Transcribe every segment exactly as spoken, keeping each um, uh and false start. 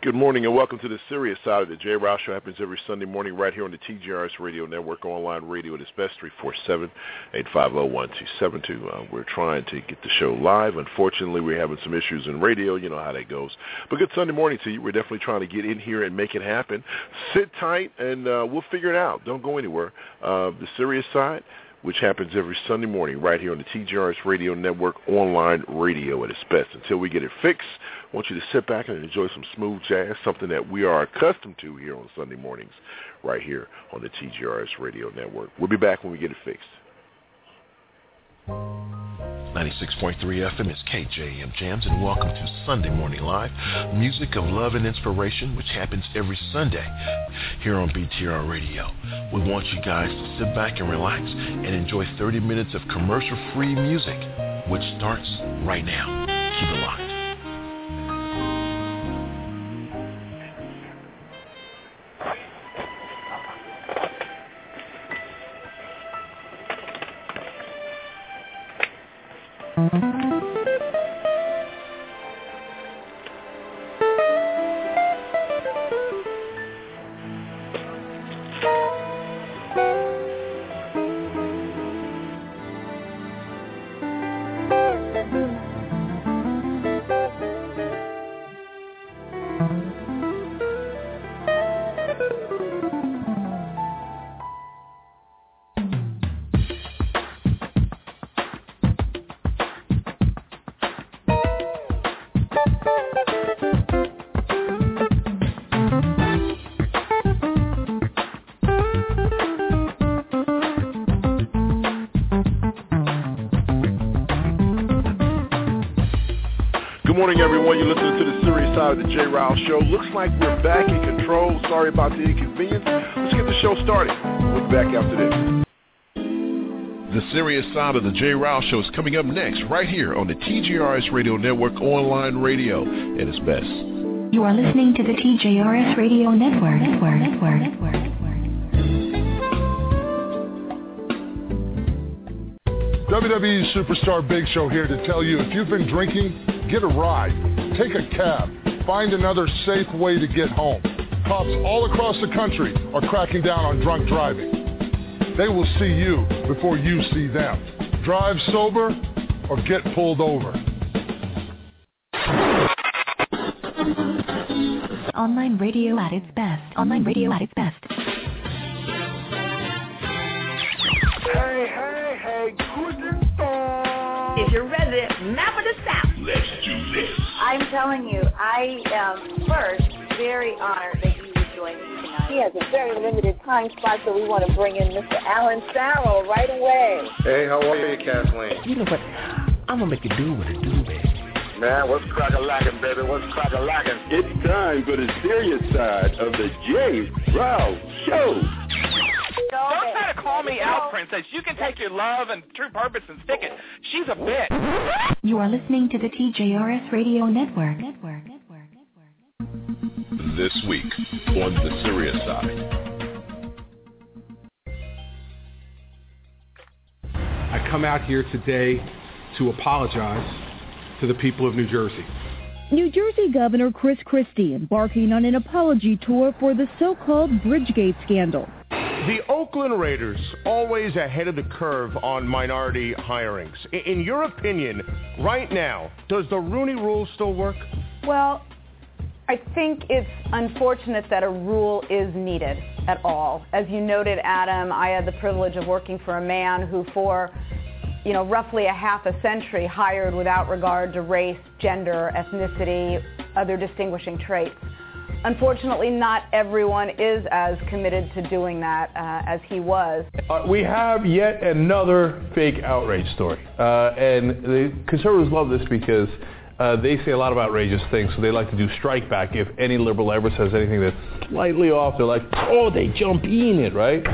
Good morning and welcome to the Serious Side of the Jay Rouse Show. Happens every Sunday morning right here on the T G R S Radio Network, online radio at its best, three four seven, eight five zero, one two seven two. Uh, we're trying to get the show live. Unfortunately, we're having some issues in radio. You know how that goes. But good Sunday morning to you. We're definitely trying to get in here and make it happen. Sit tight and uh, we'll figure it out. Don't go anywhere. Uh, the Serious Side, which happens every Sunday morning right here on the T G R S Radio Network, online radio at its best. Until we get it fixed, I want you to sit back and enjoy some smooth jazz, something that we are accustomed to here on Sunday mornings right here on the T G R S Radio Network. We'll be back when we get it fixed. ninety-six point three F M is K J M Jams, and welcome to Sunday Morning Live, music of love and inspiration, which happens every Sunday here on B T R Radio. We want you guys to sit back and relax and enjoy thirty minutes of commercial-free music, which starts right now. Keep it locked. Good morning, everyone. You're listening to the Serious Side of the Jay Rouse Show. Looks like we're back in control. Sorry about the inconvenience. Let's get the show started. We'll be back after this. The Serious Side of the Jay Rouse Show is coming up next right here on the T G R S Radio Network, online radio at its best. You are listening to the T J R S Radio Network. Network. Network. Network. W W E Superstar Big Show here to tell you, if you've been drinking, get a ride, take a cab, find another safe way to get home. Cops all across the country are cracking down on drunk driving. They will see you before you see them. Drive sober or get pulled over. Online radio at its best. Online radio at its best. Hey, hey, hey, guten Tag. It's your resident map of the South. Let's do this. I'm telling you, I am first very honored that you would join me tonight. He has a very limited time spot, so we want to bring in Mister Alan Farrell right away. Hey, how are you, Kathleen? You know what? I'm going to make it do what it do, baby. Man, what's crack-a-lackin', baby? What's crack-a-lackin'? It's time for the serious side of the Jay Rouse Show. Don't try to call me out, Princess. You can take your love and true purpose and stick it. She's a bitch. You are listening to the T J R S Radio Network. Network. Network. Network. This week on the Serious Side. I come out here today to apologize to the people of New Jersey. New Jersey Governor Chris Christie embarking on an apology tour for the so-called Bridgegate scandal. The Oakland Raiders, always ahead of the curve on minority hirings. In your opinion, right now, does the Rooney Rule still work? Well, I think it's unfortunate that a rule is needed at all. As you noted, Adam, I had the privilege of working for a man who for, you know, roughly a half a century hired without regard to race, gender, ethnicity, other distinguishing traits. Unfortunately, not everyone is as committed to doing that uh, as he was. Uh, we have yet another fake outrage story. Uh, and the conservatives love this because uh, they say a lot of outrageous things, so they like to do strike back. If any liberal ever says anything that's slightly off, they're like, oh, they jump in it, right?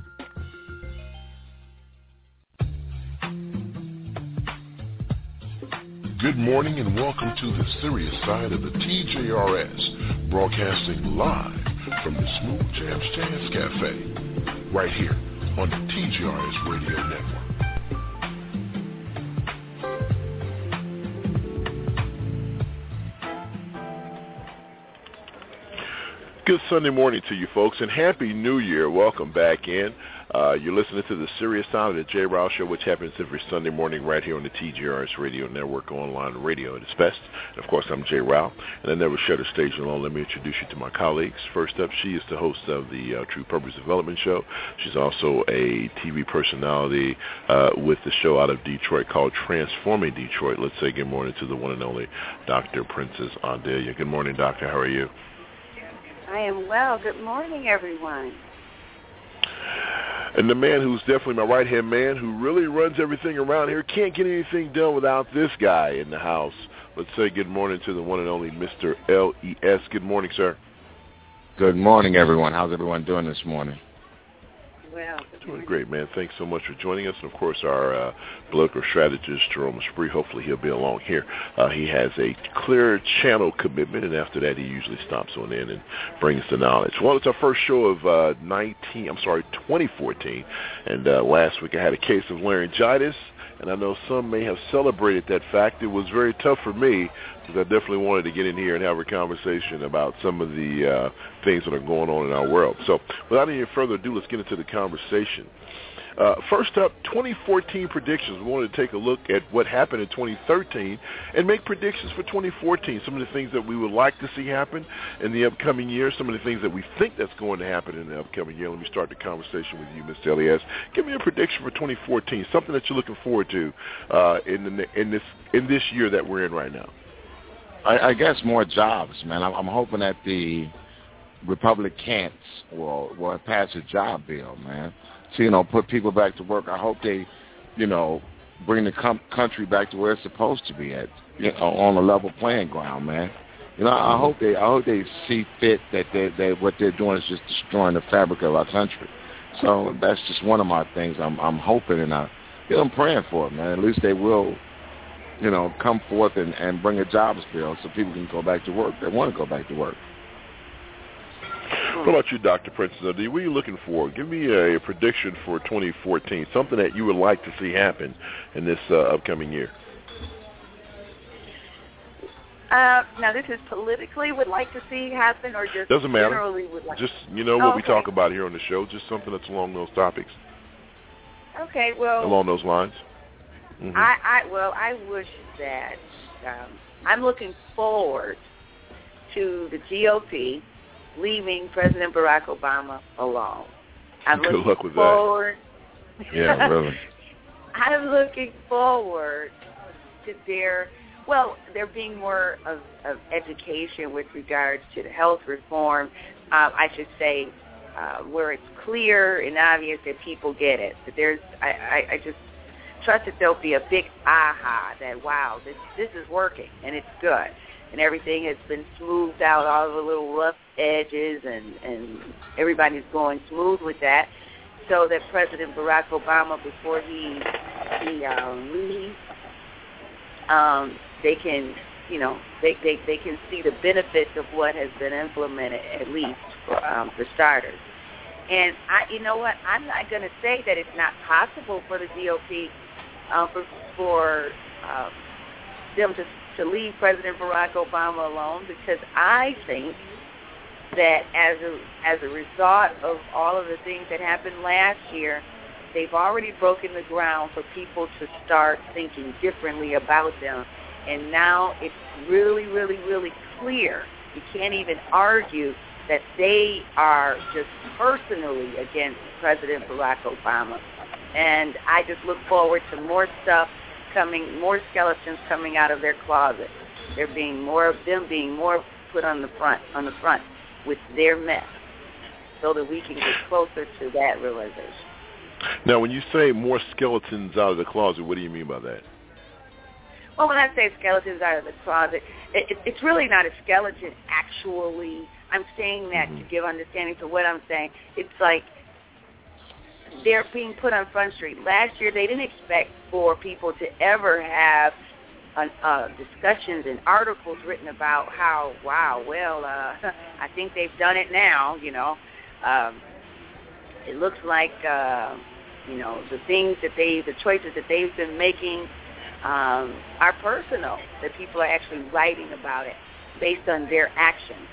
Good morning and welcome to the Serious Side of the T J R S, broadcasting live from the Smooth Jams Jazz Cafe, right here on the T J R S Radio Network. Good Sunday morning to you folks, and Happy New Year. Welcome back in. Uh, you're listening to the Serious Side of the Jay Rouse Show, which happens every Sunday morning right here on the T G R S Radio Network, online radio at its best. And, of course, I'm Jay Rouse, and I never share the stage alone. Let me introduce you to my colleagues. First up, she is the host of the uh, True Purpose Development Show. She's also a T V personality uh, with the show out of Detroit called Transforming Detroit. Let's say good morning to the one and only Doctor Princess Audelia. Good morning, Doctor. How are you? I am well. Good morning, everyone. And the man who's definitely my right-hand man, who really runs everything around here, can't get anything done without this guy in the house. Let's say good morning to the one and only Mister L E S. Good morning, sir. Good morning, everyone. How's everyone doing this morning? Well, doing great, man. Thanks so much for joining us. And, of course, our uh, political strategist, Jerome Spree, hopefully he'll be along here. Uh, he has a clear channel commitment, and after that he usually stops on in and brings the knowledge. Well, it's our first show of uh, nineteen, I'm sorry, twenty fourteen, and uh, last week I had a case of laryngitis, and I know some may have celebrated that fact. It was very tough for me because I definitely wanted to get in here and have a conversation about some of the uh, things that are going on in our world. So without any further ado, let's get into the conversation. Uh, first up, twenty fourteen predictions. We wanted to take a look at what happened in twenty thirteen and make predictions for twenty fourteen, some of the things that we would like to see happen in the upcoming year, some of the things that we think that's going to happen in the upcoming year. Let me start the conversation with you, Mister Elias. Give me a prediction for twenty fourteen, something that you're looking forward to uh, in, the, in, this, in this year that we're in right now. I, I guess more jobs, man. I'm, I'm hoping that the Republicans will, will pass a job bill, man. So, you know, put people back to work. I hope they, you know, bring the com- country back to where it's supposed to be at, you know, on a level playing ground, man. You know, I hope they, I hope they see fit that they, they, what they're doing is just destroying the fabric of our country. So that's just one of my things. I'm, I'm hoping, and I, you know, I'm praying for it, man. At least they will, you know, come forth and, and bring a jobs bill so people can go back to work. They want to go back to work. What about you, Doctor Princess? What are you looking for? Give me a, a prediction for twenty fourteen, something that you would like to see happen in this uh, upcoming year. Uh, now, this is politically would like to see happen, or just doesn't matter. Generally would like just you know what oh, we okay. talk about here on the show, just something that's along those topics. Okay, well, along those lines. Mm-hmm. I, I well, I wish that um, I'm looking forward to the G O P leaving President Barack Obama alone. I'm Good looking luck with forward. that. Yeah, really. I'm looking forward to their, well, there being more of, of education with regards to the health reform. Um, I should say uh, where it's clear and obvious that people get it. That there's, I, I, I just trust that there'll be a big aha that, wow, this this is working and it's good. And everything has been smoothed out, all the little rough edges, and, and everybody's going smooth with that, so that President Barack Obama, before he he uh, leaves, um, they can, you know, they, they, they can see the benefits of what has been implemented, at least for, um, for starters. And I, you know what, I'm not going to say that it's not possible for the G O P uh, for for uh, them to. to leave President Barack Obama alone, because I think that as a as a result of all of the things that happened last year, they've already broken the ground for people to start thinking differently about them. And now it's really, really, really clear. You can't even argue that they are just personally against President Barack Obama. And I just look forward to more stuff coming, more skeletons coming out of their closet. There being more of them being more put on the front, on the front with their mess, so that we can get closer to that realization. Now, when you say more skeletons out of the closet, what do you mean by that? Well, when I say skeletons out of the closet, it, it, it's really not a skeleton, actually. I'm saying that mm-hmm. to give understanding to what I'm saying. It's like they're being put on Front Street. Last year, they didn't expect for people to ever have uh, uh, discussions and articles written about how, wow, well, uh, I think they've done it now, you know. Um, it looks like, uh, you know, the things that they, the choices that they've been making um, are personal, that people are actually writing about it based on their actions.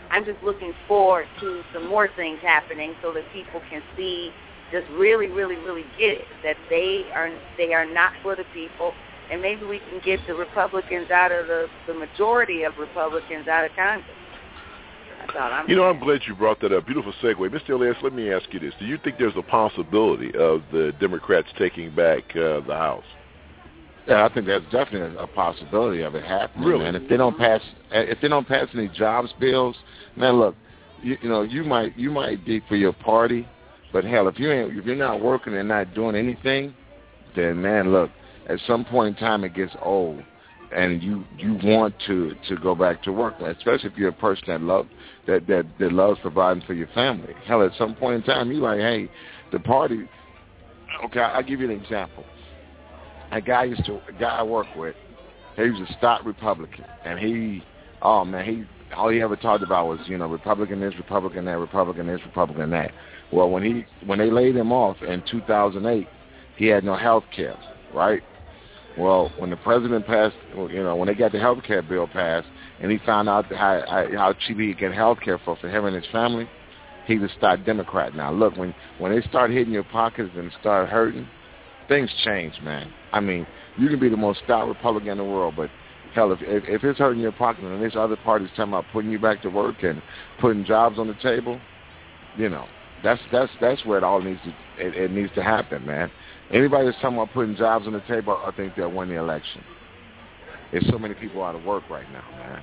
I'm just looking forward to some more things happening so that people can see, just really, really, really get it, that they are they are not for the people, and maybe we can get the Republicans out of the, the majority of Republicans out of Congress. That's all I'm You know, I'm glad you brought that up. Beautiful segue. Mister Elias, let me ask you this. Do you think there's a possibility of the Democrats taking back uh, the House? Yeah, I think there's definitely a possibility of it happening. Really? And if they don't pass, if they don't pass any jobs bills, man, look, you, you know, you might you might be for your party, but hell, if you ain't, if you're not working and not doing anything, then man, look, at some point in time it gets old, and you you want to to go back to work, especially if you're a person that love that that that loves providing for your family. Hell, at some point in time, you're like, hey, the party. Okay, I'll give you an example. A guy used to, a guy I work with, he was a stock Republican, and he, oh man, he all he ever talked about was, you know, Republican this, Republican that, Republican this, Republican that. Well, when he when they laid him off in two thousand eight, he had no health care, right? Well, when the president passed, you know, when they got the health care bill passed, and he found out how how cheap he could get health care for for him and his family, he was stock Democrat. Now, look, when when they start hitting your pockets and start hurting, things change, man. I mean, you can be the most stout Republican in the world, but hell, if, if if it's hurting your pocket and there's other parties talking about putting you back to work and putting jobs on the table, you know, that's that's that's where it all needs to it, it needs to happen, man. Anybody that's talking about putting jobs on the table, I think they'll win the election. There's so many people out of work right now, man.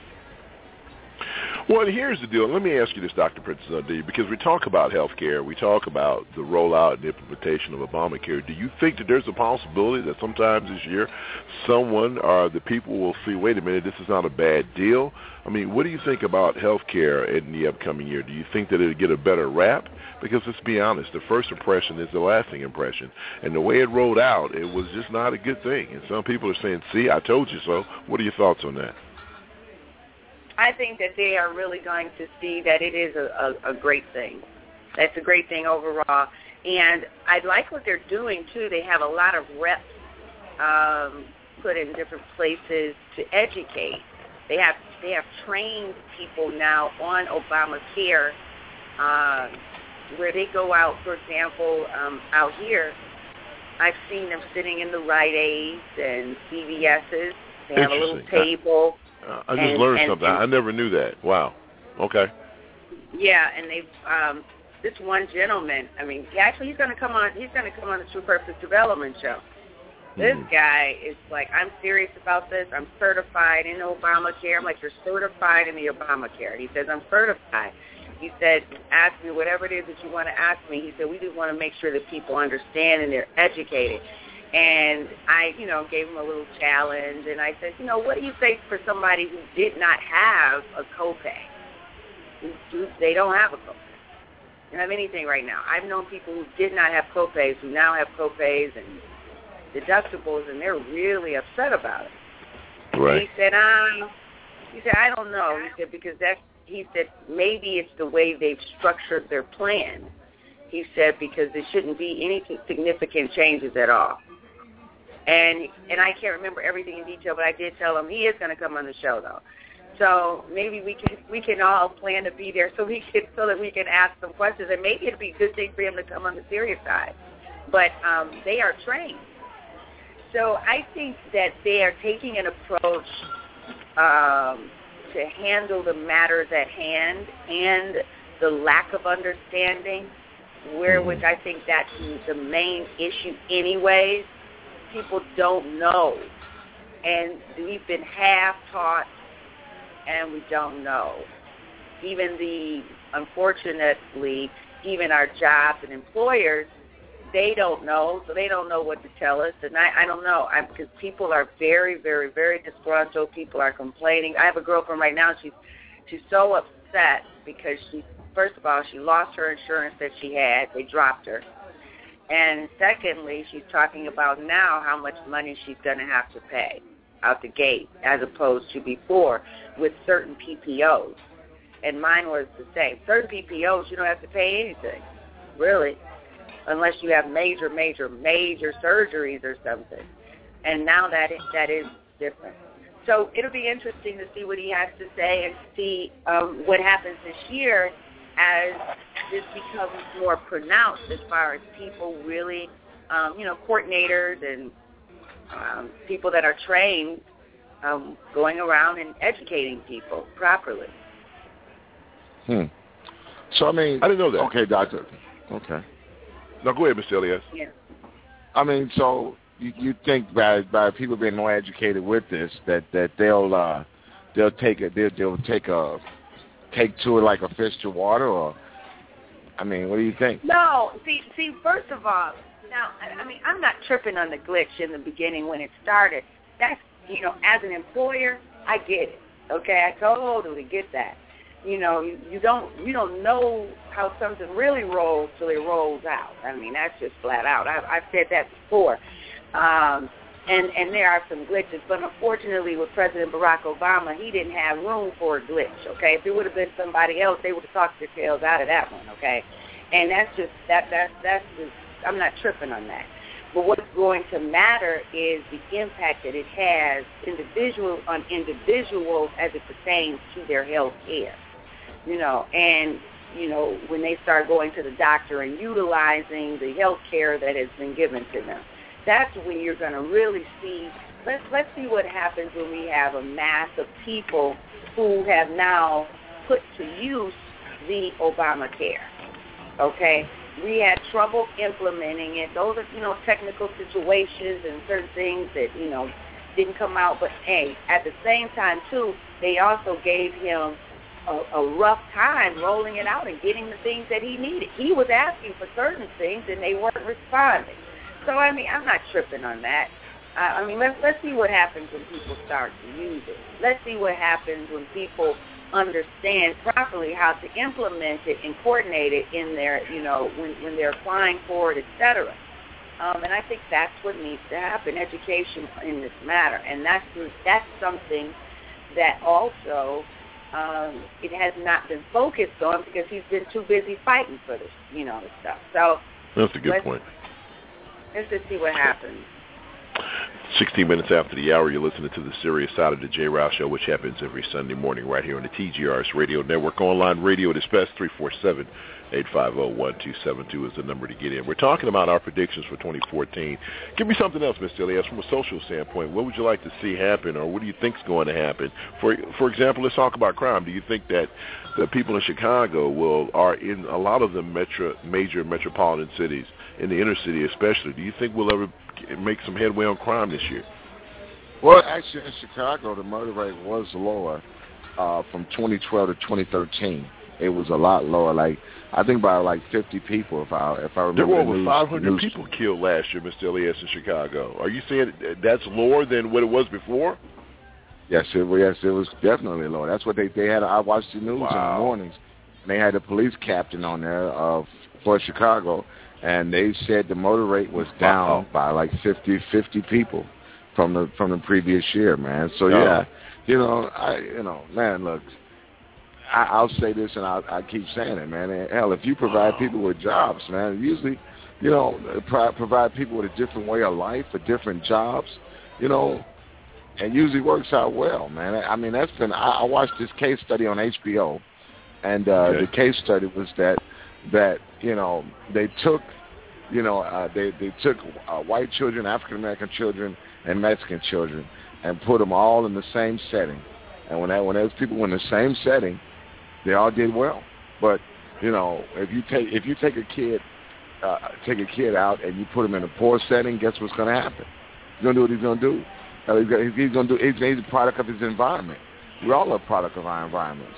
Well, here's the deal. Let me ask you this, Doctor Prince, uh, D, because we talk about health care, we talk about the rollout and implementation of Obamacare. Do you think that there's a possibility that sometimes this year someone or the people will see, wait a minute, this is not a bad deal? I mean, what do you think about health care in the upcoming year? Do you think that it'll get a better rap? Because let's be honest, the first impression is the lasting impression. And the way it rolled out, it was just not a good thing. And some people are saying, see, I told you so. What are your thoughts on that? I think that they are really going to see that it is a, a, a great thing. That's a great thing overall. And I like what they're doing, too. They have a lot of reps um, put in different places to educate. They have they have trained people now on Obamacare uh, where they go out, for example, um, out here. I've seen them sitting in the Rite Aids and C V S's. They have a little table. Uh, I just and, learned and, something. And, I never knew that. Wow. Okay. Yeah, and they've um, this one gentleman. I mean, actually, he's going to come on. He's going to come on the True Purpose Development Show. This mm-hmm. guy is like, I'm serious about this. I'm certified in Obamacare. I'm like, you're certified in the Obamacare. He says, I'm certified. He said, ask me whatever it is that you want to ask me. He said, we just want to make sure that people understand and they're educated. And I, you know, gave him a little challenge, and I said, you know, what do you think for somebody who did not have a copay? Who, they don't have a copay. They don't have anything right now. I've known people who did not have copays who now have copays and deductibles, and they're really upset about it. Right. And he said, um, he said, I don't know. He said, because that's, he said, maybe it's the way they've structured their plan. He said, because there shouldn't be any significant changes at all. And and I can't remember everything in detail, but I did tell him he is going to come on the show, though. So maybe we can we can all plan to be there so we can so that we can ask some questions, and maybe it'd be a good thing for him to come on the serious side. But um, they are trained, so I think that they are taking an approach um, to handle the matters at hand and the lack of understanding, where which I think that's the main issue, anyways. People don't know, and we've been half taught, and we don't know. Even the, unfortunately, even our jobs and employers, they don't know, so they don't know what to tell us. And I, I don't know, I, because people are very, very, very disgruntled. People are complaining. I have a girlfriend right now. She's she's so upset because she, first of all, she lost her insurance that she had. They dropped her. And secondly, she's talking about now how much money she's going to have to pay out the gate as opposed to before with certain P P Os. And mine was the same. Certain P P Os, you don't have to pay anything, really, unless you have major, major, major surgeries or something. And now that is, that is different. so it'll be interesting to see what he has to say and see um, what happens this year as this becomes more pronounced as far as people really, um, you know, coordinators and um, people that are trained um, going around and educating people properly. Hmm. So, I mean... I didn't know that. Okay, Doctor. Okay. No, go ahead, Mister Elias. Yeah. I mean, so you, you think by by people being more educated with this that, that they'll uh, they'll take a they'll, they'll take a take to it like a fish to water, or I mean, what do you think? No, see, see, first of all, now I, I mean, I'm not tripping on the glitch in the beginning when it started. That's, you know, as an employer, I get it. Okay, I totally get that. You know, you, you don't you don't know how something really rolls till it rolls out. I mean, that's just flat out. I, I've said that before. Um, and, and there are some glitches, but unfortunately with President Barack Obama, he didn't have room for a glitch, okay? If it would have been somebody else, they would have talked their tails out of that one, okay? And that's just, that, that, that's just, I'm not tripping on that. But what's going to matter is the impact that it has individual on individuals as it pertains to their health care. You know, and, you know, when they start going to the doctor and utilizing the health care that has been given to them, that's when you're going to really see, let's, let's see what happens when we have a mass of people who have now put to use the Obamacare, okay? We had trouble implementing it. Those are, you know, technical situations and certain things that, you know, didn't come out. But, hey, at the same time, too, they also gave him A, a rough time rolling it out and getting the things that he needed. He was asking for certain things, and they weren't responding. So, I mean, I'm not tripping on that. Uh, I mean, let's, let's see what happens when people start to use it. Let's see what happens when people understand properly how to implement it and coordinate it in their, you know, when, when they're applying for it, et cetera. Um, and I think that's what needs to happen, education in this matter. And that's, that's something that also... Um, it has not been focused on because he's been too busy fighting for this, you know, this stuff. So that's a good point. Let's just see what happens. sixteen minutes after the hour, you're listening to the Serious Side of the J. Ryle Show, which happens every Sunday morning right here on the T G R S Radio Network. Online radio at its best, three four seven, eight five zero, one two seven two is the number to get in. We're talking about our predictions for twenty fourteen. Give me something else, Mister Elias, from a social standpoint. What would you like to see happen, or what do you think is going to happen? For for example, let's talk about crime. Do you think that the people in Chicago will are in a lot of the metro major metropolitan cities, in the inner city especially? Do you think we'll ever make some headway on crime this year? Well, actually, in Chicago, the murder rate was lower uh, from twenty twelve to twenty thirteen. It was a lot lower. Like I think by like fifty people, if I if I remember. There were the over news, five hundred news. people killed last year, Mister Elias, in Chicago. Are you saying that's lower than what it was before? Yes, it was. Yes, it was definitely lower. That's what they they had. I watched the news wow. in the mornings, and they had a police captain on there uh, for Chicago, and they said the murder rate was down wow. by like fifty, fifty people from the from the previous year, man. So no. yeah, you know, I you know, man, look. I, I'll say this, and I'll, I keep saying it, man. And hell, if you provide people with jobs, man, usually, you know, pro- provide people with a different way of life, for different jobs, you know, and usually works out well, man. I mean, that's been. I, I watched this case study on H B O, and uh, okay. the case study was that that you know they took, you know, uh, they they took uh, white children, African American children, and Mexican children, and put them all in the same setting, and when that when those people were in the same setting, they all did well. But you know, if you take if you take a kid uh, take a kid out and you put him in a poor setting, guess what's going to happen? He's going to do what he's going to do. Uh, he's going he's to do. He's, he's a product of his environment. We're all a product of our environments.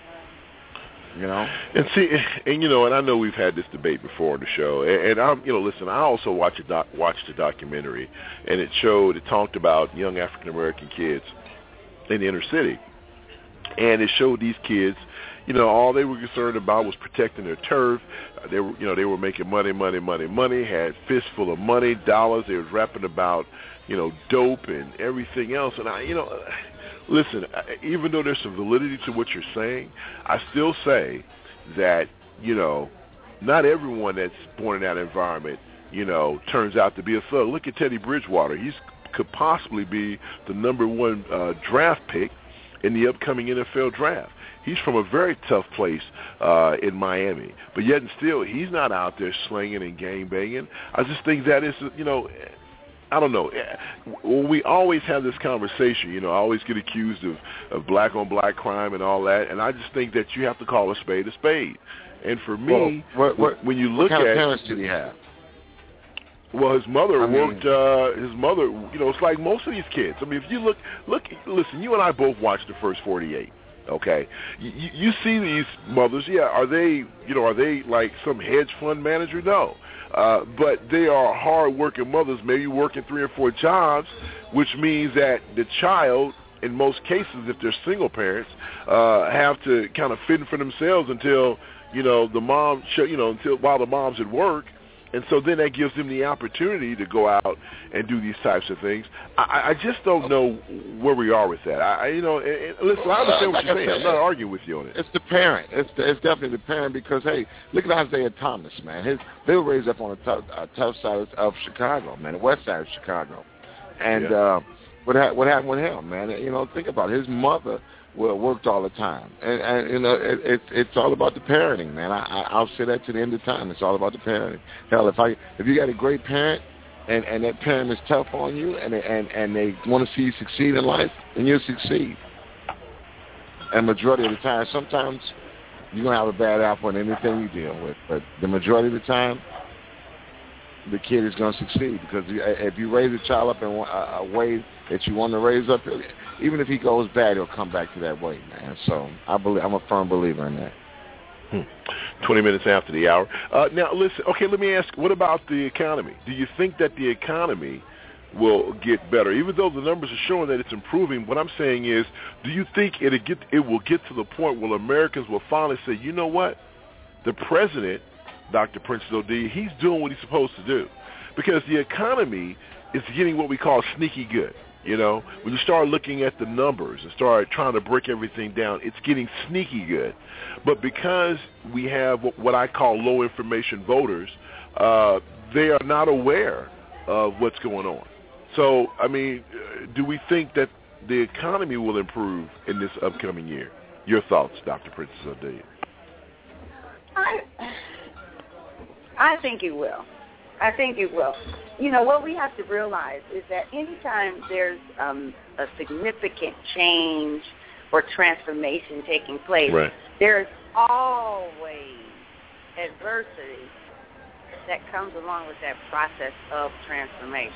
You know. And see, and you know, and I know we've had this debate before on the show. And, and I'm, you know, listen, I also watched a doc, watched a documentary, and it showed it talked about young African American kids in the inner city, and it showed these kids. You know, all they were concerned about was protecting their turf. Uh, they were, you know, they were making money, money, money, money. Had fistful of money, dollars. They was rapping about, you know, dope and everything else. And I, you know, listen, even though there's some validity to what you're saying, I still say that, you know, not everyone that's born in that environment, you know, turns out to be a thug. Look at Teddy Bridgewater. He's could possibly be the number one uh, draft pick in the upcoming N F L draft. He's from a very tough place uh, in Miami, but yet and still, he's not out there slinging and gang banging. I just think that is, you know, I don't know. We always have this conversation, you know, I always get accused of, of black-on-black crime and all that, and I just think that you have to call a spade a spade. And for me, well, what, what, when you look what kind at... of parents did he have? Well, his mother I mean, worked, uh, his mother, you know, it's like most of these kids. I mean, if you look, look, listen, you and I both watched the first forty-eight, okay? You, you see these mothers, yeah, are they, you know, are they like some hedge fund manager? No. Uh, but they are hard-working mothers, maybe working three or four jobs, which means that the child, in most cases, if they're single parents, uh, have to kind of fend for themselves until, you know, the mom, you know, until while the mom's at work. And so then that gives them the opportunity to go out and do these types of things. I, I just don't know where we are with that. I, you know, and, and listen, I understand what you're saying. I'm not arguing with you on it. It's the parent. It's the, it's definitely the parent because, hey, look at Isaiah Thomas, man. His, they were raised up on the tough, uh, tough side of, of Chicago, man, the west side of Chicago. And yeah. uh, what, ha- what happened with him, man? You know, think about it. His mother well, worked all the time. And, and you know, it, it, it's all about the parenting, man. I, I, I'll say that to the end of time. It's all about the parenting. Hell, if I if you got a great parent and, and that parent is tough on you and, and, and they want to see you succeed in life, then you'll succeed. And majority of the time, sometimes you're going to have a bad apple in anything you deal with. But the majority of the time, the kid is going to succeed because if you raise a child up in a way that you want to raise up, even if he goes bad, he'll come back to that way, man. So I believe I'm a firm believer in that. Hmm. Twenty minutes after the hour. Uh, now, listen. Okay, let me ask. What about the economy? Do you think that the economy will get better, even though the numbers are showing that it's improving? What I'm saying is, do you think it'll get it will get to the point where Americans will finally say, you know what, the president, Doctor Princess O'D, he's doing what he's supposed to do, because the economy is getting what we call sneaky good. You know, when you start looking at the numbers and start trying to break everything down, it's getting sneaky good. But because we have what I call low information voters, uh, they are not aware of what's going on. So, I mean, do we think that the economy will improve in this upcoming year? Your thoughts, Doctor Princess O'D? I, I think it will. I think it will. You know, what we have to realize is that anytime there's um, a significant change or transformation taking place, right. there's always adversity that comes along with that process of transformation.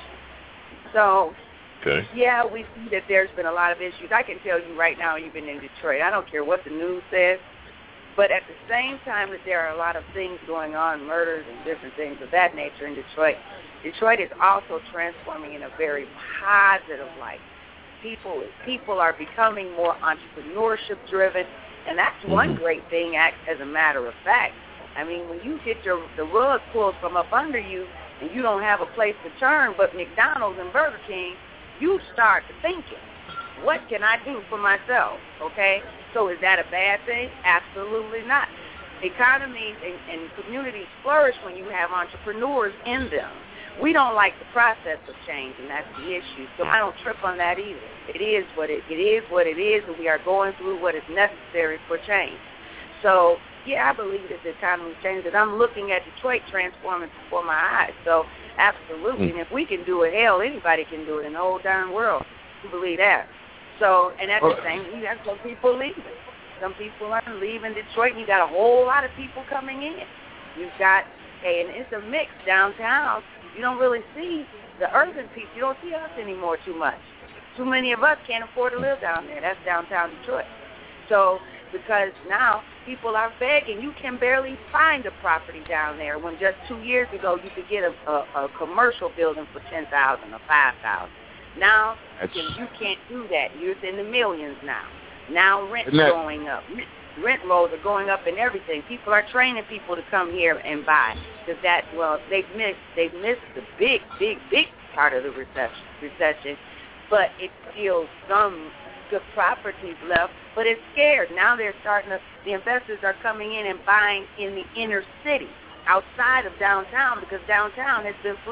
So, okay. yeah, we see that there's been a lot of issues. I can tell you right now, you've been in Detroit. I don't care what the news says. But at the same time that there are a lot of things going on, murders and different things of that nature in Detroit, Detroit is also transforming in a very positive light. People people are becoming more entrepreneurship-driven, and that's mm-hmm. one great thing, as a matter of fact. I mean, when you get your the rug pulled from up under you and you don't have a place to turn but McDonald's and Burger King, you start thinking, what can I do for myself, okay? So is that a bad thing? Absolutely not. Economies and, and communities flourish when you have entrepreneurs in them. We don't like the process of change, and that's the issue. So I don't trip on that either. It is what it, it is what it is, and we are going through what is necessary for change. So, yeah, I believe that the economy changes. I'm looking at Detroit transforming before my eyes. So, absolutely. And if we can do it, hell, anybody can do it in the whole darn world. I believe that. So, and at the same time, you have some people leaving. Some people are leaving Detroit, and you got a whole lot of people coming in. You've got, and it's a mix downtown. You don't really see the urban people. You don't see us anymore too much. Too many of us can't afford to live down there. That's downtown Detroit. So, because now people are begging. You can barely find a property down there when just two years ago you could get a, a, a commercial building for ten thousand dollars or five thousand dollars. Now, you can't do that. You're in the millions now. Now rent's going up. Rent rolls are going up and everything. People are training people to come here and buy. Because that, well, they've missed, they've missed the big, big, big part of the recession, recession. But it's still some good properties left, but it's scared. Now they're starting to, the investors are coming in and buying in the inner city, outside of downtown, because downtown has been flooded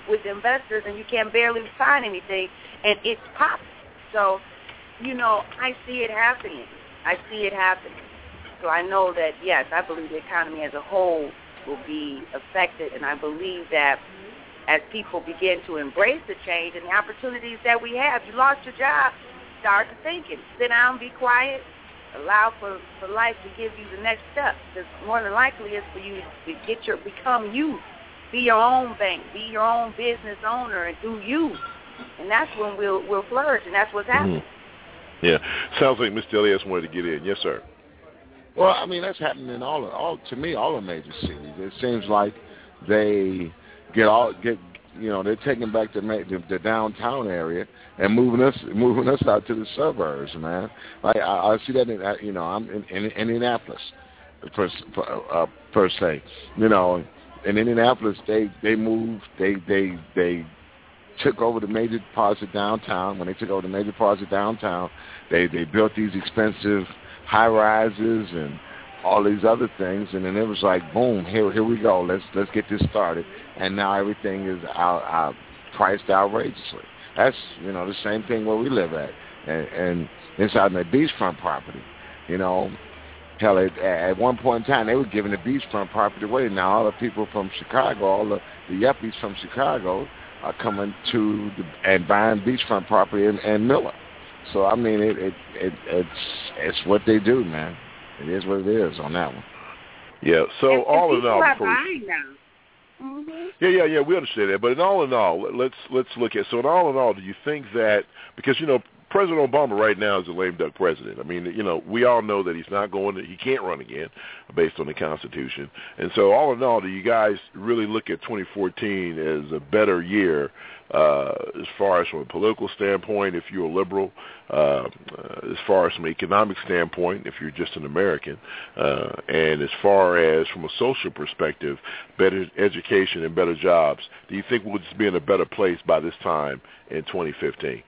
with investors, and you can barely find anything, and it's popping. So, you know, I see it happening. I see it happening. So I know that, yes, I believe the economy as a whole will be affected, and I believe that as people begin to embrace the change and the opportunities that we have, you lost your job, start to thinking. Sit down, be quiet, allow for, for life to give you the next step. Because more than likely it's for you to get your become you, be your own bank, be your own business owner, and do you. And that's when we'll we'll flourish, and that's what's happening. Mm-hmm. Yeah, sounds like Mister Elias wanted to get in. Yes, sir. Well, I mean that's happening in all all to me all the major cities. It seems like they get all get you know they're taking back the, the the downtown area and moving us moving us out to the suburbs, man. Like I, I see that in you know I'm in, in Indianapolis per uh, per se. You know, in Indianapolis they they moved they they they took over the major parts of downtown. When they took over the major parts of downtown, they they built these expensive high rises and all these other things, and then it was like, boom, here here we go. Let's let's get this started. And now everything is out, out priced outrageously. That's you know the same thing where we live at, and, and inside the beachfront property. You know, hell, at, at one point in time they were giving the beachfront property away. Now all the people from Chicago, all the, the yuppies from Chicago, are coming to the, and buying beachfront property in, in Miller. So I mean, it, it it it's it's what they do, man. It is what it is on that one. Yeah. So and, all and in all, are before, buying now. Mm-hmm. Yeah, yeah, yeah. We understand that, but in all in all, let's let's look at. So in all in all, do you think that because you know President Obama right now is a lame duck president? I mean, you know, we all know that he's not going to, he can't run again based on the Constitution. And so all in all, do you guys really look at twenty fourteen as a better year uh, as far as from a political standpoint, if you're a liberal, uh, uh, as far as from an economic standpoint, if you're just an American, uh, and as far as from a social perspective, better education and better jobs, do you think we'll just be in a better place by this time in twenty fifteen?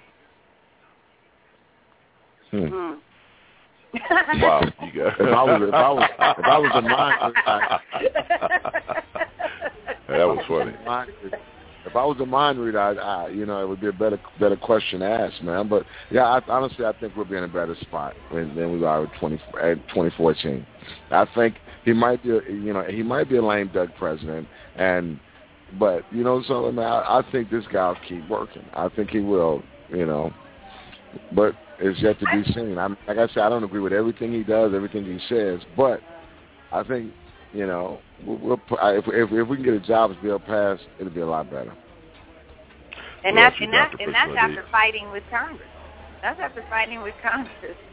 Hmm. Mm. Wow, you got. If I was, if I was, if I was a mind, that was funny. If I was a mind reader, I, I, you know, it would be a better, better question to ask, man. But yeah, I, honestly, I think we'll be in a better spot than, than we are at twenty at twenty fourteen. I think he might be, a, you know, he might be a lame duck president, and but you know, so I, mean, I, I think this guy will keep working. I think he will, you know, but. It's yet to be seen. I'm, like I said, I don't agree with everything he does, everything he says, but I think, you know, we'll, we'll, if, if, if we can get a jobs bill passed, it'll be a lot better. And that's, and that's, and that's after fighting with Congress. That's after fighting with Congress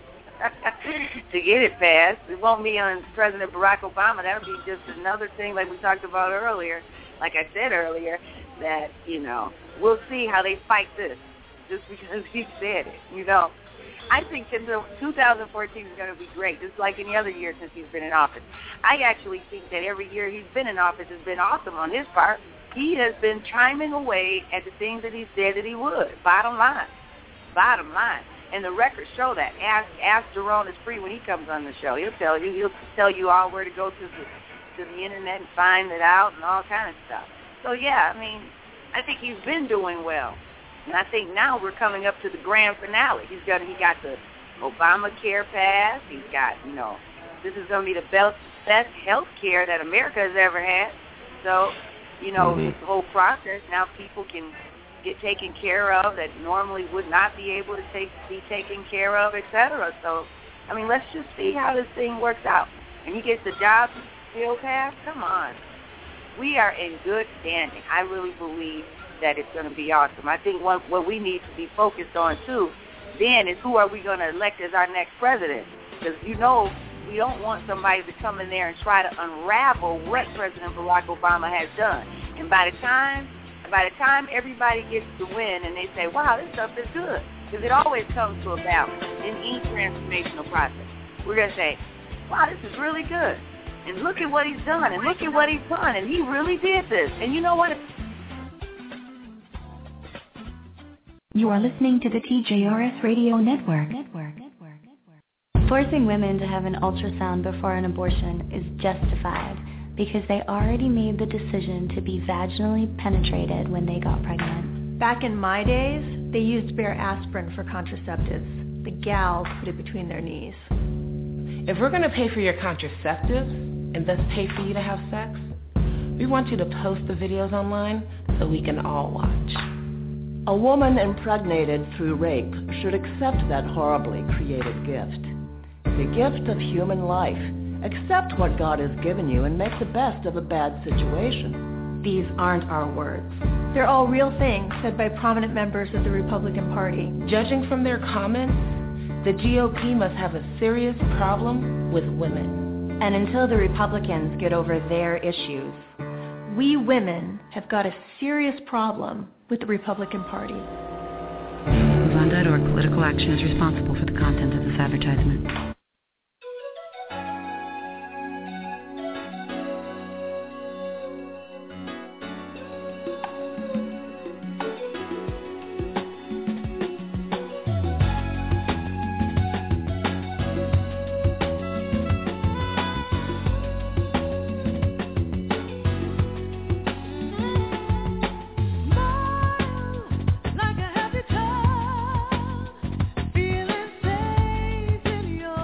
to get it passed. It won't be on President Barack Obama. That'll be just another thing like we talked about earlier, like I said earlier, that, you know, we'll see how they fight this just because he said it, you know. I think two thousand fourteen is going to be great, just like any other year since he's been in office. I actually think that every year he's been in office has been awesome on his part. He has been chiming away at the things that he said that he would, bottom line. Bottom line. And the records show that. Ask ask Jerome is free when he comes on the show. He'll tell you. He'll tell you all where to go to the, to the Internet and find it out and all kind of stuff. So, yeah, I mean, I think he's been doing well. And I think now we're coming up to the grand finale. He's got he got the Obamacare pass. He's got, you know, this is going to be the best, best health care that America has ever had. So, you know, mm-hmm. this whole process, now people can get taken care of that normally would not be able to take be taken care of, et cetera. So, I mean, let's just see how this thing works out. And he gets the job bill passed, come on. We are in good standing. I really believe that it's going to be awesome. I think what, what we need to be focused on, too, then is who are we going to elect as our next president? Because, you know, we don't want somebody to come in there and try to unravel what President Barack Obama has done. And by the time by the time everybody gets to win and they say, wow, this stuff is good, because it always comes to a balance in any transformational process. We're going to say, wow, this is really good. And look at what he's done, and look at what he's done, and he really did this. And you know what? You are listening to the T J R S Radio Network. Network. Forcing women to have an ultrasound before an abortion is justified. because they already made the decision to be vaginally penetrated when they got pregnant. Back in my days, they used bare aspirin for contraceptives. The gals put it between their knees. If we're going to pay for your contraceptives and thus pay for you to have sex, we want you to post the videos online so we can all watch. A woman impregnated through rape should accept that horribly created gift. The gift of human life. Accept what God has given you and make the best of a bad situation. These aren't our words. They're all real things said by prominent members of the Republican Party. Judging from their comments, the G O P must have a serious problem with women. And until the Republicans get over their issues, we women have got a serious problem with the Republican Party. MoveOn dot org Political Action is responsible for the content of this advertisement. Like a happy child, feeling safe in your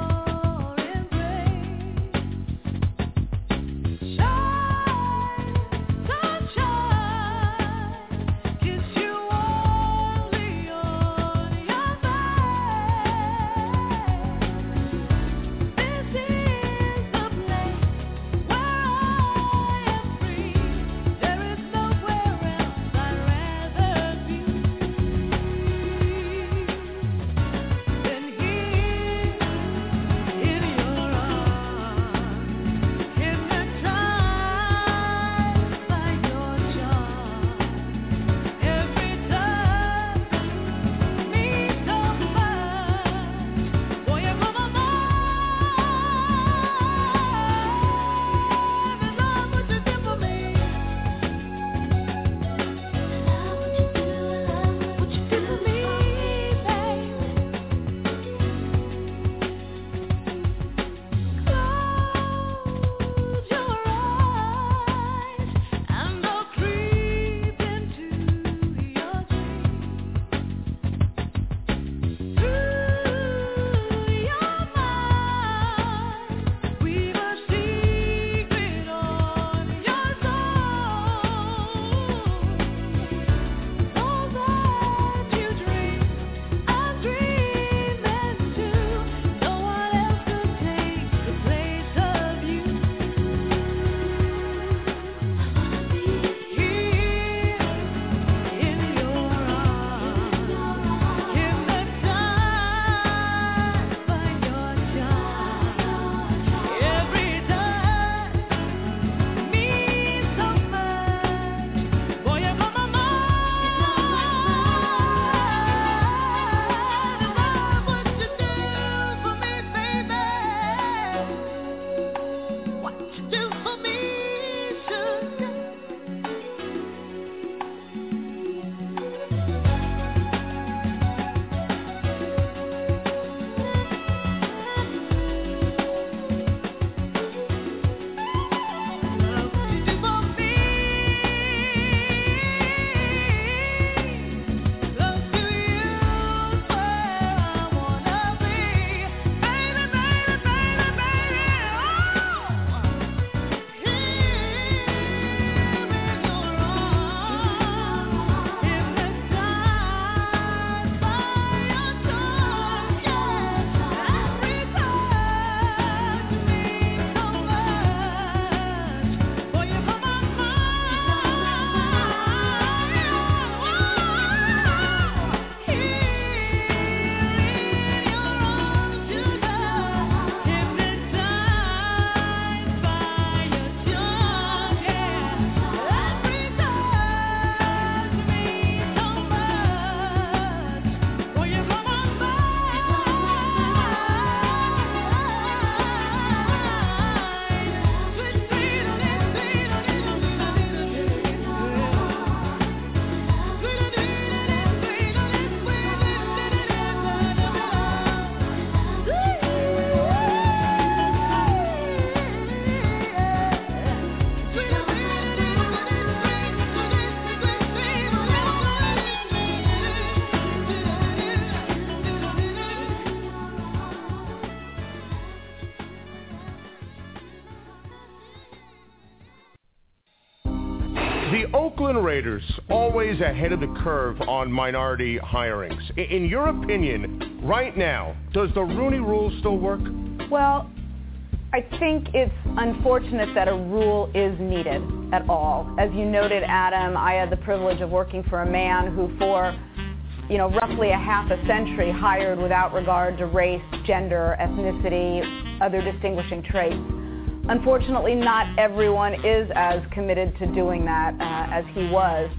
The Oakland Raiders, always ahead of the curve on minority hirings. In your opinion, right now, does the Rooney Rule still work? Well, I think it's unfortunate that a rule is needed at all. As you noted, Adam, I had the privilege of working for a man who for, you know, roughly a half a century hired without regard to race, gender, ethnicity, other distinguishing traits. Unfortunately, not everyone is as committed to doing that uh, as he was.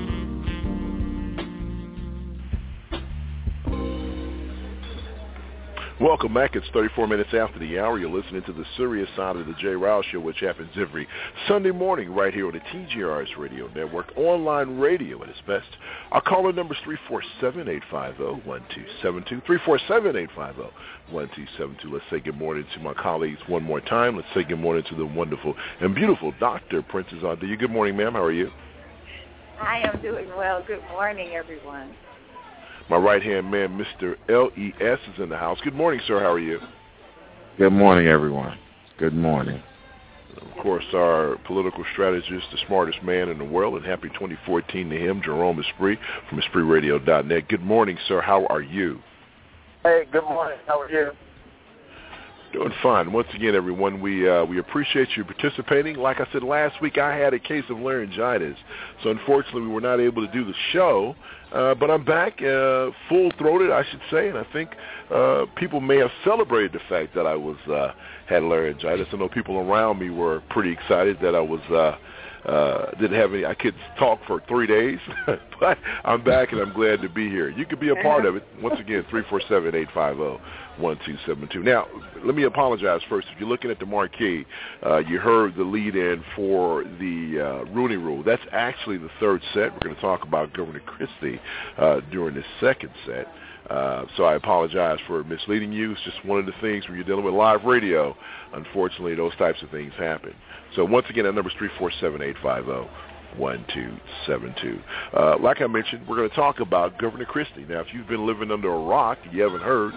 Welcome back. It's thirty-four minutes after the hour. You're listening to the serious side of the Jay Rouse Show, which happens every Sunday morning right here on the T G R S Radio Network, online radio at its best. Our caller number is three four seven, eight five zero, one two seven two, three four seven, eight five zero, one two seven two. Let's say good morning to my colleagues one more time. Let's say good morning to the wonderful and beautiful Doctor Princess Ardea. Good morning, ma'am. How are you? I am doing well. Good morning, everyone. My right-hand man, Mister L E S, is in the house. Good morning, sir. How are you? Good morning, everyone. Good morning. Of course, our political strategist, the smartest man in the world, and happy twenty fourteen to him, Jerome Esprit from esprit radio dot net. Good morning, sir. How are you? Hey, good morning. How are you? Doing fine. Once again, everyone, we uh, we appreciate you participating. Like I said last week, I had a case of laryngitis, so unfortunately we were not able to do the show. Uh, but I'm back, uh, full-throated, I should say, and I think uh, people may have celebrated the fact that I was uh, had laryngitis. I know people around me were pretty excited that I was uh, uh, didn't have any. I could talk for three days, but I'm back and I'm glad to be here. You could be a part of it. Once again, three four seven, eight five zero, one two seven two. Now, let me apologize first. If you're looking at the marquee, uh, you heard the lead-in for the uh, Rooney Rule. That's actually the third set. We're going to talk about Governor Christie uh, during the second set. Uh, so I apologize for misleading you. It's just one of the things when you're dealing with live radio. Unfortunately, those types of things happen. So once again, that number is three four seven, eight five zero, one two seven two. Uh, like I mentioned, we're going to talk about Governor Christie. Now, if you've been living under a rock and you haven't heard,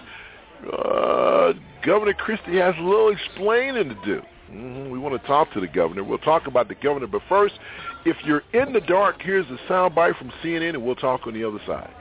uh, Governor Christie has a little explaining to do. Mm-hmm. We want to talk to the governor. We'll talk about the governor. But first, if you're in the dark, here's a soundbite from C N N, and we'll talk on the other side.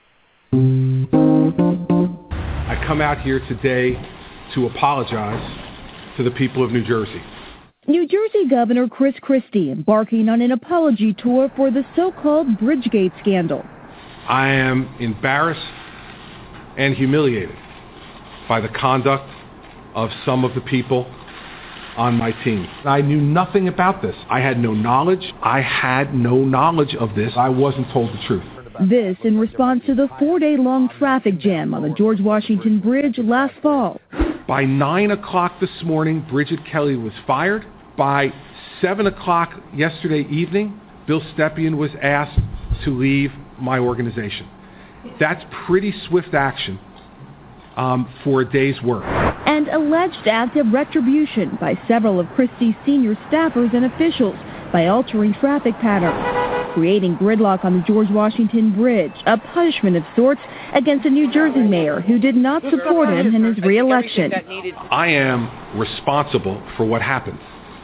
I come out here today to apologize to the people of New Jersey. New Jersey Governor Chris Christie embarking on an apology tour for the so-called Bridgegate scandal. I am embarrassed and humiliated by the conduct of some of the people on my team. I knew nothing about this. I had no knowledge. I had no knowledge of this. I wasn't told the truth. This in response to the four-day-long traffic jam on the George Washington Bridge last fall. By nine o'clock this morning, Bridget Kelly was fired. By seven o'clock yesterday evening, Bill Stepien was asked to leave my organization. That's pretty swift action um, for a day's work. And alleged acts of retribution by several of Christie's senior staffers and officials by altering traffic patterns, creating gridlock on the George Washington Bridge, a punishment of sorts against a New Jersey mayor who did not support him in his re-election. I am responsible for what happened.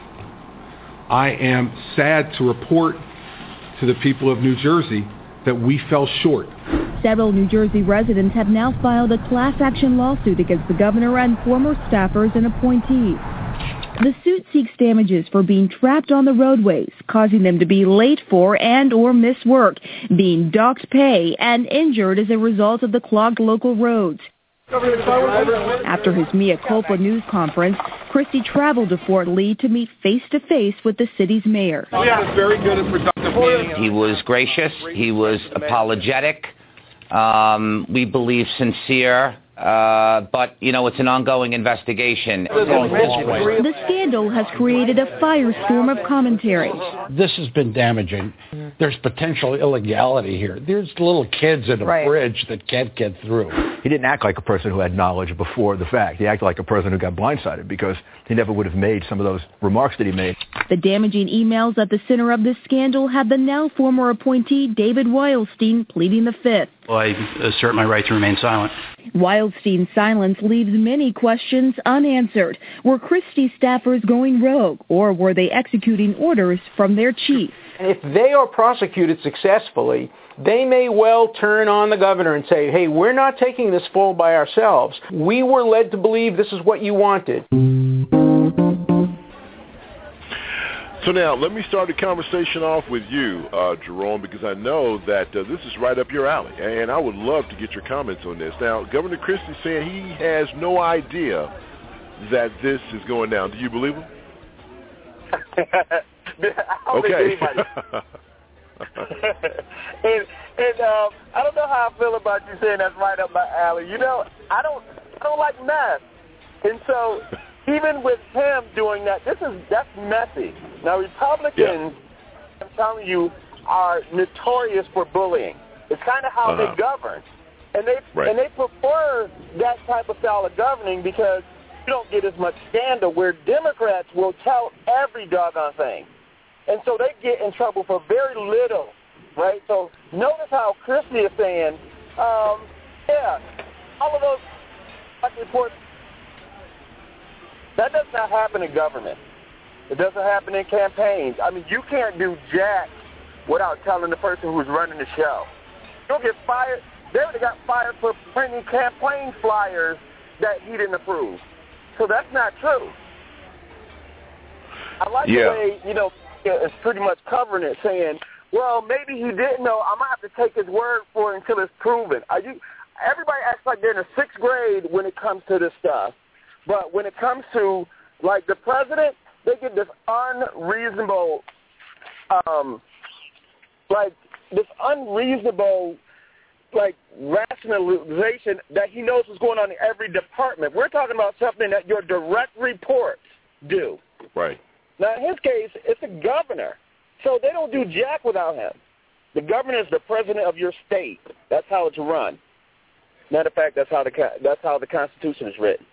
I am sad to report to the people of New Jersey that we fell short. Several New Jersey residents have now filed a class action lawsuit against the governor and former staffers and appointees. The suit seeks damages for being trapped on the roadways, causing them to be late for and or miss work, being docked pay, and injured as a result of the clogged local roads. After his mea culpa news conference, Christie traveled to Fort Lee to meet face-to-face with the city's mayor. We had a very good and productive meeting. He was gracious. He was apologetic. Um, we believe sincere. Uh, but, you know, it's an ongoing investigation. The scandal has created a firestorm of commentary. This has been damaging. There's potential illegality here. There's little kids in a right. bridge that can't get through. He didn't act like a person who had knowledge before the fact. He acted like a person who got blindsided because he never would have made some of those remarks that he made. The damaging emails at the center of this scandal had the now former appointee David Weilstein pleading the fifth. I assert my right to remain silent. Wildstein's silence leaves many questions unanswered. Were Christie staffers going rogue, or were they executing orders from their chief? If they are prosecuted successfully, they may well turn on the governor and say, hey, we're not taking this fall by ourselves. We were led to believe this is what you wanted. So now, let me start the conversation off with you, uh, Jerome, because I know that uh, this is right up your alley, and I would love to get your comments on this. Now, Governor Christie saying he has no idea that this is going down. Do you believe him? I don't okay. think anybody. and and um, I don't know how I feel about you saying that's right up my alley. You know, I don't I don't like mess, and so even with him doing that, this is that's messy. Now Republicans, yeah. I'm telling you, are notorious for bullying. It's kind of how uh-huh. they govern, and they right. and they prefer that type of style of governing because you don't get as much scandal. Where Democrats will tell every doggone thing. And so they get in trouble for very little, right? So notice how Christie is saying, um, yeah, all of those reports, that does not happen in government. It doesn't happen in campaigns. I mean, you can't do jack without telling the person who's running the show. You'll get fired. They already got fired for printing campaign flyers that he didn't approve. So that's not true. I like yeah. the way, you know, it's pretty much covering it, saying, well, maybe he didn't know. I'm going to have to take his word for it until it's proven. Are you, everybody acts like they're in the sixth grade when it comes to this stuff. But when it comes to, like, the president, they get this unreasonable, um, like, this unreasonable, like, rationalization that he knows what's going on in every department. We're talking about something that your direct reports do. Right. Now, in his case, it's a governor, so they don't do jack without him. The governor is the president of your state. That's how it's run. Matter of fact, that's how the that's how the Constitution is written.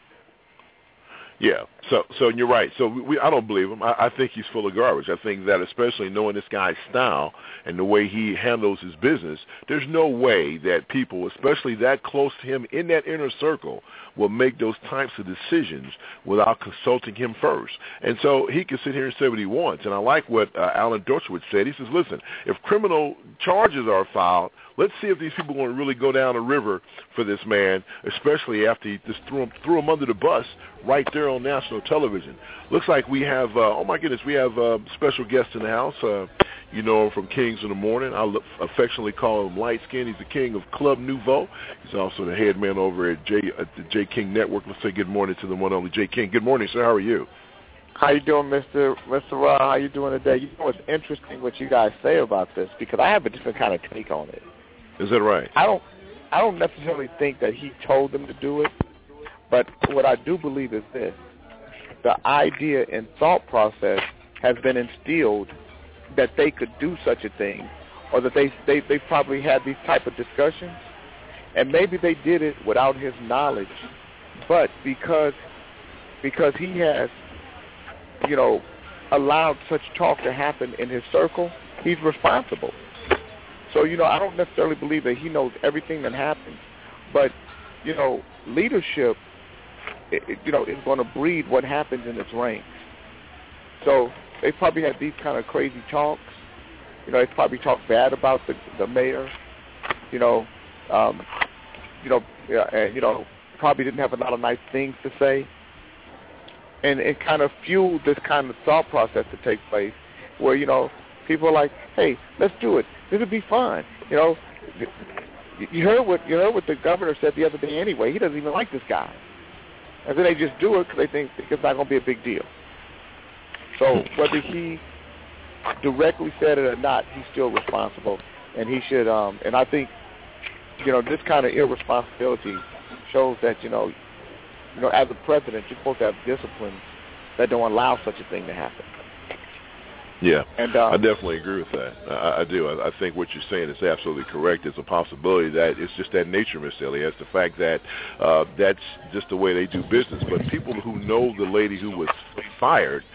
Yeah, so so you're right. So we, I don't believe him. I, I think he's full of garbage. I think that especially knowing this guy's style and the way he handles his business, there's no way that people, especially that close to him in that inner circle, will make those types of decisions without consulting him first. And so he can sit here and say what he wants. And I like what uh, Alan Dershowitz said. He says, listen, if criminal charges are filed, let's see if these people are going to really go down the river for this man, especially after he just threw him, threw him under the bus right there on national television. Looks like we have, uh, oh my goodness, we have a special guest in the house. Uh, you know him from Kings in the Morning. I affectionately call him Light Skin. He's the king of Club Nouveau. He's also the head man over at, J, at the J. King Network. Let's say good morning to the one and only J. King. Good morning, sir. How are you? How you doing, Mister Mister Ra? How you doing today? You know, it's interesting what you guys say about this because I have a different kind of take on it. Is that right? I don't I don't necessarily think that he told them to do it, but what I do believe is this. The idea and thought process has been instilled that they could do such a thing or that they, they, they probably had these type of discussions, and maybe they did it without his knowledge, but because because he has, you know, allowed such talk to happen in his circle, he's responsible. So, you know, I don't necessarily believe that he knows everything that happens, but, you know, leadership, it, you know, is going to breed what happens in its ranks. So they probably had these kind of crazy talks. You know, they probably talked bad about the, the mayor, you know, um, you know, yeah, and, you know, probably didn't have a lot of nice things to say. And it kind of fueled this kind of thought process to take place where, you know, people are like, hey, let's do it. This would be fun. You know, you heard what you heard what the governor said the other day anyway. He doesn't even like this guy. And then they just do it because they think it's not going to be a big deal. So whether he directly said it or not, he's still responsible. And he should, um, and I think, you know, this kind of irresponsibility shows that, you know, you know, as a president, you're supposed to have disciplines that don't allow such a thing to happen. Yeah, and, uh, I definitely agree with that. I, I do. I, I think what you're saying is absolutely correct. It's a possibility that it's just that nature, Mister Elliott. It's the fact that uh, that's just the way they do business. But people who know the lady who was fired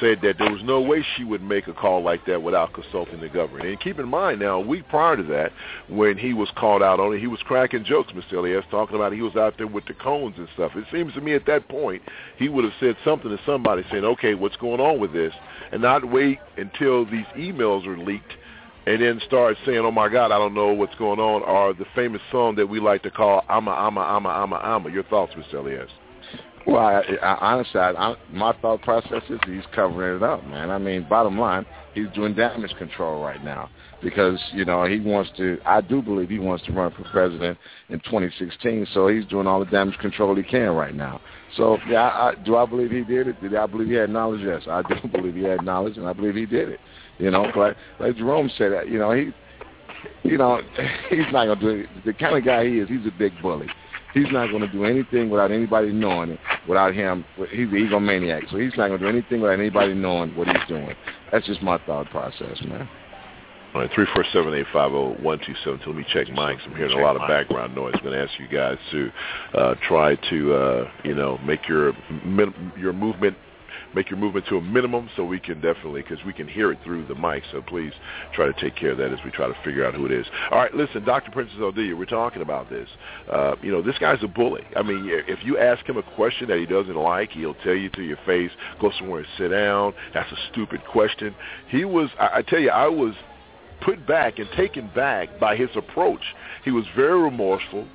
said that there was no way she would make a call like that without consulting the government. And keep in mind now, a week prior to that, when he was called out on it, he was cracking jokes, Mister Elias, talking about he was out there with the cones and stuff. It seems to me at that point he would have said something to somebody saying, okay, what's going on with this, and not wait until these emails are leaked and then start saying, oh, my God, I don't know what's going on, or the famous song that we like to call I'm a, I'm a, I'm a, I'm a, I'm a. Your thoughts, Mister Elias? Well, I, I, honestly, I, I, my thought process is he's covering it up, man. I mean, bottom line, he's doing damage control right now because, you know, he wants to, I do believe he wants to run for president in twenty sixteen, so he's doing all the damage control he can right now. So, yeah, I, I, do I believe he did it? Did I believe he had knowledge? Yes, I do believe he had knowledge, and I believe he did it. You know, like, like Jerome said, that, you know, he, you know, he's not going to do it. The kind of guy he is, he's a big bully. He's not going to do anything without anybody knowing it, without him. He's an egomaniac, so he's not going to do anything without anybody knowing what he's doing. That's just my thought process, man. All right, three four seven, eight five zero, one two seven two. Let me check mics. I'm hearing a lot of background noise. I'm going to ask you guys to uh, try to, uh, you know, make your your movement Make your movement to a minimum so we can definitely, because we can hear it through the mic, so please try to take care of that as we try to figure out who it is. All right, listen, Doctor Princess Odilia, we're talking about this. Uh, you know, this guy's a bully. I mean, if you ask him a question that he doesn't like, he'll tell you to your face, go somewhere and sit down. That's a stupid question. He was, I, I tell you, I was put back and taken back by his approach. He was very remorseful.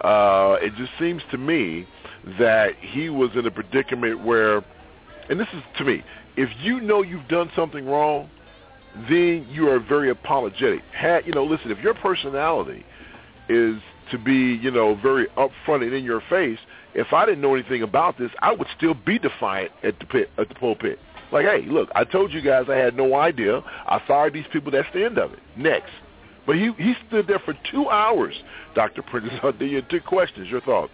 Uh, it just seems to me that he was in a predicament where, and this is to me, if you know you've done something wrong, then you are very apologetic. Had, you know, listen, if your personality is to be, you know, very upfront and in your face, if I didn't know anything about this, I would still be defiant at the pit, at the pulpit. Like, hey, look, I told you guys I had no idea. I fired these people. That's the end of it. Next. But he he stood there for two hours, Doctor Princess Odilia, and took questions. Your thoughts?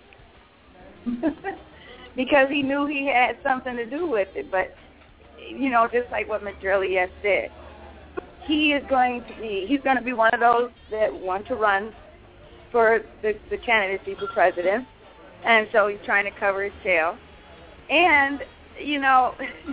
Because he knew he had something to do with it. But, you know, just like what Mister Elias said, he is going to be, he's going to be one of those that want to run for the, the candidacy for president. And so he's trying to cover his tail. And, you know,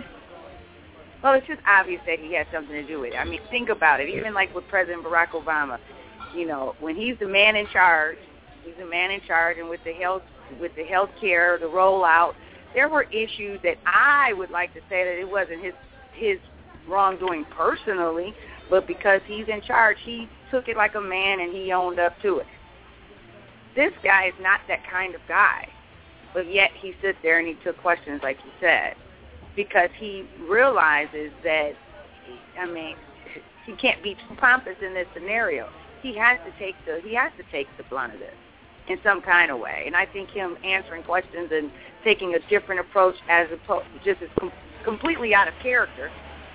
well, it's just obvious that he has something to do with it. I mean, think about it. Even like with President Barack Obama, you know, when he's the man in charge, he's the man in charge, and with the health with the health care, the rollout, there were issues that I would like to say that it wasn't his his wrongdoing personally, but because he's in charge, he took it like a man and he owned up to it. This guy is not that kind of guy, but yet he sits there and he took questions like you said, because he realizes that, I mean, he can't be too pompous in this scenario. He has to take the he has to take the blunt of this in some kind of way. And I think him answering questions and taking a different approach as opposed just as com- completely out of character,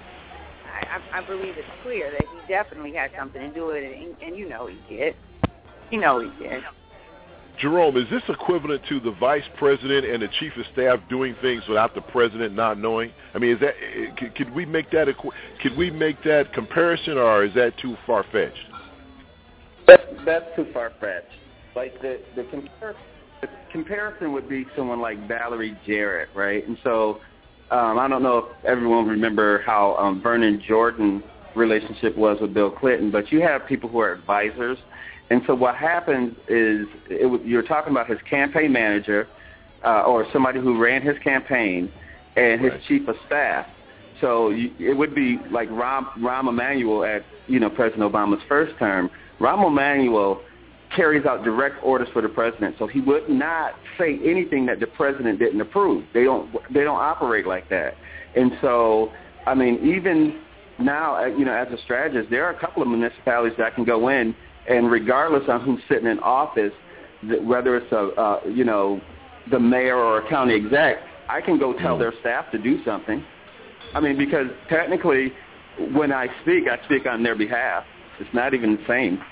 I, I, I believe it's clear that he definitely had something to do with it, and, and you know he did. You know he did. Jerome, is this equivalent to the vice president and the chief of staff doing things without the president not knowing? I mean, is that could, could we make that could we make that comparison, or is that too far fetched? That's, that's too far fetched. Like the the comparison, the comparison would be someone like Valerie Jarrett, right? And so um, I don't know if everyone remember how um, Vernon Jordan's relationship was with Bill Clinton, but you have people who are advisors. And so what happens is it was, you're talking about his campaign manager uh, or somebody who ran his campaign and his right. chief of staff. So you, it would be like Rahm, Rahm Emanuel at, you know, President Obama's first term. Rahm Emanuel carries out direct orders for the president, so he would not say anything that the president didn't approve. They don't they don't operate like that. And so, I mean, even now, you know, as a strategist, there are a couple of municipalities that can go in, and regardless on who's sitting in office, whether it's a uh, you know the mayor or a county exec, I can go tell their staff to do something. I mean, because technically, when I speak, I speak on their behalf. It's not even the same.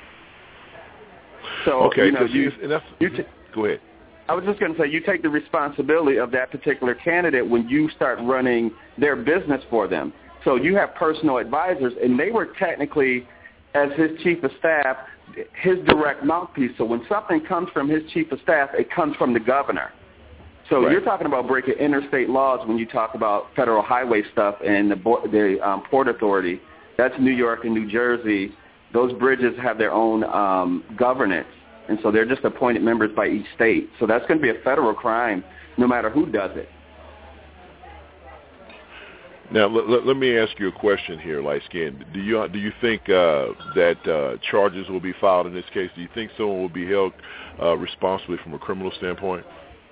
So, okay, you know, you, you, you t- go ahead. I was just going to say, you take the responsibility of that particular candidate when you start running their business for them. So you have personal advisors, and they were technically, as his chief of staff, his direct mouthpiece. So when something comes from his chief of staff, it comes from the governor. So right. you're talking about breaking interstate laws when you talk about federal highway stuff and the, the um, Port Authority. That's New York and New Jersey. Those bridges have their own um, governance, and so they're just appointed members by each state. So that's going to be a federal crime no matter who does it. Now, let, let, let me ask you a question here, Light Skin. Do you do you think uh, that uh, charges will be filed in this case? Do you think someone will be held uh, responsible from a criminal standpoint?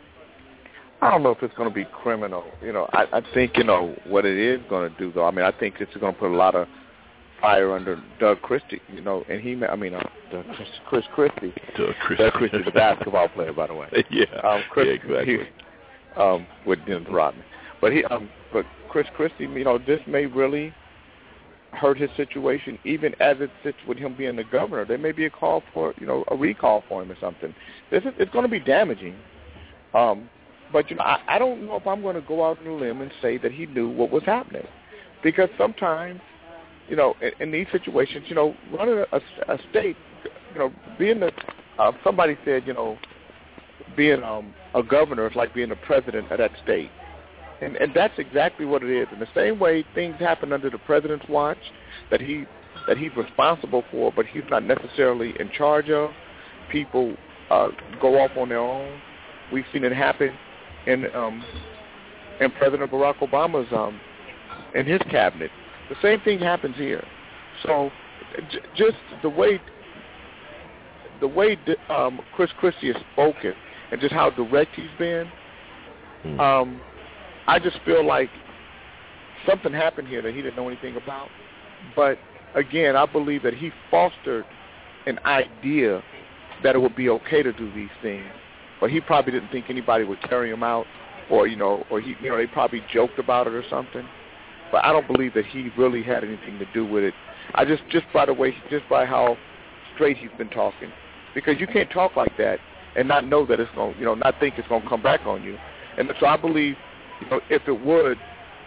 I don't know if it's going to be criminal. You know, I, I think, you know, what it is going to do, though, I mean, I think it's going to put a lot of fire under Doug Christie, you know, and he, I mean, uh, Chris, Chris Christie. Doug Christie. Doug Christie, the basketball player, by the way. Yeah, um, Chris, yeah exactly. He, um, with Dennis Rodman. But, he, um, but Chris Christie, you know, this may really hurt his situation, even as it sits with him being the governor. There may be a call for, you know, a recall for him or something. This is, it's going to be damaging. Um, But, you know, I, I don't know if I'm going to go out on a limb and say that he knew what was happening. Because sometimes, you know, in, in these situations, you know, running a, a state, you know, being the, uh, somebody said, you know, being um, a governor is like being the president of that state. And, and that's exactly what it is. In the same way things happen under the president's watch that he that he's responsible for, but he's not necessarily in charge of, people uh, go off on their own. We've seen it happen in um, in President Barack Obama's um, in his cabinet. The same thing happens here. So j- just the way the way um, Chris Christie has spoken and just how direct he's been, um, I just feel like something happened here that he didn't know anything about. But again, I believe that he fostered an idea that it would be okay to do these things. But he probably didn't think anybody would carry him out, or you know, or he, you know, they probably joked about it or something. But I don't believe that he really had anything to do with it. I just, just by the way, just by how straight he's been talking, because you can't talk like that and not know that it's going, you know, not think it's going to come back on you. And so I believe, you know, if it would,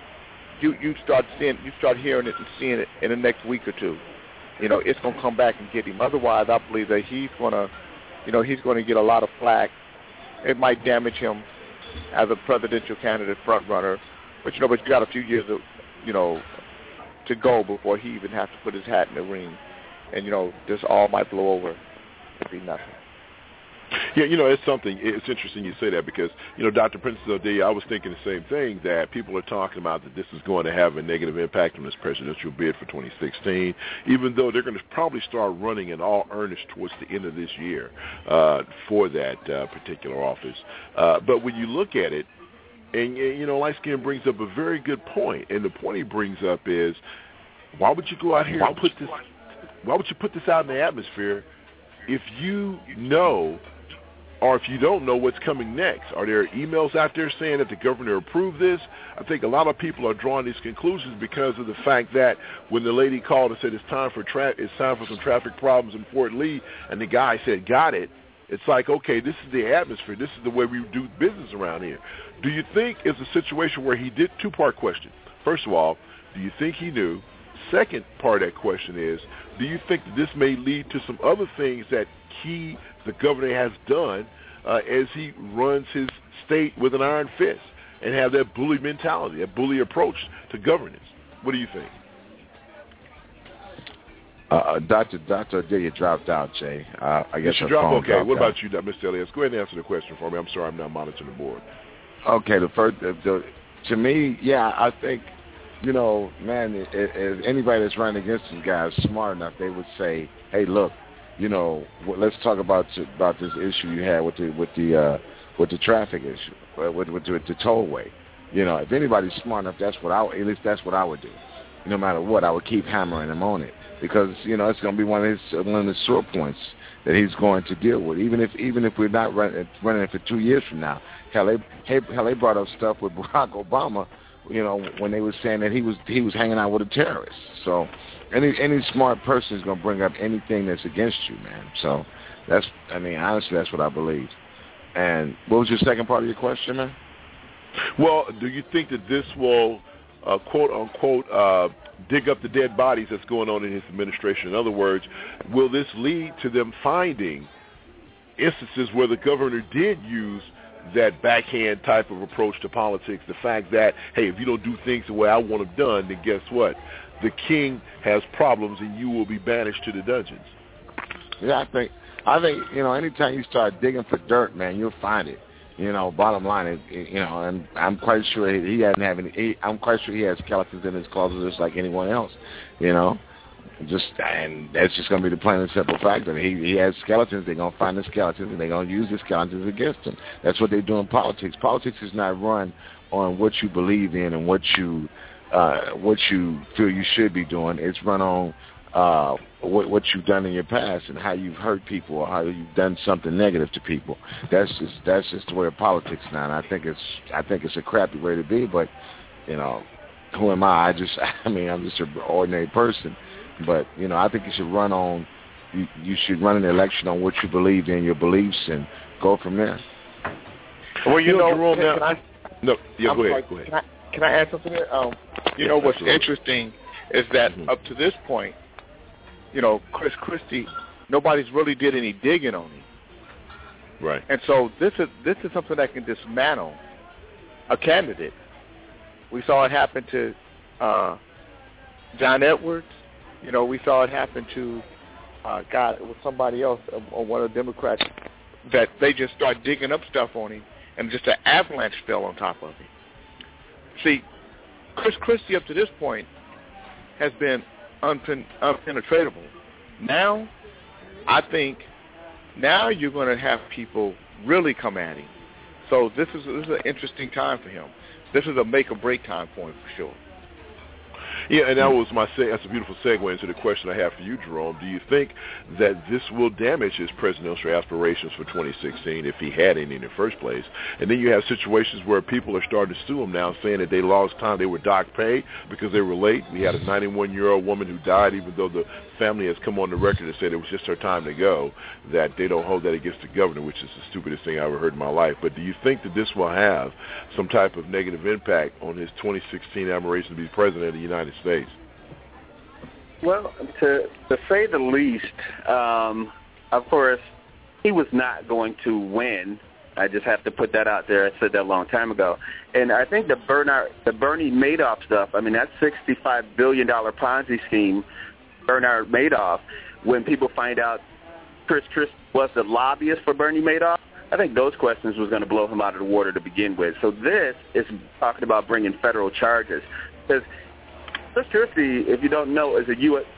you you start seeing, you start hearing it and seeing it in the next week or two. You know, it's going to come back and get him. Otherwise, I believe that he's going to, you know, he's going to get a lot of flack. It might damage him as a presidential candidate front runner, but you know, but you got a few years of, you know, to go before he even has to put his hat in the ring, and you know, this all might blow over and be nothing. Yeah, you know, it's something. It's interesting you say that because, you know, Doctor Princess O'Day, I was thinking the same thing, that people are talking about that this is going to have a negative impact on this presidential bid for twenty sixteen, even though they're going to probably start running in all earnest towards the end of this year uh, for that uh, particular office. Uh, but when you look at it, and, you know, Light Skin brings up a very good point, and the point he brings up is, why would you go out here and put this, why would you put this out in the atmosphere if you know, or if you don't know what's coming next? Are there emails out there saying that the governor approved this? I think a lot of people are drawing these conclusions because of the fact that when the lady called and said it's time for tra- it's time for some traffic problems in Fort Lee, and the guy said, got it, it's like, okay, this is the atmosphere. This is the way we do business around here. Do you think it's a situation where he did, two-part question. First of all, do you think he knew? Second part of that question is, do you think that this may lead to some other things that he, the governor, has done uh, as he runs his state with an iron fist and have that bully mentality, that bully approach to governance? What do you think? Uh, Doctor Doctor Adelia dropped out, Jay. Uh, I guess she her dropped. phone Okay. dropped What out. about you, Mister Elias? Go ahead and answer the question for me. I'm sorry, I'm not monitoring the board. Okay. The first, the, the, to me, yeah, I think, you know, man, if, if anybody that's running against this guy is smart enough, they would say, hey, look, you know, let's talk about about this issue you had with the with the uh, with the traffic issue, uh, with, with, with the tollway. You know, if anybody's smart enough, that's what I at least that's what I would do. No matter what, I would keep hammering him on it because you know it's going to be one of his one of the sore points that he's going to deal with. Even if even if we're not running running it for two years from now, hell, they hell they brought up stuff with Barack Obama. You know, when they were saying that he was he was hanging out with a terrorist. So any any smart person is going to bring up anything that's against you, man. So that's, I mean, honestly, that's what I believe. And what was your second part of your question, man? Well, do you think that this will, uh, quote unquote, uh, dig up the dead bodies that's going on in his administration? In other words, will this lead to them finding instances where the governor did use that backhand type of approach to politics, the fact that, hey, if you don't do things the way I want them done, then guess what? The king has problems and you will be banished to the dungeons. Yeah, I think, I think you know, anytime you start digging for dirt, man, you'll find it. You know, bottom line is, you know, and I'm quite sure he, he doesn't have any, he, I'm quite sure he has skeletons in his closet just like anyone else, you know. Just and that's just going to be the plain and simple fact that he he has skeletons. They're going to find the skeletons and they're going to use the skeletons against him. That's what they do in politics. Politics is not run on what you believe in and what you uh, what you feel you should be doing. It's run on uh, what what you've done in your past and how you've hurt people or how you've done something negative to people. That's just that's just the way of politics now. And I think it's I think it's a crappy way to be. But you know, who am I? I just I mean I'm just an ordinary person. But, you know, I think you should run on, you, you should run an election on what you believe in, your beliefs, and go from there. Well, you, you know, know can, can I, no, yeah, go ahead, sorry, go ahead. Can I, can I add something there? Um, you yeah, know, what's absolutely. interesting is that mm-hmm. up to this point, you know, Chris Christie, nobody's really did any digging on him. Right. And so this is this is something that can dismantle a candidate. We saw it happen to uh, John Edwards. You know, we saw it happen to, uh, God, it was somebody else, or one of the Democrats, that they just started digging up stuff on him, and just an avalanche fell on top of him. See, Chris Christie up to this point has been unpen- unpenetratable. Now, I think, now you're going to have people really come at him. So this is this is an interesting time for him. This is a make-or-break time point for sure. Yeah, and that was my seg- that's a beautiful segue into the question I have for you, Jerome. Do you think that this will damage his presidential aspirations for twenty sixteen if he had any in the first place? And then you have situations where people are starting to sue him now, saying that they lost time, they were dock paid because they were late. We had a ninety-one-year-old woman who died, even though the family has come on the record and said it was just her time to go, that they don't hold that against the governor, which is the stupidest thing I ever heard in my life. But do you think that this will have some type of negative impact on his twenty sixteen aspiration to be president of the United States? Well, to to say the least, um, of course, he was not going to win. I just have to put that out there. I said that a long time ago. And I think the Bernard, the Bernie Madoff stuff, I mean, that sixty-five billion dollars Ponzi scheme, Bernard Madoff, when people find out Chris Christie was the lobbyist for Bernie Madoff, I think those questions was going to blow him out of the water to begin with. So this is talking about bringing federal charges. Because Chris Christie, if you don't know, is a U S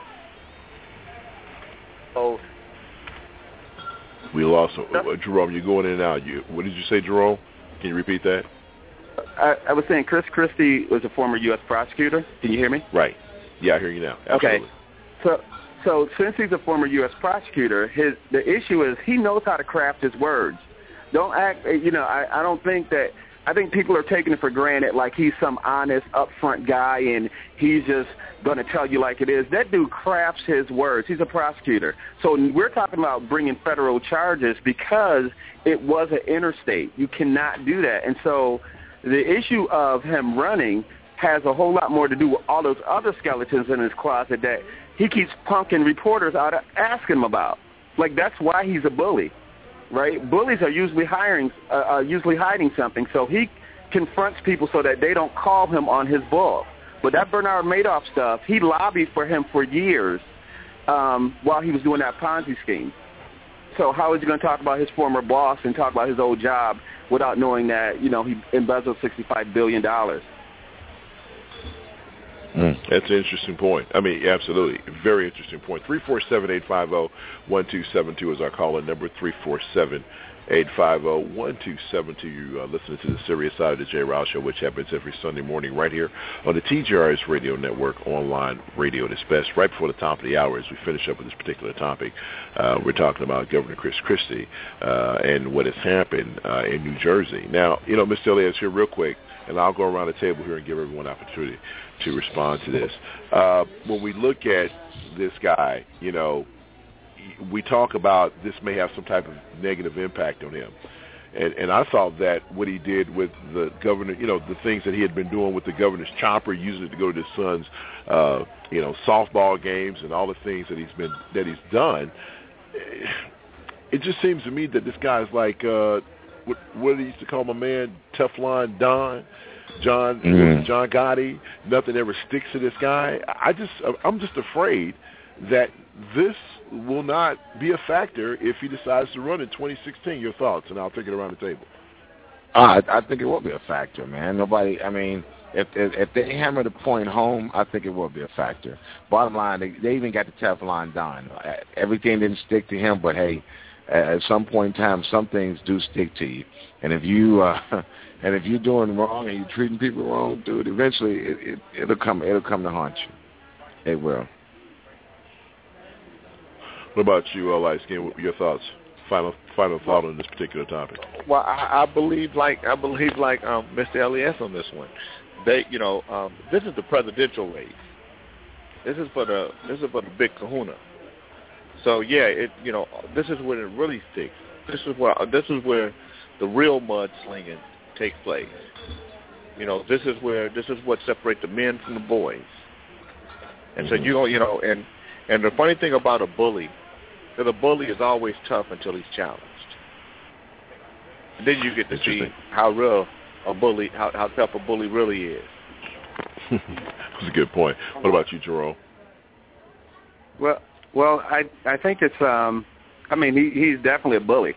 Oh, we lost uh, Jerome. You're going in and out. You, what did you say, Jerome? Can you repeat that? I, I was saying Chris Christie was a former U S prosecutor. Can you hear me? Right. Yeah, I hear you now. Absolutely. Okay. So, so since he's a former U S prosecutor, his the issue is he knows how to craft his words. Don't act. You know, I, I don't think that. I think people are taking it for granted like he's some honest, upfront guy and he's just going to tell you like it is. That dude crafts his words. He's a prosecutor. So we're talking about bringing federal charges because it was an interstate. You cannot do that. And so the issue of him running has a whole lot more to do with all those other skeletons in his closet that he keeps punking reporters out asking him about. Like, that's why he's a bully. Right, bullies are usually hiring, uh, are usually hiding something. So he confronts people so that they don't call him on his bull. But that Bernard Madoff stuff, he lobbied for him for years um, while he was doing that Ponzi scheme. So how is he going to talk about his former boss and talk about his old job without knowing that, you know, he embezzled sixty-five billion dollars? Mm. That's an interesting point. I mean, absolutely. Very interesting point. three four seven, eight five zero, one two seven two is our call-in number, three four seven, eight five zero, one two seven two. You are listening to the Serious Side of the Jay Rouse Show, which happens every Sunday morning right here on the T J R S Radio Network, online radio at its best. Right before the top of the hour, as we finish up with this particular topic, uh, we're talking about Governor Chris Christie uh, and what has happened uh, in New Jersey. Now, you know, Mister Elias, here real quick, and I'll go around the table here and give everyone an opportunity to respond to this. Uh, when we look at this guy, you know, we talk about this may have some type of negative impact on him. And, and I thought that what he did with the governor, you know, the things that he had been doing with the governor's chopper, using it to go to his son's, uh, you know, softball games and all the things that he's been, that he's done, it just seems to me that this guy's like, uh, what, what he used to call my man Teflon Don, John mm. John Gotti. Nothing ever sticks to this guy. I just I'm just afraid that this will not be a factor if he decides to run in twenty sixteen. Your thoughts, and I'll take it around the table. Uh, I, I think it will be a factor, man. Nobody, I mean, if, if if they hammer the point home, I think it will be a factor. Bottom line, they, they even got the Teflon Don. Everything didn't stick to him, but hey, at some point in time, some things do stick to you. And if you uh, and if you're doing wrong and you're treating people wrong, dude, eventually it, it, it'll come it'll come to haunt you. It will. What about you, uh, Light Skin? Your thoughts? Final final thought on this particular topic. Well, I, I believe like I believe like um, Mister Elias on this one. They, you know, um, this is the presidential race. This is for the this is for the big kahuna. So yeah, it you know this is where it really sticks. This is where this is where the real mudslinging takes place. You know, this is where this is what separates the men from the boys. And mm-hmm. so you know, you know, and and the funny thing about a bully, that a bully is always tough until he's challenged. And then you get to see how real a bully, how, how tough a bully really is. That's a good point. What about you, Jerome? Well, well, I I think it's um, I mean he he's definitely a bully.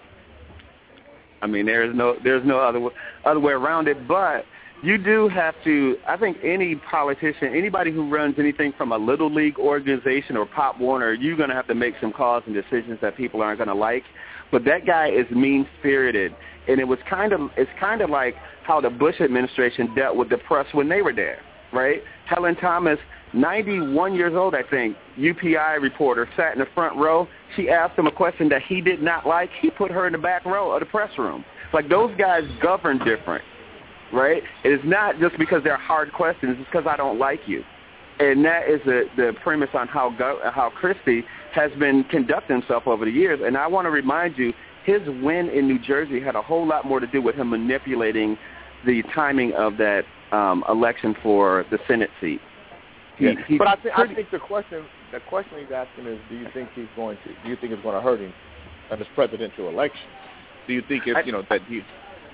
I mean there's no there's no other other way around it. But you do have to. I think any politician, anybody who runs anything from a little league organization or Pop Warner, you're going to have to make some calls and decisions that people aren't going to like. But that guy is mean spirited, and it was kind of it's kind of like how the Bush administration dealt with the press when they were there, right? Helen Thomas, ninety-one years old, I think, U P I reporter, sat in the front row. She asked him a question that he did not like. He put her in the back row of the press room. Like, those guys govern different, right? It is not just because they're hard questions. It's because I don't like you. And that is the, the premise on how go, how Christie has been conducting himself over the years. And I want to remind you, his win in New Jersey had a whole lot more to do with him manipulating the timing of that um, election for the Senate seat. He, yeah. he but I, th- pretty, I think the question the question he's asking is, do you think he's going to? Do you think it's going to hurt him in this presidential election? Do you think if I, you know that he?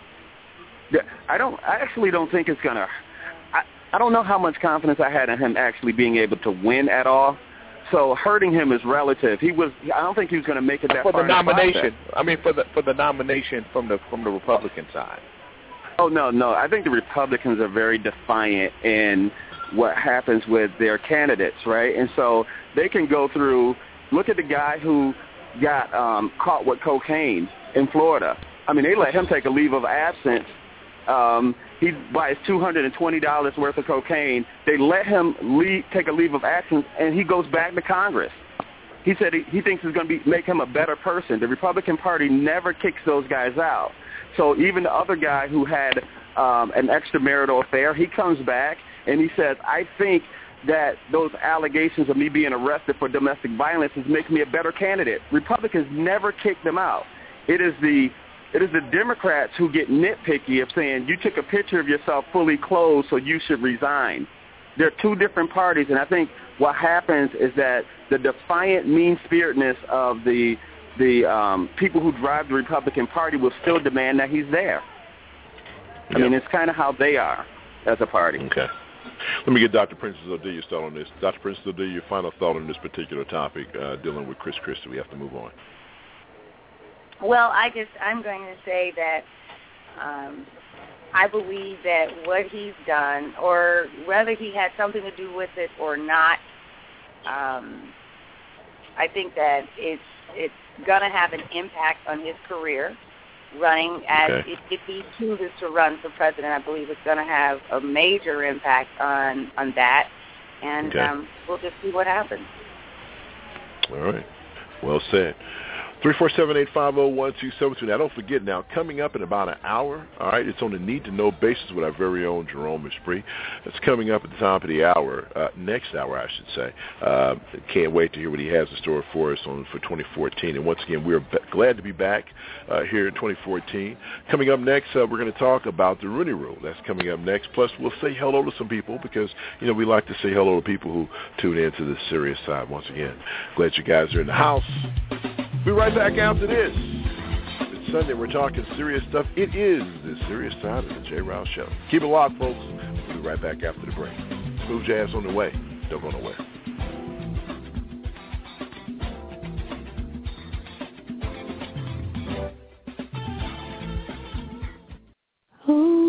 Yeah, I don't. I actually don't think it's going to. I I don't know how much confidence I had in him actually being able to win at all. So hurting him is relative. He was. I don't think he was going to make it that for far the nomination. In the I mean, for the for the nomination from the from the Republican side. Oh no, no. I think the Republicans are very defiant in what happens with their candidates, right? And so they can go through. Look at the guy who got um, caught with cocaine in Florida. I mean, they let him take a leave of absence. Um, he buys two hundred and twenty dollars worth of cocaine. They let him leave, take a leave of absence, and he goes back to Congress. He said he, he thinks it's going to be make him a better person. The Republican Party never kicks those guys out. So even the other guy who had um, an extramarital affair, he comes back and he says, I think that those allegations of me being arrested for domestic violence is making me a better candidate. Republicans never kick them out. It is the It is the Democrats who get nitpicky of saying you took a picture of yourself fully clothed, so you should resign. They're two different parties, and I think what happens is that the defiant mean-spiritedness of the the um, people who drive the Republican Party will still demand that he's there. I yeah. mean, it's kind of how they are as a party. Okay. Let me get Doctor Princess Odia's thought on this. Doctor Princess Odia, your final thought on this particular topic uh, dealing with Chris Christie. We have to move on. Well, I just, I'm going to say that um, I believe that what he's done, or whether he had something to do with it or not, um, I think that it's it's going to have an impact on his career running. As okay. if, if he chooses to run for president, I believe it's going to have a major impact on, on that, and okay. um, we'll just see what happens. All right. Well said. three four seven, eight five zero, one two seven two. Now, don't forget, now, coming up in about an hour, all right, it's on a need-to-know basis with our very own Jerome Esprit. It's coming up at the top of the hour, uh, next hour, I should say. Uh, can't wait to hear what he has in store for us on for twenty fourteen. And once again, we're b- glad to be back uh, here in twenty fourteen. Coming up next, uh, we're going to talk about the Rooney Rule. That's coming up next. Plus, we'll say hello to some people because, you know, we like to say hello to people who tune into the serious side once again. Glad you guys are in the house. Be right back after this. It's Sunday. We're talking serious stuff. It is the serious side of the Jay Rouse Show. Keep it locked, folks. We'll be right back after the break. Smooth Jazz on the way. Don't go nowhere. Oh,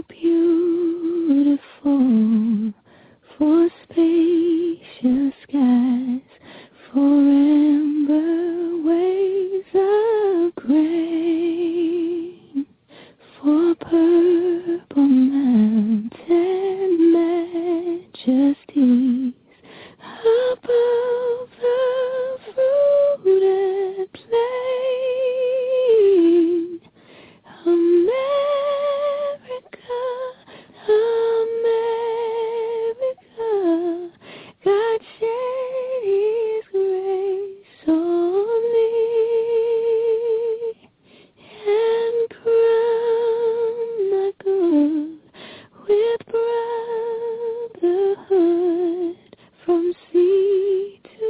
beautiful, for spacious skies, for amber waves of grain, for purple mountain majesties above the fruited plain. America, America, God shed His grace on me and crown my good with brotherhood from sea to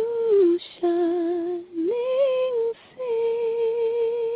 shining sea.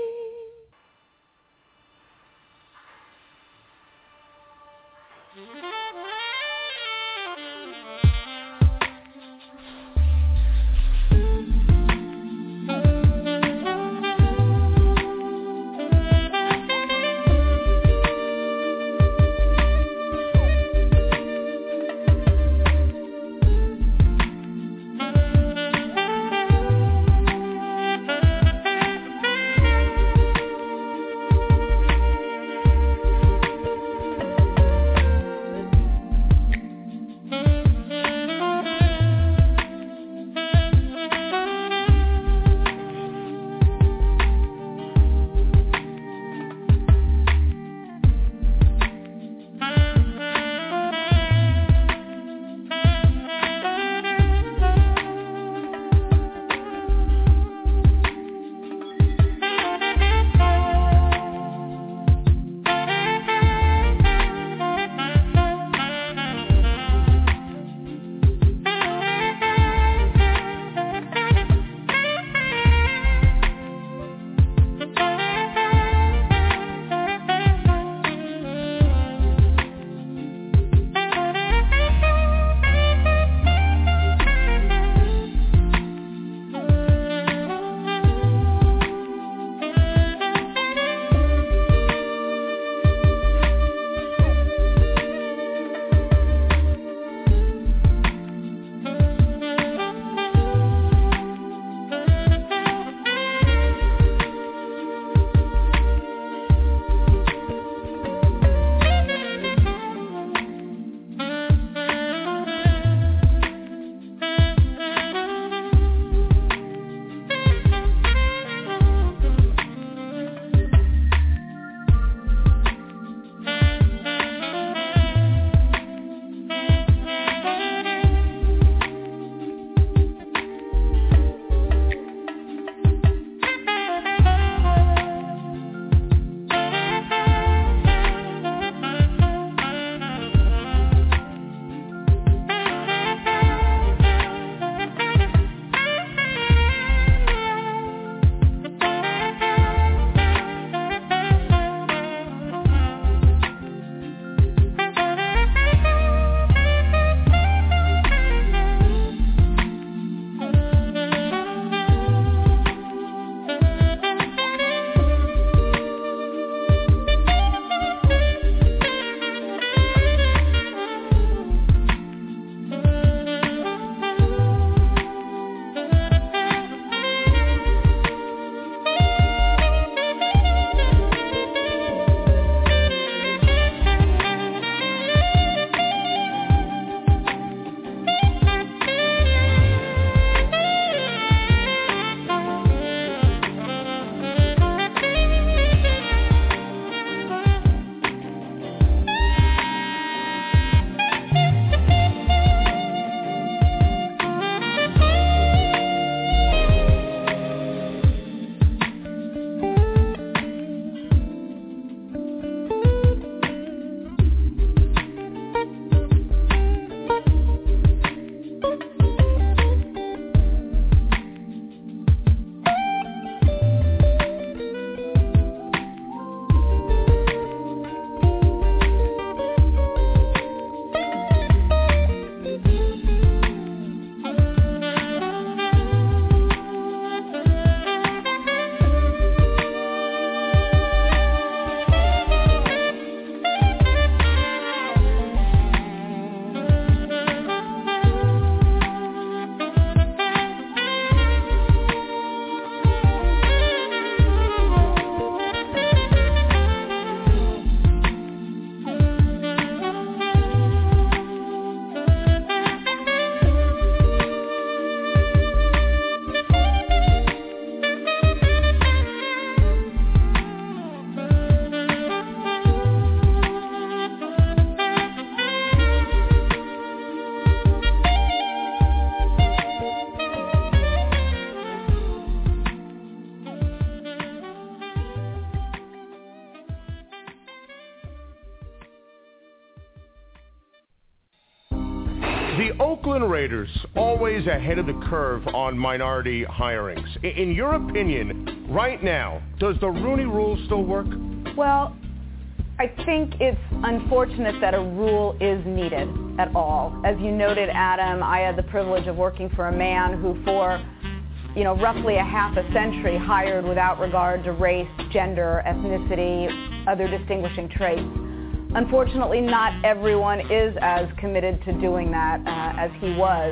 The Oakland Raiders, always ahead of the curve on minority hirings. In your opinion, right now, does the Rooney Rule still work? Well, I think it's unfortunate that a rule is needed at all. As you noted, Adam, I had the privilege of working for a man who for, you know, roughly a half a century hired without regard to race, gender, ethnicity, other distinguishing traits. Unfortunately, not everyone is as committed to doing that uh, as he was.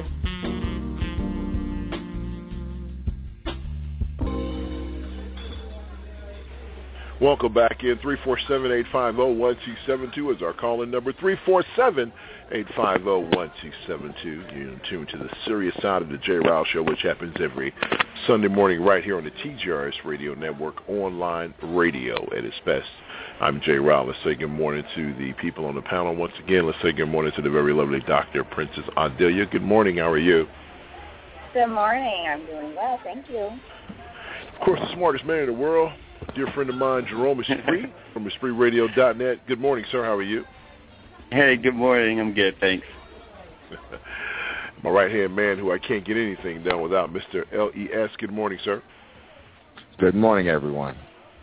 Welcome back in. three four seven, eight five zero, one two seven two is our call-in number. three four seven, eight five zero, one two seven two. You're in tune to the serious side of the Jay Ryle Show, which happens every Sunday morning right here on the T G R S Radio Network, online radio at its best. I'm Jay Ryle. Let's say good morning to the people on the panel once again. Let's say good morning to the very lovely Doctor Princess Adelia. Good morning. How are you? Good morning. I'm doing well. Thank you. Of course, the smartest man in the world, dear friend of mine, Jerome Esprit from esprit radio dot net. Good morning, sir. How are you? Hey, good morning. I'm good, thanks. My right-hand man who I can't get anything done without, Mister L E S. Good morning, sir. Good morning, everyone.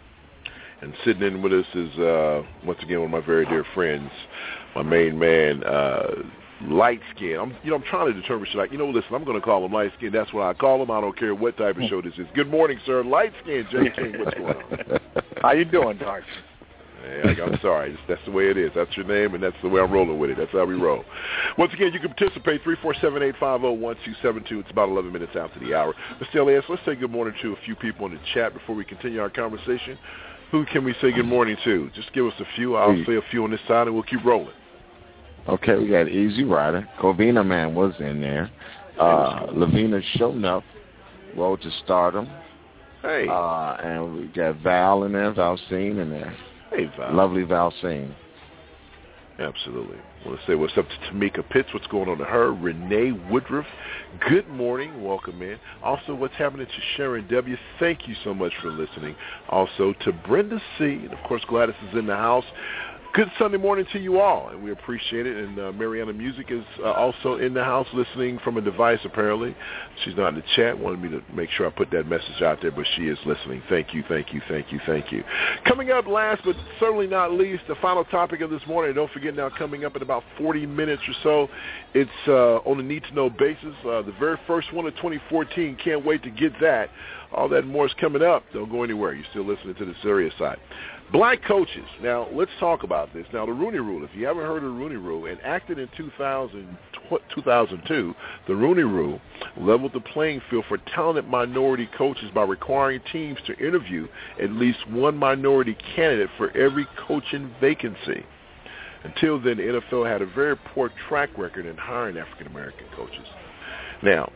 And sitting in with us is, uh, once again, one of my very dear friends, my main man, uh, Light Skin. I'm, you know, I'm trying to determine, should I, you know, listen, I'm going to call him Light Skin. That's what I call him. I don't care what type of show this is. Good morning, sir. Light Skin, Jay King. What's going on? How you doing, Doc? Hey, I'm sorry. That's the way it is. That's your name, and that's the way I'm rolling with it. That's how we roll. Once again, you can participate, three four seven, eight five zero, one two seven two. It's about eleven minutes after the hour. Mister Elias, let's say good morning to a few people in the chat before we continue our conversation. Who can we say good morning to? Just give us a few. I'll say a few on this side, and we'll keep rolling. Okay, we got Easy Rider. Covina Man was in there. Uh, Lavina Shonuff, Road to Stardom. Hey. Uh, and we got Val in there, Valcine in there. Hey, Val. Lovely Valcine. Absolutely. I want to say what's up to Tamika Pitts, what's going on to her. Renee Woodruff, good morning. Welcome in. Also, what's happening to Sharon W. Thank you so much for listening. Also, to Brenda C. And, of course, Gladys is in the house. Good Sunday morning to you all, and we appreciate it. And uh, Mariana Music is uh, also in the house listening from a device, apparently. She's not in the chat. Wanted me to make sure I put that message out there, but she is listening. Thank you, thank you, thank you, thank you. Coming up last, but certainly not least, the final topic of this morning. Don't forget now, coming up in about forty minutes or so, it's uh, on a need-to-know basis. Uh, the very first one of twenty fourteen. Can't wait to get that. All that and more is coming up. Don't go anywhere. You're still listening to the serious side. Black coaches. Now, let's talk about this. Now, the Rooney Rule, if you haven't heard of the Rooney Rule, enacted in two thousand, two thousand two, the Rooney Rule leveled the playing field for talented minority coaches by requiring teams to interview at least one minority candidate for every coaching vacancy. Until then, the N F L had a very poor track record in hiring African-American coaches. Now,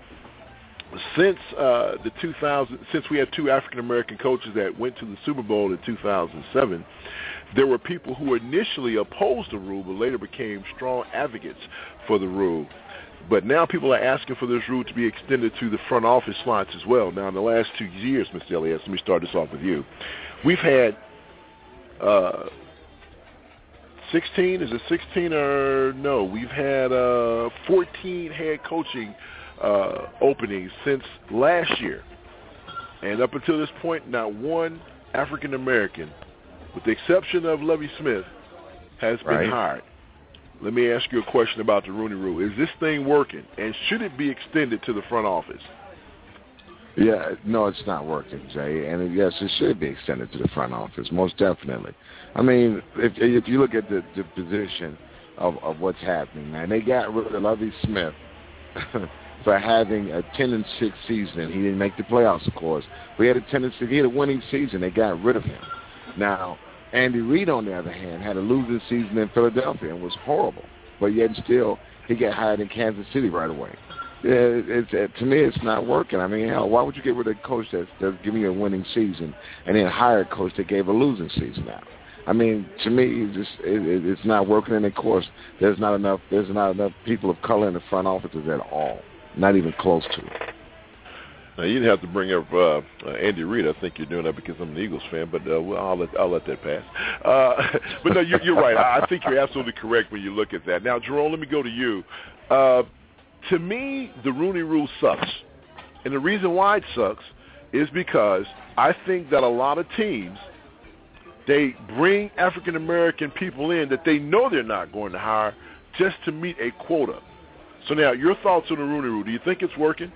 Since uh, the two thousand, since we had two African American coaches that went to the Super Bowl in two thousand seven, there were people who initially opposed the rule, but later became strong advocates for the rule. But now people are asking for this rule to be extended to the front office slots as well. Now, in the last two years, Mister Elias, let me start this off with you. We've had uh, sixteen. Is it sixteen or no? We've had uh, fourteen head coaching Uh, openings since last year, and up until this point, not one African American, with the exception of Lovie Smith, has been right. hired. Let me ask you a question about the Rooney Rule. Is this thing working, and should it be extended to the front office? Yeah, no, it's not working, Jay. And yes, it should be extended to the front office, most definitely. I mean, if if you look at the, the position of, of what's happening, man, they got rid of Lovie Smith for having a ten and six season. He didn't make the playoffs, of course. But he had a ten and six. He had a winning season. They got rid of him. Now, Andy Reid, on the other hand, had a losing season in Philadelphia and was horrible. But yet still, he got hired in Kansas City right away. Yeah, it's, it, to me, it's not working. I mean, hell, why would you get rid of a coach that's, that's giving you a winning season and then hire a coach that gave a losing season out? I mean, to me, it's just it, it's not working. And of course, there's not enough. There's not enough people of color in the front offices at all. Not even close to it. Now, you didn't have to bring up uh, uh, Andy Reid. I think you're doing that because I'm an Eagles fan, but uh, well, I'll let I'll let that pass. Uh, but no, you're, you're right. I, I think you're absolutely correct when you look at that. Now, Jerome, let me go to you. Uh, to me, the Rooney Rule sucks. And the reason why it sucks is because I think that a lot of teams, they bring African-American people in that they know they're not going to hire just to meet a quota. So now, your thoughts on the Rooney Rule. Do you think it's working?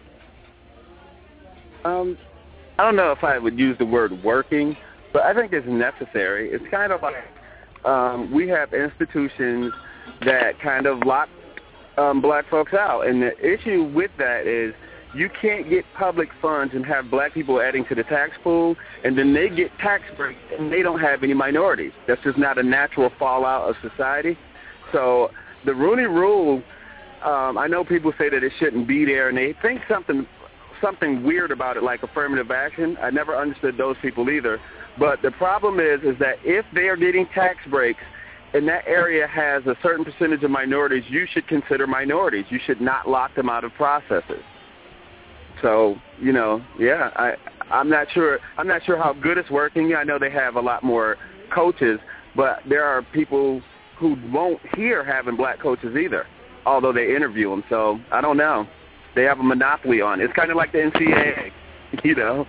Um, I don't know if I would use the word working, but I think it's necessary. It's kind of like um, we have institutions that kind of lock um, black folks out. And the issue with that is you can't get public funds and have black people adding to the tax pool, and then they get tax breaks and they don't have any minorities. That's just not a natural fallout of society. So the Rooney Rule, um, I know people say that it shouldn't be there, and they think something something weird about it, like affirmative action. I never understood those people either. But the problem is, is that if they are getting tax breaks and that area has a certain percentage of minorities, you should consider minorities. You should not lock them out of processes. So, you know, yeah, I, I'm not sure. I'm not sure how good it's working. I know they have a lot more coaches, but there are people who won't hear having black coaches either, although they interview them. So I don't know. They have a monopoly on it. It's kind of like the N C double A, you know.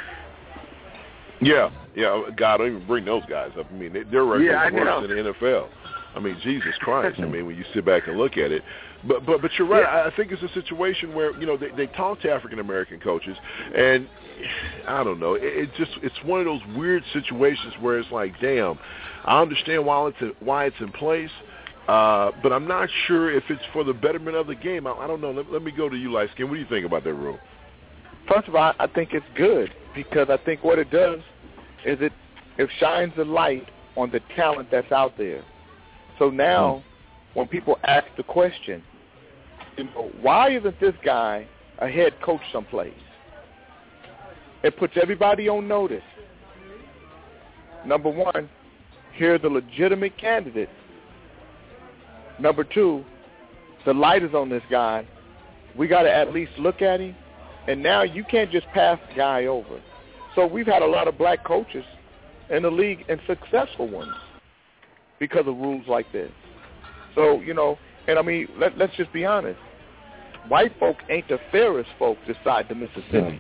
Yeah, yeah. God, don't even bring those guys up. I mean, they, they're records yeah, worse in the N F L. I mean, Jesus Christ. I mean, when you sit back and look at it. But but but you're right. Yeah. I think it's a situation where, you know, they, they talk to African-American coaches, and I don't know. It, it just it's one of those weird situations where it's like, damn, I understand why it's, a, why it's in place, uh, but I'm not sure if it's for the betterment of the game. I, I don't know. Let, let me go to you, Light Skin. What do you think about that rule? First of all, I think it's good because I think what it does is it, it shines a light on the talent that's out there. So now hmm. when people ask the question, you know, why isn't this guy a head coach someplace? It puts everybody on notice. Number one, here's a legitimate candidate. Number two, the light is on this guy. We got to at least look at him. And now you can't just pass the guy over. So we've had a lot of black coaches in the league and successful ones because of rules like this. So, you know, and I mean, let, let's just be honest. White folk ain't the fairest folk this side of Mississippi.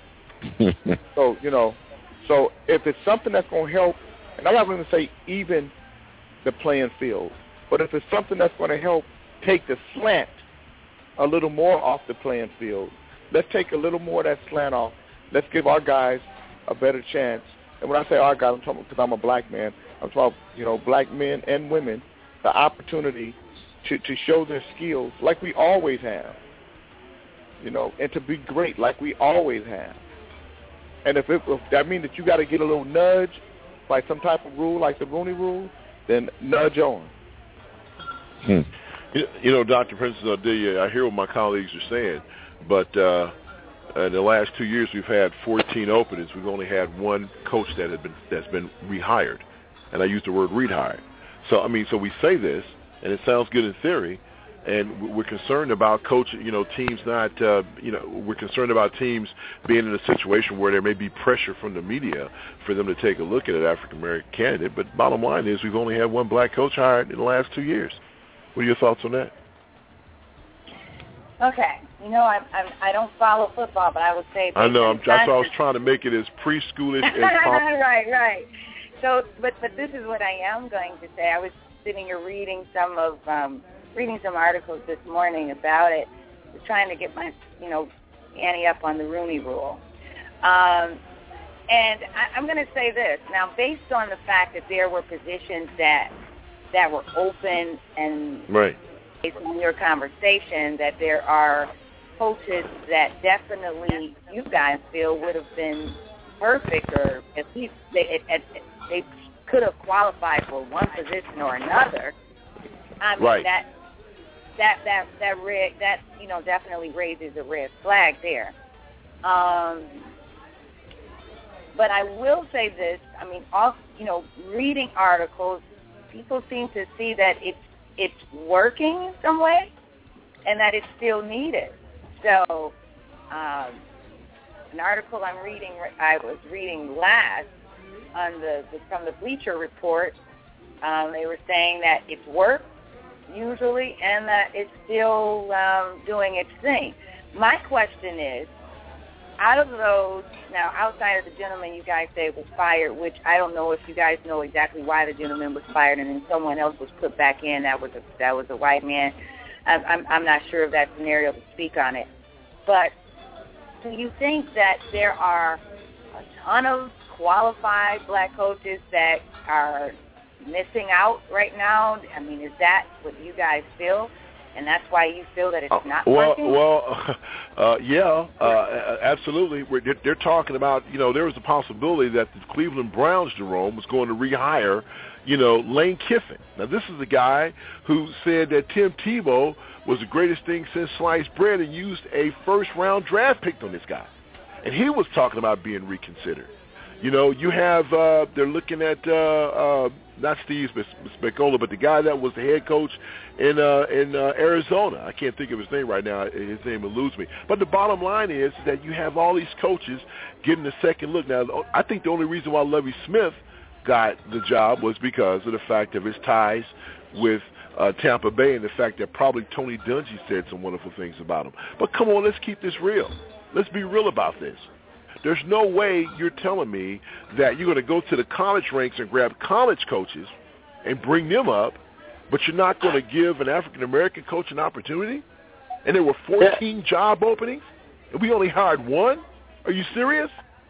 So, you know, so if it's something that's going to help, and I'm not going to say even the playing field, but if it's something that's going to help take the slant a little more off the playing field, let's take a little more of that slant off. Let's give our guys a better chance. And when I say our guys, I'm talking because I'm a black man. I'm talking, you know, black men and women, the opportunity to, to show their skills like we always have, you know, and to be great like we always have. And if, it, if that means that you got to get a little nudge by some type of rule like the Rooney Rule, then nudge on. Hmm. You, you know, Doctor Princess Ardelia, I hear what my colleagues are saying, but uh, in the last two years we've had fourteen openings. We've only had one coach that had been that's been rehired, and I use the word rehired. So I mean, so we say this, and it sounds good in theory, and we're concerned about coach, you know, teams not, uh, you know, we're concerned about teams being in a situation where there may be pressure from the media for them to take a look at an African American candidate. But bottom line is, we've only had one black coach hired in the last two years. What are your thoughts on that? Okay, you know, I'm, I'm I don't follow football, but I would say. I know. I'm, that's why I was trying to make it as preschoolish as possible. Right, right. So, but but this is what I am going to say. I was sitting here reading some of um, reading some articles this morning about it. I was trying to get my you know ante up on the Rooney Rule, um, and I, I'm going to say this now, based on the fact that there were positions that that were open and right. based on your conversation, that there are coaches that definitely you guys feel would have been perfect, or at least they, at, they could have qualified for one position or another. I mean, right. that that that that red, that you know definitely raises a red flag there. Um, but I will say this: I mean, all you know, reading articles, people seem to see that it's it's working in some way, and that it's still needed. So, um, an article I'm reading, I was reading last on the, the from the Bleacher Report, um, they were saying that it's worked, usually, and that it's still um, doing its thing. My question is, out of those, now outside of the gentleman you guys say was fired, which I don't know if you guys know exactly why the gentleman was fired, and then someone else was put back in that was a, that was a white man. I'm, I'm, I'm not sure of that scenario to speak on it. But do you think that there are a ton of qualified black coaches that are missing out right now? I mean, is that what you guys feel? And that's why you feel that it's not well, working? Well, uh, yeah, uh, absolutely. We're, they're, they're talking about, you know, there was a possibility that the Cleveland Browns, Jerome, was going to rehire, you know, Lane Kiffin. Now, this is the guy who said that Tim Tebow was the greatest thing since sliced bread and used a first-round draft pick on this guy. And he was talking about being reconsidered. You know, you have, uh, they're looking at, uh, uh, not Steve Spagnuolo, but the guy that was the head coach in uh, in uh, Arizona. I can't think of his name right now. His name eludes me. But the bottom line is that you have all these coaches getting a second look. Now, I think the only reason why Lovie Smith got the job was because of the fact of his ties with uh, Tampa Bay and the fact that probably Tony Dungy said some wonderful things about him. But come on, let's keep this real. Let's be real about this. There's no way you're telling me that you're going to go to the college ranks and grab college coaches and bring them up, but you're not going to give an African-American coach an opportunity? And there were fourteen yeah. job openings, and we only hired one? Are you serious?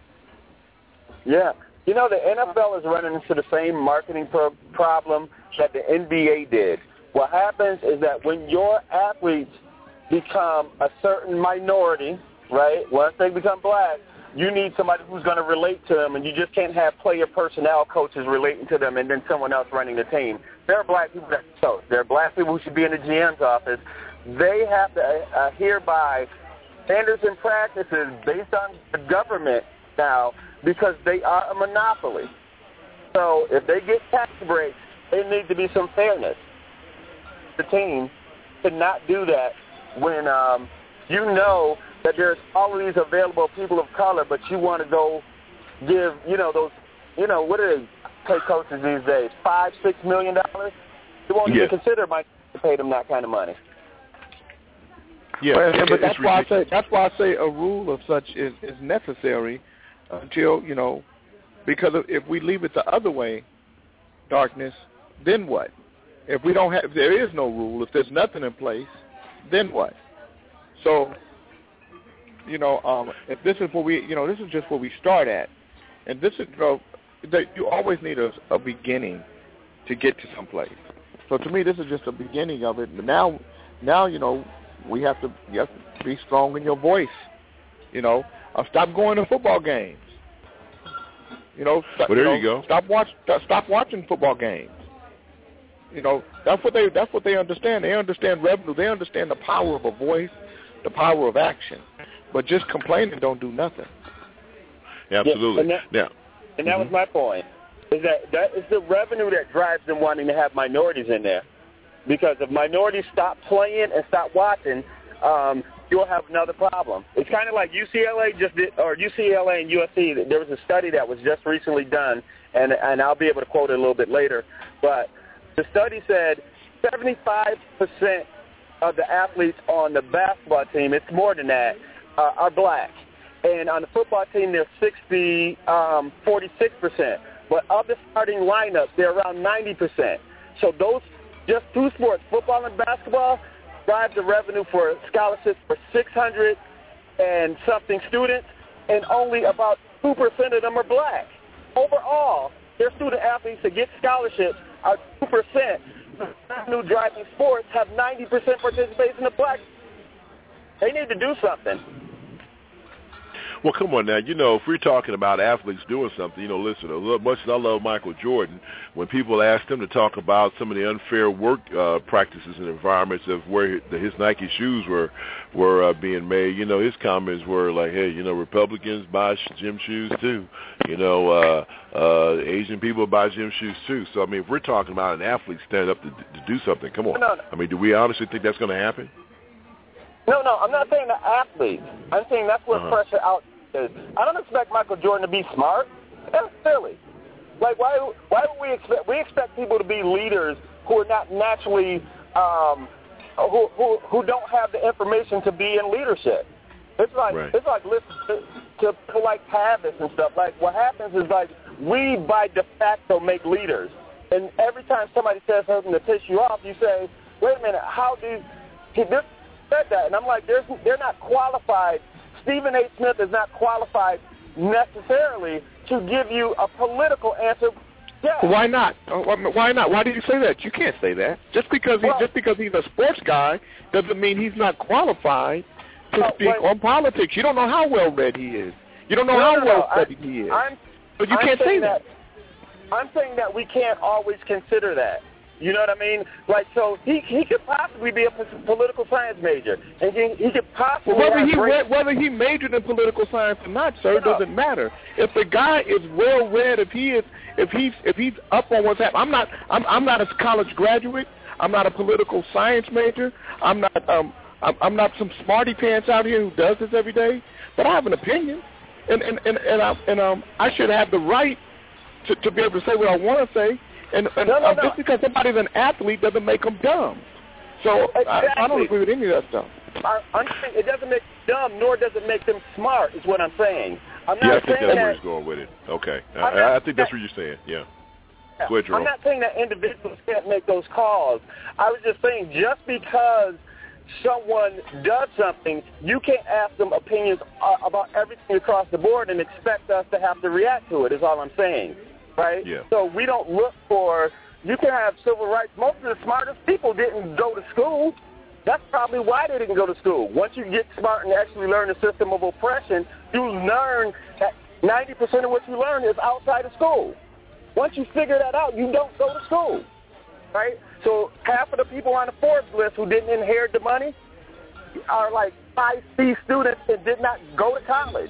Yeah. You know, the N F L is running into the same marketing pro- problem that the N B A did. What happens is that when your athletes become a certain minority, right, once they become black, you need somebody who's going to relate to them, and you just can't have player personnel coaches relating to them and then someone else running the team. There are black people that coach. There are black people who should be in the G M's office. They have to adhere by standards and practices based on the government now because they are a monopoly. So if they get tax breaks, there needs to be some fairness. The team cannot do that when um, you know that there's all of these available people of color, but you want to go give, you know, those, you know, what do they pay coaches these days? Five, six million dollars? You won't yeah. even consider Mike to pay them that kind of money. Yeah, but, it, but that's why ridiculous. I say that's why I say a rule of such is, is necessary until, you know, because if we leave it the other way, darkness, then what? If we don't have, if there is no rule, if there's nothing in place, then what? So, you know, um, if this is where we, you know, this is just where we start at, and this is, you know, that you always need a, a beginning to get to someplace. So to me, this is just a beginning of it. But now, now, you know, we have to, you have to be strong in your voice. You know, uh, stop going to football games. You know, st- well, there you, know, you go. Stop watch, stop watching football games. You know, that's what they that's what they understand. They understand revenue. They understand the power of a voice, the power of action. But just complaining don't do nothing. Yeah, absolutely. Yeah, and that, yeah. and that mm-hmm. was my point. Is that that is the revenue that drives them wanting to have minorities in there. Because if minorities stop playing and stop watching, um, you'll have another problem. It's kind of like U C L A just did, or U C L A and U S C. There was a study that was just recently done, and and I'll be able to quote it a little bit later. But the study said seventy-five percent of the athletes on the basketball team, it's more than that, uh, are black. And on the football team, they're sixty, um, forty-six percent. But of the starting lineups, they're around ninety percent. So those, just two sports, football and basketball, drive the revenue for scholarships for six hundred and something students, and only about two percent of them are black. Overall, their student athletes that get scholarships are two percent. New driving sports have ninety percent participation of black. They need to do something. Well, come on now. You know, if we're talking about athletes doing something, you know, listen, as much as I love Michael Jordan, when people asked him to talk about some of the unfair work uh, practices and environments of where his, his Nike shoes were were uh, being made, you know, his comments were like, hey, you know, Republicans buy gym shoes too. You know, uh, uh, Asian people buy gym shoes too. So, I mean, if we're talking about an athlete stand up to, to do something, come on. No, no. I mean, do we honestly think that's going to happen? No, no, I'm not saying the athletes. I'm saying that's where uh-huh. pressure out is. I don't expect Michael Jordan to be smart. That's silly. Like, why Why would we expect, we expect people to be leaders who are not naturally um, who, who who don't have the information to be in leadership. It's like right. it's like listen to, to people like Tavis and stuff. Like what happens is like we by de facto make leaders, and every time somebody says something to piss you off, you say, "Wait a minute, how do he this said that?" And I'm like, "There's they're not qualified. Stephen A. Smith is not qualified necessarily to give you a political answer." Yeah. Why not? Why not? Why do you say that? You can't say that. Just because he well, just because he's a sports guy doesn't mean he's not qualified to speak wait. on politics. You don't know how well read he is. You don't know no, how no, well no. studied I, he is. I'm, but you I'm can't say that. that. I'm saying that we can't always consider that. You know what I mean? Like, so he he could possibly be a political science major, and he, he could possibly well, whether have he great... read, whether he majored in political science or not, sir, no. doesn't matter. If the guy is well read, if he is, if he's if he's up on what's happening, I'm not I'm I'm not a college graduate. I'm not a political science major. I'm not um I'm, I'm not some smarty pants out here who does this every day. But I have an opinion, and and and and, I, and um I should have the right to to be able to say what I want to say. And, and no, no, uh, no. just because somebody's an athlete doesn't make them dumb. So exactly. I, I don't agree with any of that stuff. I, I'm saying it doesn't make them dumb, nor does it make them smart, is what I'm saying. I'm not yeah, I think saying that's that, where he's going with it. Okay. I, not, I think that's what you're saying, yeah. yeah. Go ahead, Jerome. I'm not saying that individuals can't make those calls. I was just saying just because someone does something, you can't ask them opinions uh, about everything across the board and expect us to have to react to it, is all I'm saying. Right? Yeah. So we don't look for, you can have civil rights. Most of the smartest people didn't go to school. That's probably why they didn't go to school. Once you get smart and actually learn the system of oppression, you learn that ninety percent of what you learn is outside of school. Once you figure that out, you don't go to school. Right? So half of the people on the Forbes list who didn't inherit the money are like five C students that did not go to college.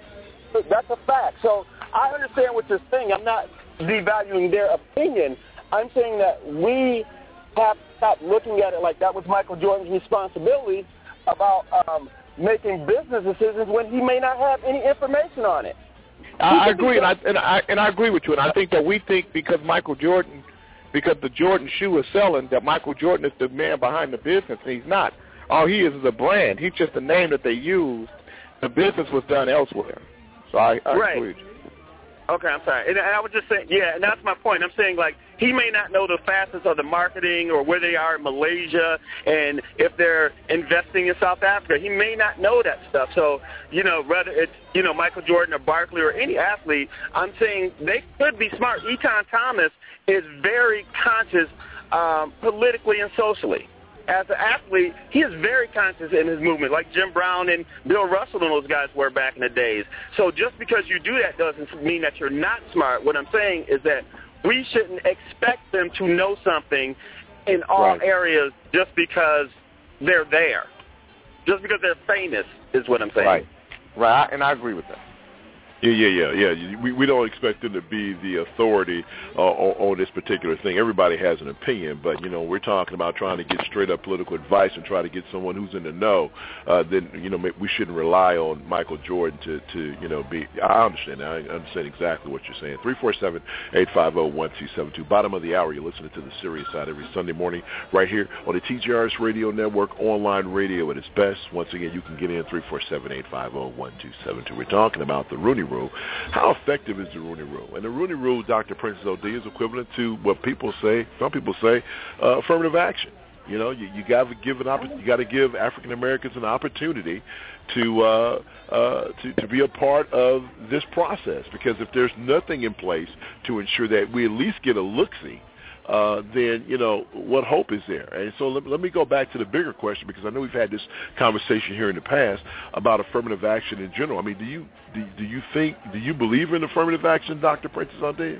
That's a fact. So I understand what you're saying. I'm not devaluing their opinion. I'm saying that we have to stop looking at it like that was Michael Jordan's responsibility about um, making business decisions when he may not have any information on it. I, I agree, and I, and I and I agree with you. And I think that we think because Michael Jordan, because the Jordan shoe is selling, that Michael Jordan is the man behind the business, and he's not. All he is is a brand. He's just a name that they used. The business was done elsewhere. So I, I right. agree with you. Okay, I'm sorry. And I was just saying, yeah, and that's my point. I'm saying, like, he may not know the facets of the marketing or where they are in Malaysia and if they're investing in South Africa. He may not know that stuff. So, you know, whether it's, you know, Michael Jordan or Barkley or any athlete, I'm saying they could be smart. Eton Thomas is very conscious um, politically and socially. As an athlete, he is very conscious in his movement, like Jim Brown and Bill Russell and those guys were back in the days. So just because you do that doesn't mean that you're not smart. What I'm saying is that we shouldn't expect them to know something in all right. areas just because they're there. Just because they're famous is what I'm saying. Right, right, and I agree with that. Yeah, yeah, yeah, yeah. We we don't expect them to be the authority uh, on, on this particular thing. Everybody has an opinion, but you know we're talking about trying to get straight up political advice and try to get someone who's in the know. Uh, then you know we shouldn't rely on Michael Jordan to, to you know be. I understand. I understand exactly what you're saying. Three four seven eight five zero one two seven two. Bottom of the hour. You're listening to the Serious Side every Sunday morning right here on the T J R S Radio Network, online radio at its best. Once again, you can get in three four seven eight five zero one two seven two. We're talking about the Rooney Rule. How effective is the Rooney Rule? And the Rooney Rule, Doctor Princess O'D, is equivalent to what people say, some people say, uh, affirmative action. You know, you, you got to give an opp- you got to give African Americans an opportunity to uh, uh, to to be a part of this process. Because if there's nothing in place to ensure that we at least get a look-see, Uh, then, you know, what hope is there? And so let, let me go back to the bigger question, because I know we've had this conversation here in the past about affirmative action in general. I mean, do you do, do you think, do you believe in affirmative action, Doctor Princess O'D?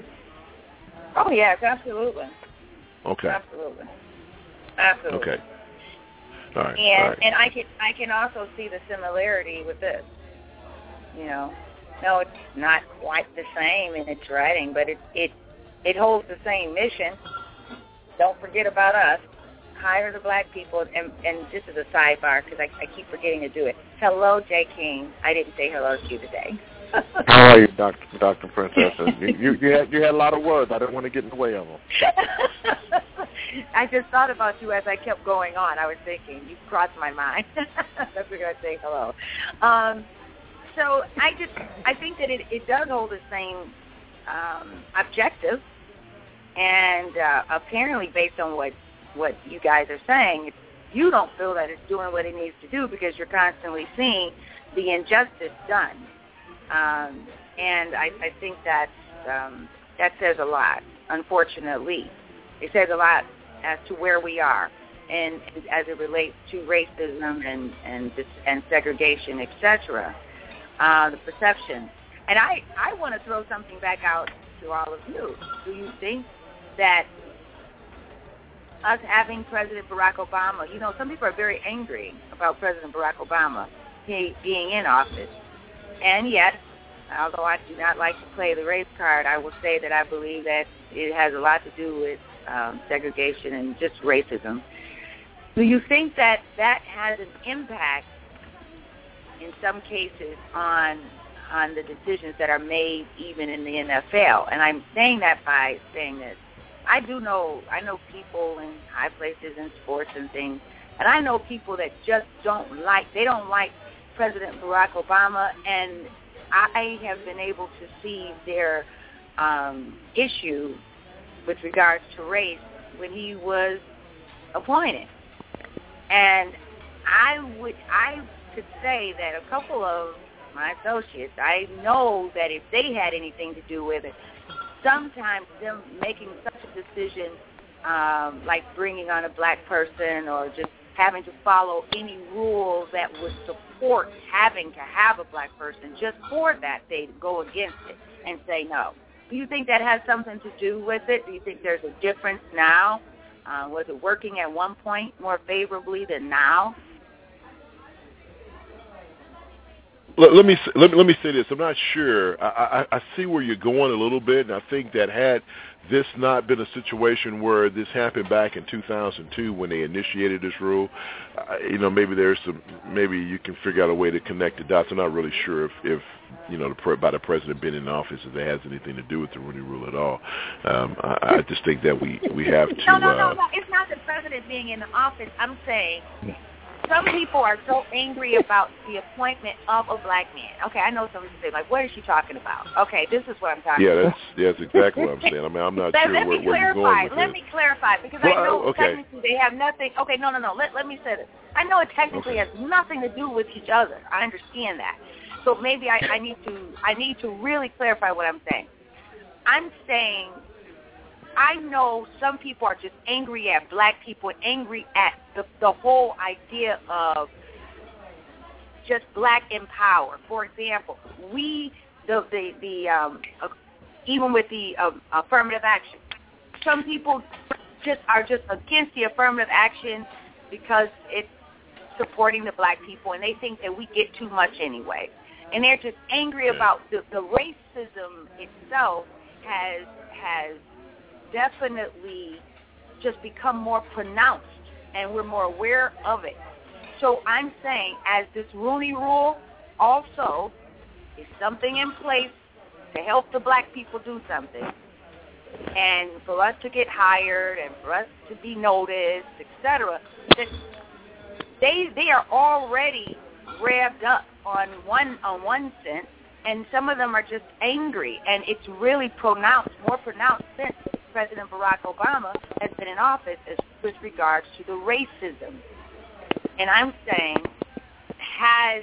Oh, yes, absolutely. Okay. Absolutely. Absolutely. Okay. All right. And All right. and I can I can also see the similarity with this. You know, no, it's not quite the same in its writing, but it it it holds the same mission. Don't forget about us. Hire the black people, and, and this is a sidebar because I, I keep forgetting to do it. Hello, Jay King. I didn't say hello to you today. How are you, Doctor Doctor Princess? you, you, you had you had a lot of words. I didn't want to get in the way of them. I just thought about you as I kept going on. I was thinking, you crossed my mind. That's we're going to say hello. Um, so I just, I think that it, it does hold the same um, objective, and uh, apparently based on what, what you guys are saying, you don't feel that it's doing what it needs to do because you're constantly seeing the injustice done. Um, and I, I think that um, that says a lot, unfortunately. It says a lot as to where we are and, and as it relates to racism and, and, and segregation, et cetera, uh, the perception. And I, I want to throw something back out to all of you. Do you think that us having President Barack Obama, you know, some people are very angry about President Barack Obama he, being in office. And yet, although I do not like to play the race card, I will say that I believe that it has a lot to do with um, segregation and just racism. Do you think that that has an impact in some cases on on the decisions that are made even in the N F L? And I'm saying that by saying this. I do know, I know people in high places in sports and things, and I know people that just don't like, they don't like President Barack Obama, and I have been able to see their um, issue with regards to race when he was appointed. And I would, I could say that a couple of my associates, I know that if they had anything to do with it, sometimes them making such a decision, um, like bringing on a black person or just having to follow any rules that would support having to have a black person, just for that they go against it and say no. Do you think that has something to do with it? Do you think there's a difference now? Uh, was it working at one point more favorably than now? Let, let me let me let me say this. I'm not sure. I, I, I see where you're going a little bit, and I think that had this not been a situation where this happened back in two thousand two when they initiated this rule, uh, you know, maybe there's some, maybe you can figure out a way to connect the dots. I'm not really sure if, if you know, the, by the president being in office, if that has anything to do with the Rooney Rule at all. Um, I, I just think that we we have to. No, no, no, uh, no. It's not the president being in the office. I'm saying. Some people are so angry about the appointment of a black man. Okay, I know some people say, like, what is she talking about? Okay, this is what I'm talking yeah, about. Yeah, that's, that's exactly what I'm saying. I mean, I'm not let, sure let where, me where you're clarify. going with Let this. me clarify, because well, I know okay. technically they have nothing. Okay, no, no, no. Let, let me say this. I know it technically okay. has nothing to do with each other. I understand that. So maybe I, I need to I need to really clarify what I'm saying. I'm saying I know some people are just angry at black people, angry at the, the whole idea of just black in power. For example, we, the, the, the um, uh, even with the uh, affirmative action, some people just are just against the affirmative action because it's supporting the black people, and they think that we get too much anyway. And they're just angry about the, the racism itself has has definitely just become more pronounced, and we're more aware of it. So I'm saying, as this Rooney Rule also is something in place to help the black people do something, and for us to get hired and for us to be noticed, et cetera, that they they are already revved up on one on one sense, and some of them are just angry, and it's really pronounced, more pronounced since President Barack Obama has been in office as with regards to the racism. And I'm saying, has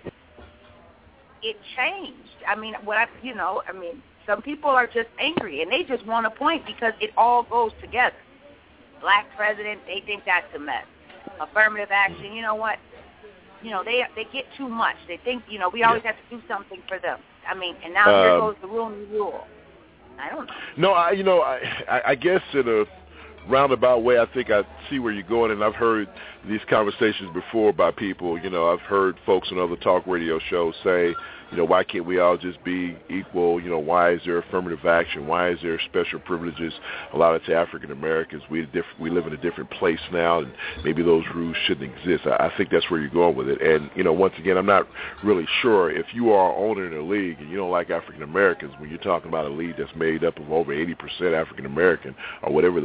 it changed? I mean, what I, you know, I mean, some people are just angry, and they just want a point because it all goes together. Black president, they think that's a mess. Affirmative action, you know what? You know, they they get too much. They think, you know, we always have to do something for them. I mean, and now um, here goes the Rooney Rule. I don't know. No, I, you know, I, I guess in a roundabout way, I think I see where you're going, and I've heard these conversations before by people. You know, I've heard folks on other talk radio shows say, you know, why can't we all just be equal? You know, why is there affirmative action? Why is there special privileges allotted to African Americans? We diff- we live in a different place now, and maybe those rules shouldn't exist. I, I think that's where you're going with it. And, you know, once again, I'm not really sure if you are an owner in a league and you don't like African Americans, when you're talking about a league that's made up of over eighty percent African American or whatever those numbers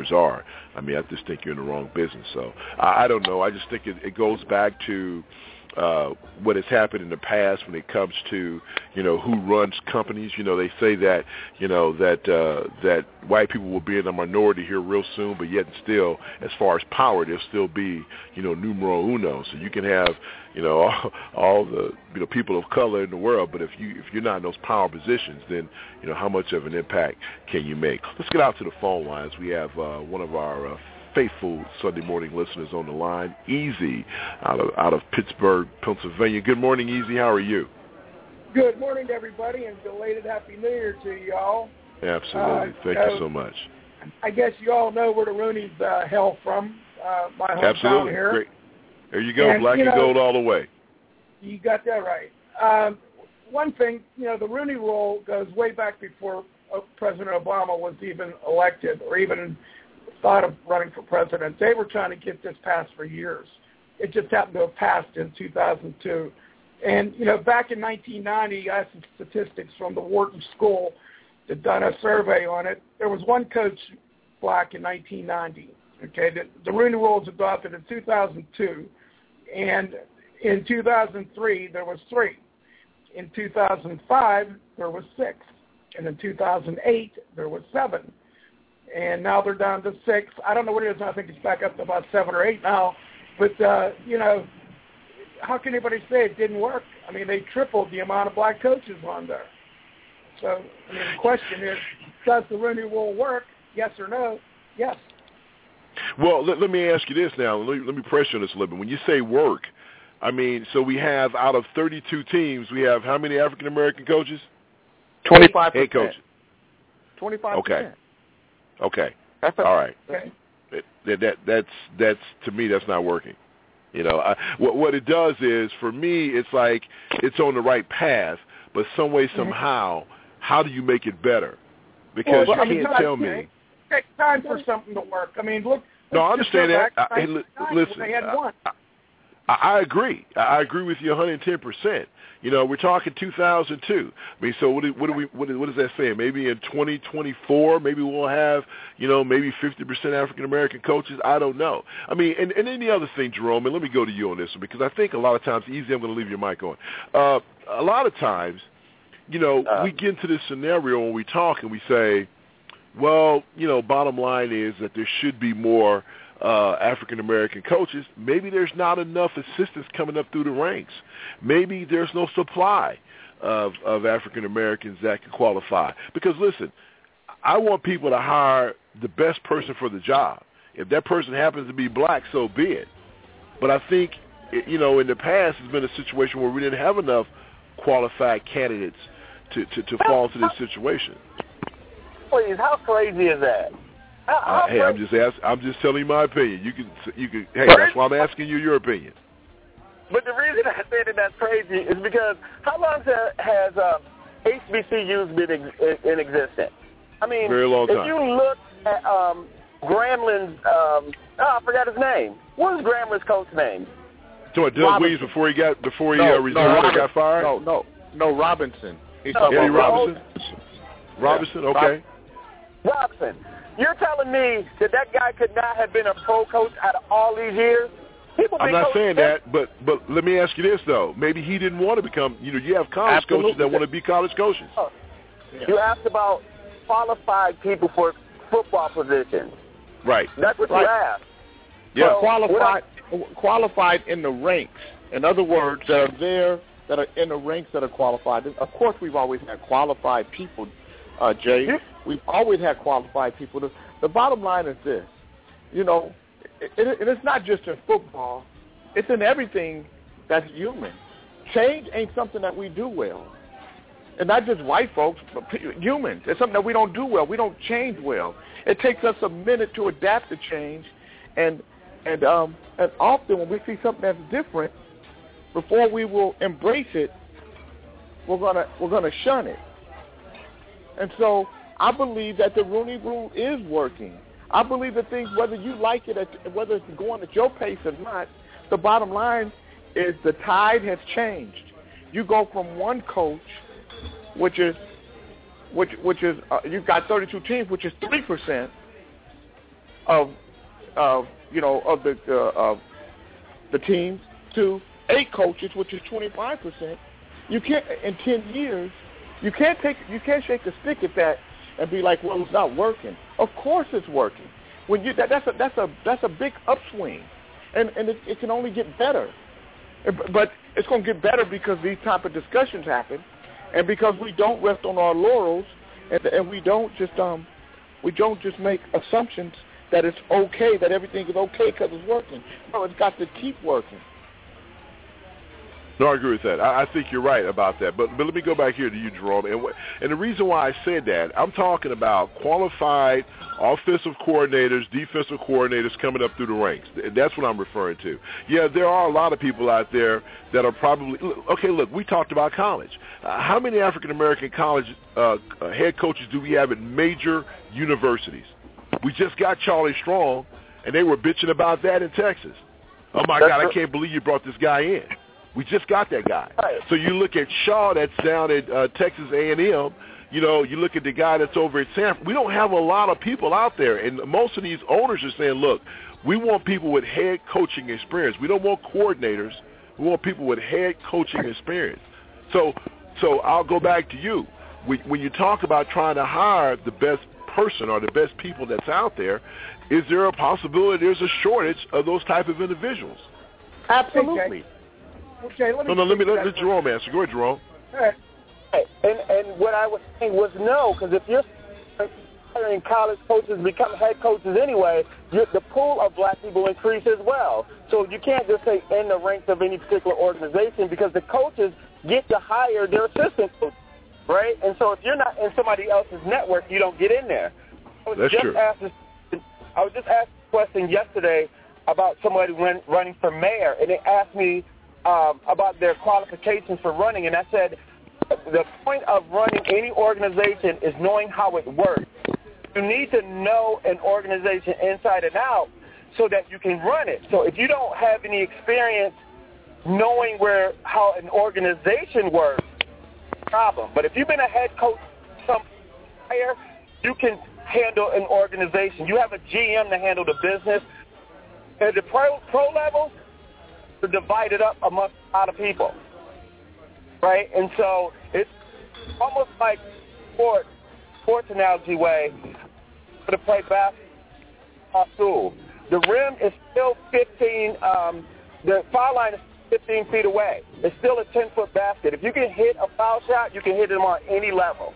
players are, I mean, I just think you're in the wrong business. So I, I don't know. I just think it, it goes back to uh, what has happened in the past when it comes to, you know, who runs companies. You know, they say that, you know, that uh, that white people will be in a minority here real soon, but yet still, as far as power, they'll still be, you know, numero uno. So you can have, you know, all, all the, you know, people of color in the world, but if you if you're not in those power positions, then, you know, how much of an impact can you make? Let's get out to the phone lines. We have uh, one of our uh, faithful Sunday morning listeners on the line, Easy, out of out of Pittsburgh, Pennsylvania. Good morning, Easy. How are you? Good morning to everybody, and belated Happy New Year to you all. Absolutely. Uh, Thank so, you so much. I guess you all know where the Rooney's uh, hail from, uh, my hometown Absolutely. here. Great. There you go, and, black you know, and gold all the way. You got that right. Um, one thing, you know, the Rooney Rule goes way back before uh, President Obama was even elected or even thought of running for president. They were trying to get this passed for years. It just happened to have passed in two thousand two. And, you know, back in nineteen ninety, I had some statistics from the Wharton School that done a survey on it. There was one coach black in nineteen ninety. Okay, the, the Rooney Rule was adopted in two thousand two, and in two thousand three there was three. In two thousand five there was six, and in two thousand eight there was seven. And now they're down to six. I don't know what it is. I think it's back up to about seven or eight now. But, uh, you know, how can anybody say it didn't work? I mean, they tripled the amount of black coaches on there. So, I mean, the question is, does the Rooney Rule work? Yes or no? Yes. Well, let, let me ask you this now. Let me, let me press you on this a little bit. When you say work, I mean, so we have out of thirty-two teams, we have how many African-American coaches? twenty-five percent. Head coaches. twenty-five percent. Okay. Okay. All right. Okay. That, that that's that's to me that's not working. You know, I, what what it does is for me it's like it's on the right path, but some way somehow, how do you make it better? Because well, you I mean, can't time, tell me. It takes time for something to work. I mean, look. No, I understand that. I, hey, listen, they had one. I, I, I agree. I agree with you one hundred ten percent. You know, we're talking two thousand two. I mean, so what do, what do we what, what is that saying? Maybe in twenty twenty-four, maybe we'll have, you know, maybe fifty percent African American coaches. I don't know. I mean, and, and then the other thing, Jerome, and let me go to you on this one because I think a lot of times, easy, I'm going to leave your mic on. Uh, a lot of times, you know, uh, we get into this scenario when we talk and we say, well, you know, bottom line is that there should be more uh, African-American coaches. Maybe there's not enough assistants coming up through the ranks. Maybe there's no supply of, of African-Americans that can qualify. Because, listen, I want people to hire the best person for the job. If that person happens to be black, so be it. But I think, you know, in the past, it's been a situation where we didn't have enough qualified candidates to, to, to fall into this situation. Please, how crazy is that? How, how uh, hey, I'm just ask, I'm just telling you my opinion. You can, you can. Hey, that's why I'm asking you your opinion. But the reason I say that that's crazy is because how long has uh, H B C Us been ex- in existence? I mean, very long time. If you look at um, Gramblin's, um, oh, I forgot his name. What was Gramblin's coach's name? So Doug Robinson. Williams before he got before he no, uh, resigned no, or got fired. No, no, no, Robinson. He's no, talking Eddie about Robinson. Robinson, yeah. okay. Robinson. You're telling me that that guy could not have been a pro coach out of all these years? People I'm not saying them. that, but but let me ask you this though. Maybe he didn't want to become. You know, you have college Absolutely. coaches that want to be college coaches. Oh. Yeah. You asked about qualified people for football positions. Right. That's what right. you asked. Yeah. So, qualified, qualified in the ranks. In other words, that are there, that are in the ranks that are qualified. Of course, we've always had qualified people, uh, Jay. Yeah. We've always had qualified people. The, the bottom line is this. You know, it, it, it's not just in football. It's in everything that's human. Change ain't something that we do well. And not just white folks, but humans. It's something that we don't do well. We don't change well. It takes us a minute to adapt to change. And and um, and often when we see something that's different, before we will embrace it, we're gonna we're gonna shun it. And so I believe that the Rooney Rule is working. I believe that things, whether you like it, at, whether it's going at your pace or not, the bottom line is the tide has changed. You go from one coach, which is which which is uh, you've got thirty-two teams, which is three percent of, of you know, of the uh, of the teams to eight coaches, which is twenty-five percent. You can't in ten years. You can't take. You can't shake a stick at that and be like, well, it's not working. Of course, it's working. When you that, that's a that's a that's a big upswing, and and it, it can only get better. But it's going to get better because these type of discussions happen, and because we don't rest on our laurels, and, and we don't just um, we don't just make assumptions that it's okay, that everything is okay because it's working. No, it's got to keep working. No, I agree with that. I, I think you're right about that. But but let me go back here to you, Jerome. And, wh- and the reason why I said that, I'm talking about qualified offensive coordinators, defensive coordinators coming up through the ranks. That's what I'm referring to. Yeah, there are a lot of people out there that are probably – okay, look, we talked about college. Uh, how many African-American college uh, head coaches do we have at major universities? We just got Charlie Strong, and they were bitching about that in Texas. Oh, my God, I can't believe you brought this guy in. We just got that guy. So you look at Shaw that's down at uh, Texas A and M. You know, you look at the guy that's over at Sanford. We don't have a lot of people out there, and most of these owners are saying, look, we want people with head coaching experience. We don't want coordinators. We want people with head coaching experience. So so I'll go back to you. When you talk about trying to hire the best person or the best people that's out there, is there a possibility there's a shortage of those type of individuals? Absolutely. Okay, let me no, no, let me let, let Jerome answer. Go ahead, Jerome. All right. And and what I was saying was no, because if you're hiring college coaches become head coaches anyway, you, the pool of black people increase as well. So you can't just say in the ranks of any particular organization, because the coaches get to hire their assistant coaches, right? And so if you're not in somebody else's network, you don't get in there. I was That's just true. asked this, I was just asked a question yesterday about somebody run, running for mayor, and they asked me Um, about their qualifications for running, and I said the point of running any organization is knowing how it works. You need to know an organization inside and out so that you can run it. So if you don't have any experience knowing where how an organization works, problem. But if you've been a head coach somewhere, you can handle an organization. You have a G M to handle the business. At the pro, pro level, to divide it up amongst a lot of people, right? And so it's almost like sport, sports analogy way to play basketball school. The rim is still fifteen, um, the foul line is fifteen feet away. It's still a ten-foot basket. If you can hit a foul shot, you can hit them on any level.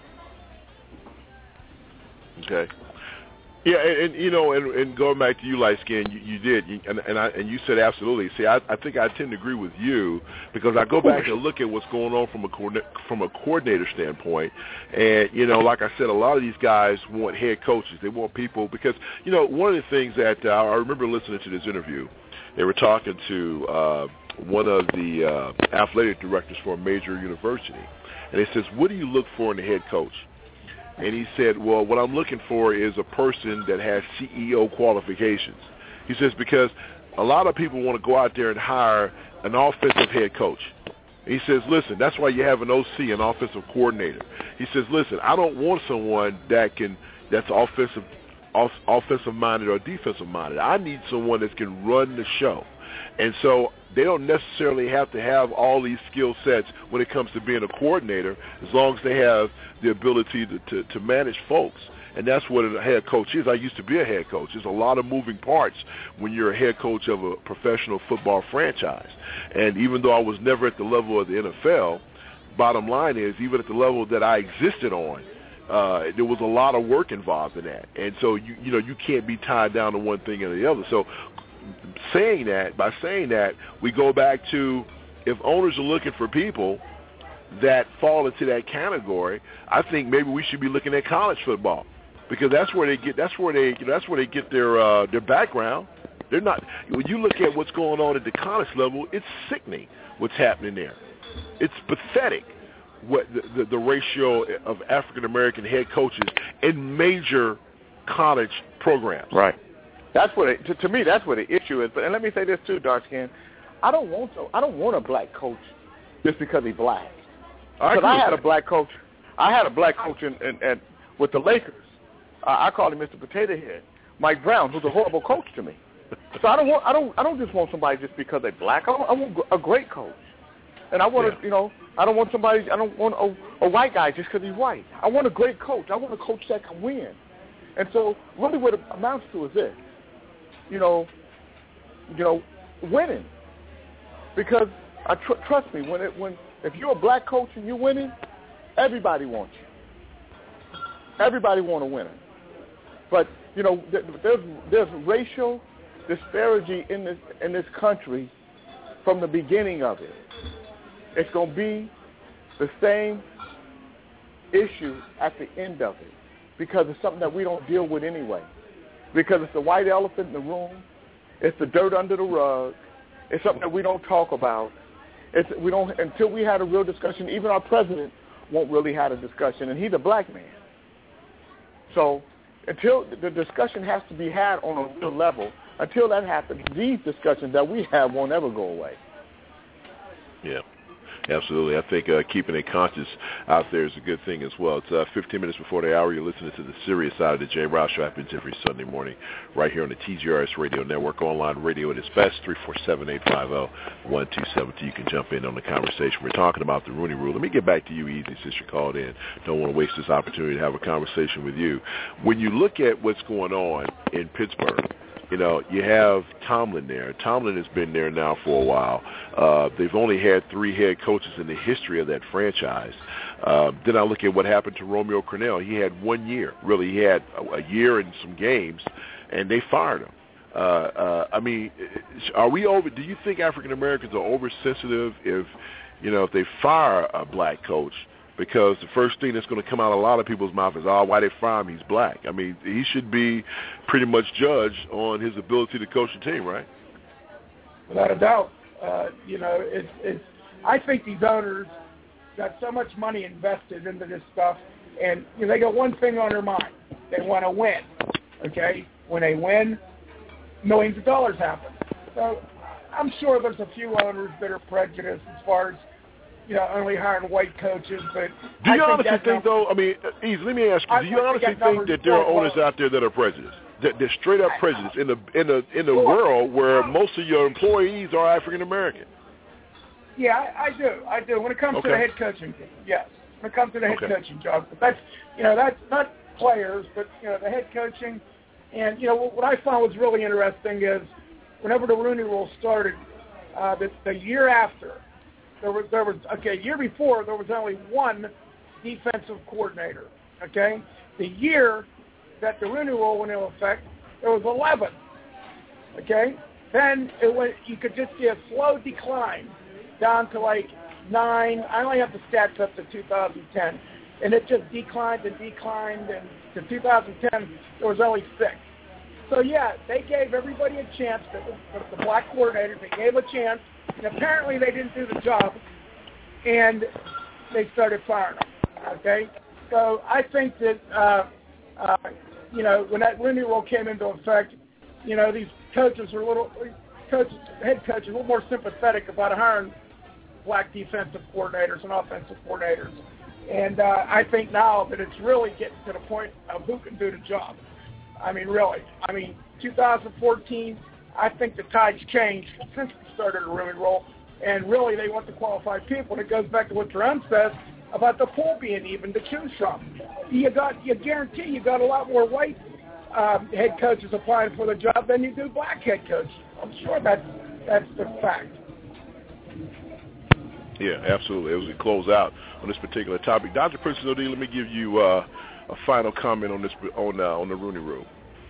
Okay. Yeah, and, and you know, and, and going back to you, light skin, you, you did, you, and and, I, and you said absolutely. See, I, I think I tend to agree with you because I go back and look at what's going on from a from a coordinator standpoint, and you know, like I said, a lot of these guys want head coaches. They want people because you know one of the things that uh, I remember listening to this interview, they were talking to uh, one of the uh, athletic directors for a major university, and they says, "What do you look for in a head coach?" And he said, well, what I'm looking for is a person that has C E O qualifications. He says, because a lot of people want to go out there and hire an offensive head coach. And he says, listen, that's why you have an O C, an offensive coordinator. He says, listen, I don't want someone that can that's offensive, off, offensive-minded or defensive-minded. I need someone that can run the show. And so they don't necessarily have to have all these skill sets when it comes to being a coordinator, as long as they have the ability to, to, to manage folks. And that's what a head coach is. I used to be a head coach. There's a lot of moving parts when you're a head coach of a professional football franchise. And even though I was never at the level of the N F L, bottom line is, even at the level that I existed on, uh, there was a lot of work involved in that. And so, you, you know, you can't be tied down to one thing or the other. So saying that, by saying that, we go back to if owners are looking for people that fall into that category, I think maybe we should be looking at college football because that's where they get that's where they you know, that's where they get their uh, their background. They're not when you look at what's going on at the college level, it's sickening what's happening there. It's pathetic what the, the, the ratio of African American head coaches in major college programs. Right. That's what it, to, to me. That's what the issue is. But and let me say this too, dark skin. I don't want to, I don't want a black coach just because he's black. Because I, I had a black coach. I had a black coach in, in, in with the Lakers. Uh, I called him Mister Potato Head. Mike Brown, who's a horrible coach to me. So I don't want I don't I don't just want somebody just because they're black. I want, I want a great coach, and I want to yeah. you know I don't want somebody I don't want a, a white guy just because he's white. I want a great coach. I want a coach that can win. And so really what it amounts to is this, you know, you know, winning. Because I tr- trust me, when it when if you're a black coach and you're winning, everybody wants you. Everybody want a winner. But you know, th- there's there's racial disparity in this in this country from the beginning of it. It's going to be the same issue at the end of it because it's something that we don't deal with anyway. Because it's the white elephant in the room. It's the dirt under the rug. It's something that we don't talk about. It's we don't until we had a real discussion. Even our president won't really have a discussion, and he's a black man. So until the discussion has to be had on a real level, until that happens, these discussions that we have won't ever go away. Yeah, absolutely. I think uh, keeping a conscience out there is a good thing as well. It's uh, fifteen minutes before the hour. You're listening to the serious side of the Jay Rouse Show. Happens every Sunday morning right here on the T G R S Radio Network, online radio at its best, three four seven, eight five zero, one two seven two. You can jump in on the conversation. We're talking about the Rooney Rule. Let me get back to you, Easy, since you called in. Don't want to waste this opportunity to have a conversation with you. When you look at what's going on in Pittsburgh, you know, you have Tomlin there. Tomlin has been there now for a while. Uh, they've only had three head coaches in the history of that franchise. Uh, then I look at what happened to Romeo Crennel. He had one year. Really, he had a, a year and some games, and they fired him. Uh, uh, I mean, are we over? Do you think African Americans are oversensitive if, you know, if they fire a black coach? Because the first thing that's going to come out of a lot of people's mouth is, oh, why they fire him? He's black. I mean, he should be pretty much judged on his ability to coach the team, right? Without a doubt. Uh, you know, it's, it's, I think these owners got so much money invested into this stuff, and you know, they got one thing on their mind. They want to win, okay? When they win, millions of dollars happen. So I'm sure there's a few owners that are prejudiced as far as, you know, only hiring white coaches, but do you I honestly think, think, though? I mean, Ease, let me ask you: Do you I honestly think, think that there are owners out there that are prejudiced, that they're straight up prejudiced in the in the in the world where most of your employees are African American? Yeah, I, I do. I do. When it comes okay. to the head coaching, yes. When it comes to the head okay. coaching job, but that's you know that's not players, but you know the head coaching, and you know what I found was really interesting is whenever the Rooney Rule started, uh, the, the year after. There was, there was, okay, year before, there was only one defensive coordinator, okay? The year that the Rooney Rule went into effect, there was eleven, okay? Then it went, you could just see a slow decline down to like nine. I only have the stats up to two thousand ten, and it just declined and declined, and to two thousand ten, there was only six. So, yeah, they gave everybody a chance, the, the black coordinators, they gave a chance. And apparently they didn't do the job, and they started firing them, okay? So I think that, uh, uh, you know, when that Rooney Rule came into effect, you know, these coaches are a little, coaches, head coaches, a little more sympathetic about hiring black defensive coordinators and offensive coordinators. And uh, I think now that it's really getting to the point of who can do the job. I mean, really. I mean, two thousand fourteen, I think the tide's changed since we started the Rooney Rule, and really they want the qualified people. And it goes back to what Jerome says about the pool being even to choose from. You got, you guarantee you got a lot more white um, head coaches applying for the job than you do black head coaches. I'm sure that's that's the fact. Yeah, absolutely. As we close out on this particular topic, Doctor Princess O'D, let me give you uh, a final comment on this on uh, on the Rooney Rule.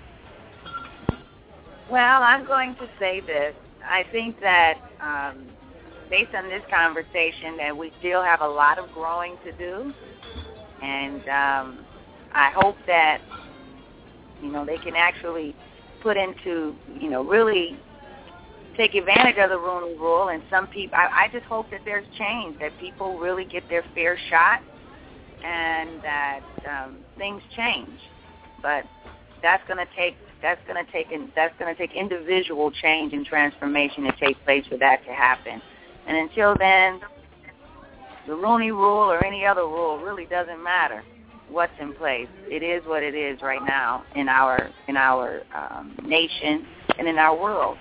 Well, I'm going to say this. I think that um, based on this conversation that we still have a lot of growing to do, and um, I hope that, you know, they can actually put into, you know, really take advantage of the Rooney Rule. And some people, I, I just hope that there's change, that people really get their fair shot, and that um, things change. But that's going to take that's going to take that's going to take individual change and transformation to take place for that to happen. And until then, the Rooney Rule or any other rule really doesn't matter. what's in place. It is what it is right now in our in our um, nation and in our world.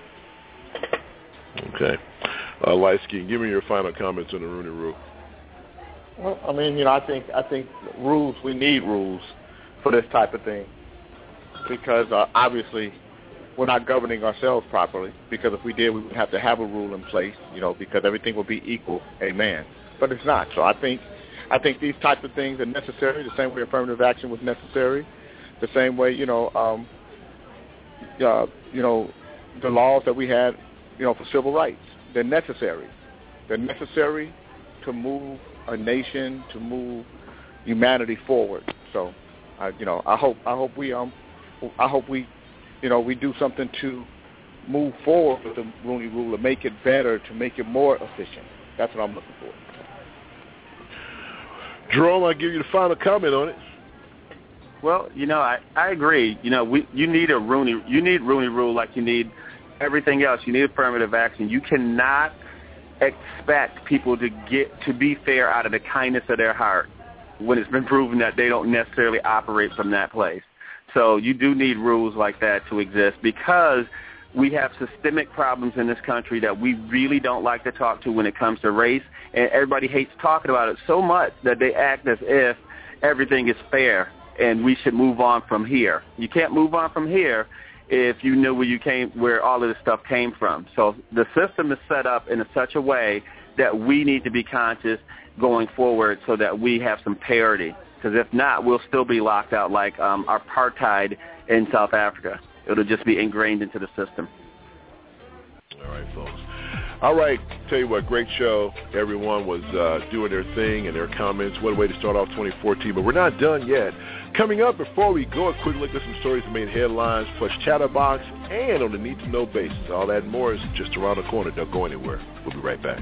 Okay. Uh, Lightskin, give me your final comments on the Rooney Rule. Well, I mean, you know, I think I think rules. We need rules for this type of thing because uh, obviously we're not governing ourselves properly. Because if we did, we would have to have a rule in place. You know, because everything will be equal. Amen. But it's not. So I think I think these types of things are necessary. The same way affirmative action was necessary. The same way, you know, um, uh, you know, the laws that we had, you know, for civil rights. They're necessary. They're necessary to move a nation, to move humanity forward. So, I, you know, I hope I hope we um I hope we, you know, we do something to move forward with the Rooney Rule, to make it better, to make it more efficient. That's what I'm looking for. Jerome, I'll give you the final comment on it. Well, you know, I, I agree. You know, we you need a Rooney you need Rooney Rule like you need everything else. You need affirmative action. You cannot expect people to get to be fair out of the kindness of their heart when it's been proven that they don't necessarily operate from that place. So you do need rules like that to exist because we have systemic problems in this country that we really don't like to talk to when it comes to race, and everybody hates talking about it so much that they act as if everything is fair and we should move on from here. You can't move on from here if you knew where you came, where all of this stuff came from. So the system is set up in a such a way that we need to be conscious going forward so that we have some parity. Because if not, we'll still be locked out like um, apartheid in South Africa. It'll just be ingrained into the system. All right, folks. All right, tell you what, great show. Everyone was uh, doing their thing and their comments. What a way to start off twenty fourteen, but we're not done yet. Coming up, before we go, a quick look at some stories that made headlines, plus Chatterbox, and on the need-to-know basis. All that and more is just around the corner. Don't go anywhere. We'll be right back.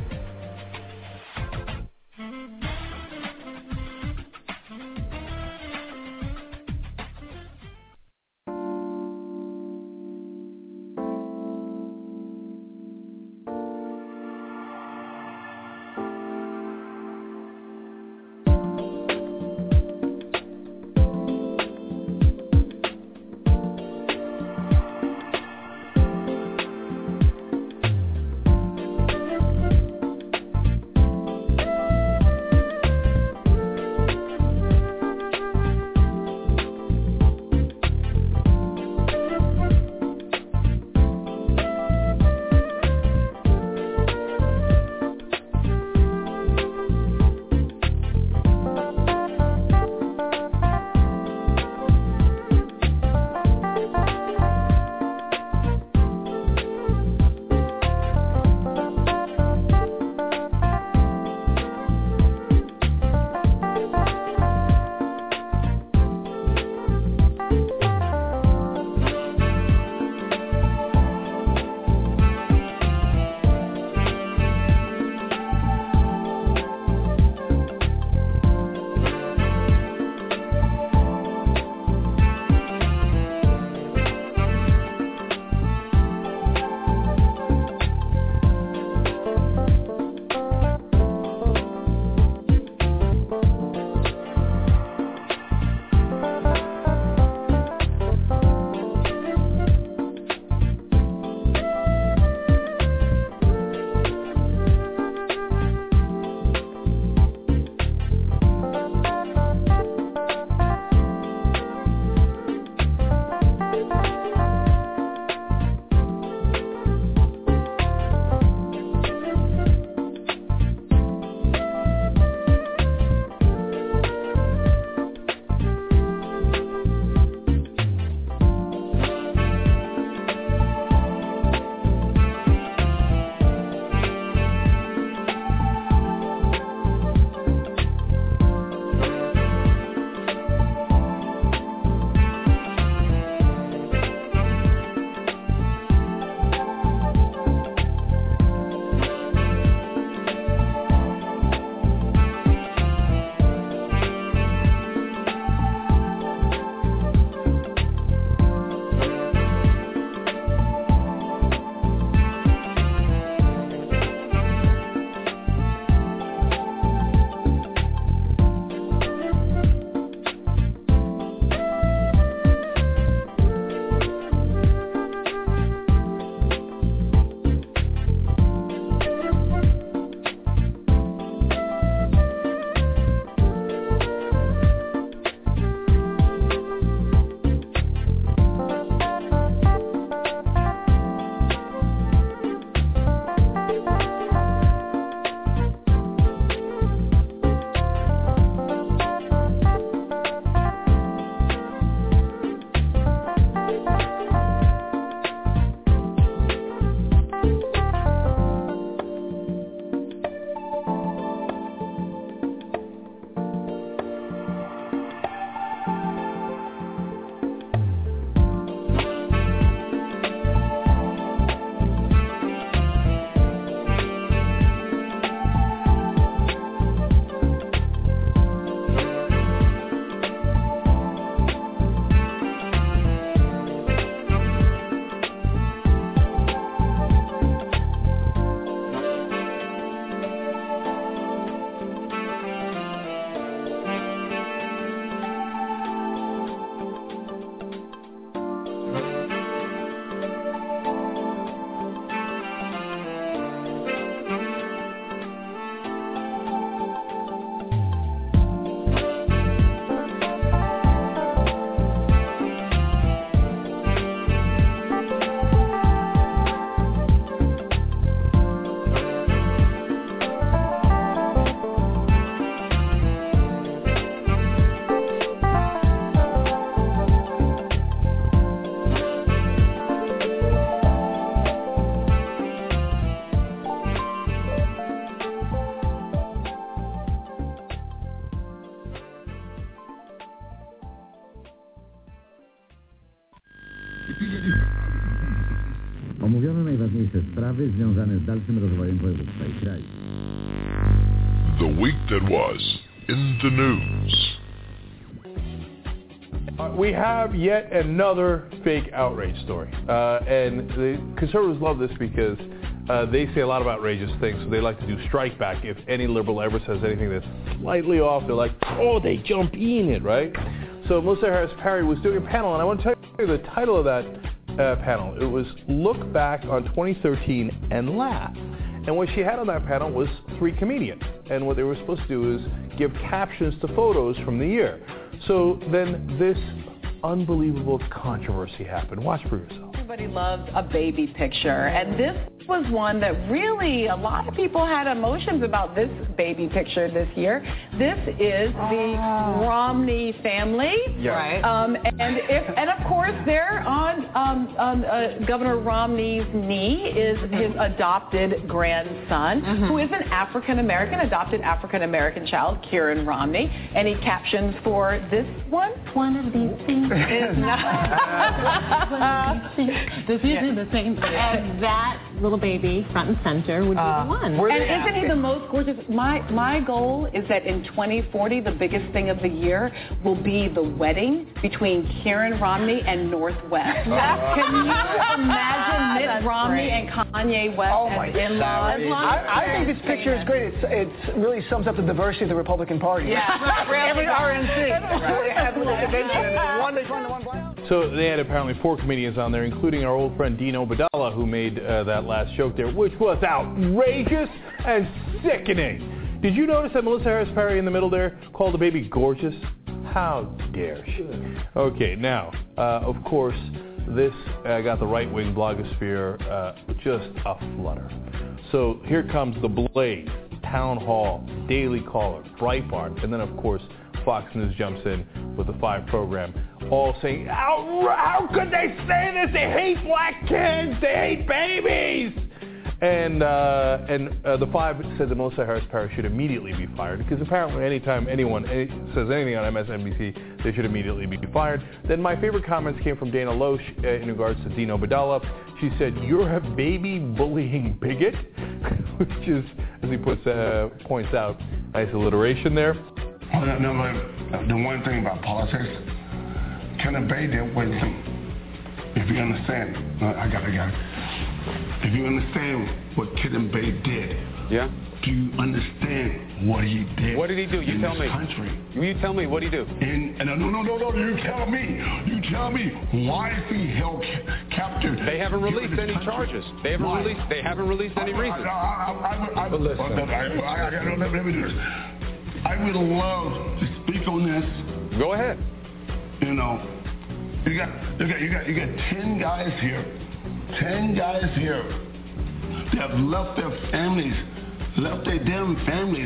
sprawy związane z dalszym rozwojem województwa i kraju. The week that was in the news. Uh, we have yet another fake outrage story. Uh, and the conservatives love this because uh, they say a lot of outrageous things, so they like to do strike back. If any liberal ever says anything that's slightly off, they're like, oh, they jump in it, right? So Melissa Harris Perry was doing a panel, and I want to tell you the title of that uh, panel. It was Look Back on twenty thirteen and Laugh. And what she had on that panel was three comedians. And what they were supposed to do is give captions to photos from the year. So then this unbelievable controversy happened. Watch for yourself. Everybody loves a baby picture, and this was one that really a lot of people had emotions about this baby picture this year. This is the oh. Romney family, yeah. right? Um, and if and of course there on um, on uh, Governor Romney's knee is his adopted grandson, mm-hmm. who is an African American, adopted African American child, Kieran Romney, and he captions for this one. One of these things is not. This isn't the same thing. And that little baby, front and center, would be uh, the one. And isn't he the most gorgeous? My my goal is that in twenty forty, the biggest thing of the year will be the wedding between Kieran Romney and Northwest. Uh, Can you imagine Mitt Romney great. and Kanye West oh my as in-laws? I, I think this picture is great. It's, it really sums up the diversity of the Republican Party. Yeah, every R N C. Right. They had a little convention, and one they joined the one black. So they had apparently four comedians on there, including our old friend Dino Badala, who made uh, that last joke there, which was outrageous and sickening. Did you notice that Melissa Harris Perry in the middle there called the baby gorgeous? How dare she? Okay, now, uh, of course, this uh, got the right-wing blogosphere uh, just aflutter. So here comes The Blaze, Town Hall, Daily Caller, Breitbart, and then, of course, Fox News jumps in with the Five program, all saying, how, how could they say this? They hate black kids. They hate babies. And uh, and uh, the Five said that Melissa Harris Perry should immediately be fired because apparently anytime anyone any, says anything on M S N B C, they should immediately be fired. Then my favorite comments came from Dana Loesch uh, in regards to Dino Badala. She said, you're a baby bullying bigot, which is, as he puts uh, points out, nice alliteration there. Well, no, no, the one thing about politics, Kenneth Bay did wisdom. If you understand, I got it, I got it. If you understand what Kenneth Bay did, yeah. Do you understand what he did? What did he do? You in tell this me. Country? You tell me. What did he do? And, and no, no, no, no. You tell me. You tell me. Why is he held captive? They haven't released any country? charges. They haven't Why? released. They haven't released any reason. I, I, I, I, but listen. I, I, I, I, let, let me do this. I would love to speak on this. Go ahead. You know, you got, you got, you got, you got ten guys here, ten guys here that have left their families, left their damn families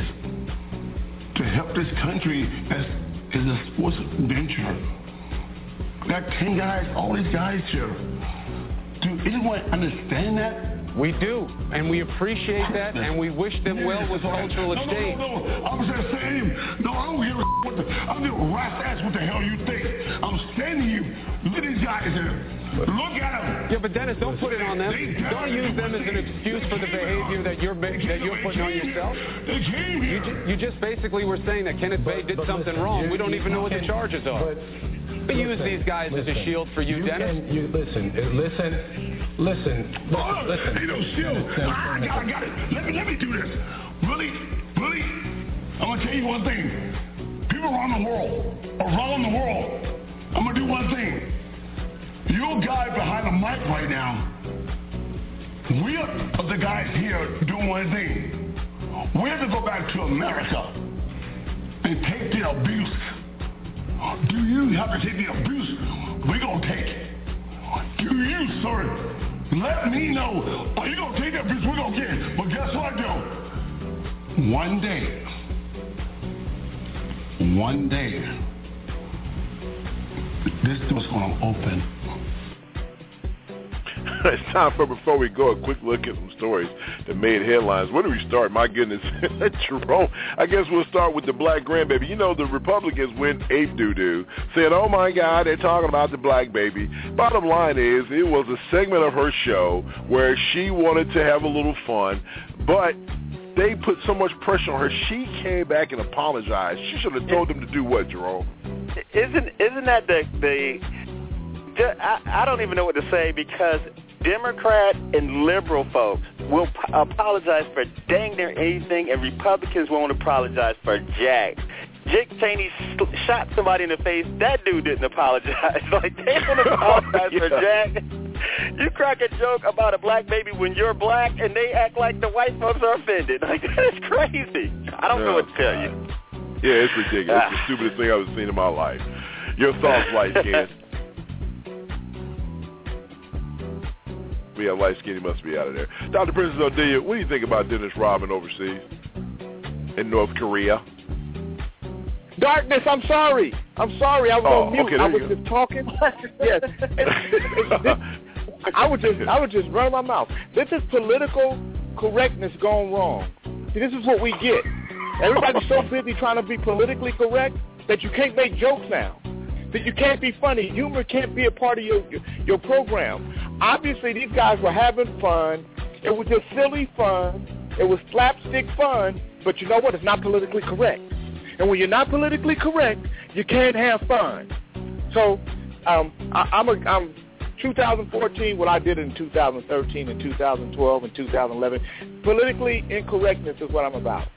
to help this country as as a sports venture. Got ten guys, all these guys here. Do anyone understand that? We do, and we appreciate that, and we wish them well with cultural no, exchange. No, no, no, I'm just saying, no, I don't give a what the, I don't give a rat's ass what the hell you think. I'm saying to you, look at these guys here. Look at them. Yeah, but Dennis, don't put it on them. Don't use them as an excuse for the behavior that you're that you're putting on yourself. They came here. You, ju- you just basically were saying that Kenneth Bay did something wrong. We don't even know what the charges are. We use these guys as a shield for you, Dennis. You listen, listen, listen, listen, listen. Ain't no shield. I got, I got it. Let me, let me do this. Really, really. I'm gonna tell you one thing. People around the world, around the world. I'm gonna do one thing. You guys behind the mic right now. We are the guys here doing one thing. We have to go back to America and take the abuse. Do you have to take the abuse? We're going to take it. Do you, sir? Let me know. Are you going to take the abuse? We're going to get it. But guess what, though? One day, one day, this door's going to open. it's time for, before we go, a quick look at some stories that made headlines. Where do we start? My goodness. Jerome, I guess we'll start with the black grandbaby. You know, the Republicans went ape doo-doo, saying, oh, my God, they're talking about the black baby. Bottom line is, it was a segment of her show where she wanted to have a little fun, but they put so much pressure on her. She came back and apologized. She should have told them to do what, Jerome? Isn't isn't that the the? I, I don't even know what to say, because Democrat and liberal folks will p- apologize for dang near anything, and Republicans won't apologize for jack. Dick Cheney sl- shot somebody in the face. That dude didn't apologize. Like, they don't apologize yeah. for jack. You crack a joke about a black baby when you're black, and they act like the white folks are offended. Like, that's crazy. I don't no, know what to tell you. Yeah, it's ridiculous. It's the stupidest thing I've ever seen in my life. Your thoughts, light skin? We have light skin. He must be out of there. Doctor Princess Odelia, what do you think about Dennis Rodman overseas in North Korea? Darkness, I'm sorry. I'm sorry. I was oh, on mute. Okay, I was go. just talking. Yes. I would just I would just run my mouth. This is political correctness gone wrong. See, this is what we get. Everybody's so busy trying to be politically correct that you can't make jokes now. That you can't be funny. Humor can't be a part of your, your your program. Obviously, these guys were having fun. It was just silly fun. It was slapstick fun. But you know what? It's not politically correct. And when you're not politically correct, you can't have fun. So um, I, I'm a I'm twenty fourteen. What I did in two thousand thirteen and two thousand twelve and two thousand eleven. Politically incorrectness is what I'm about.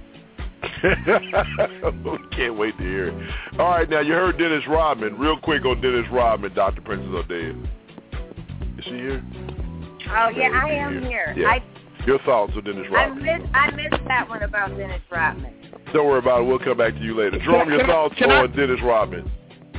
Can't wait to hear it. All right, now you heard Dennis Rodman. Real quick on Dennis Rodman, Doctor Princess Odelia. Is she here? Oh yeah, I am here. Yeah. I, Your thoughts on Dennis I Rodman? missed I missed that one about Dennis Rodman. Don't worry about it. We'll come back to you later. Jerome, your thoughts on I... Dennis Rodman?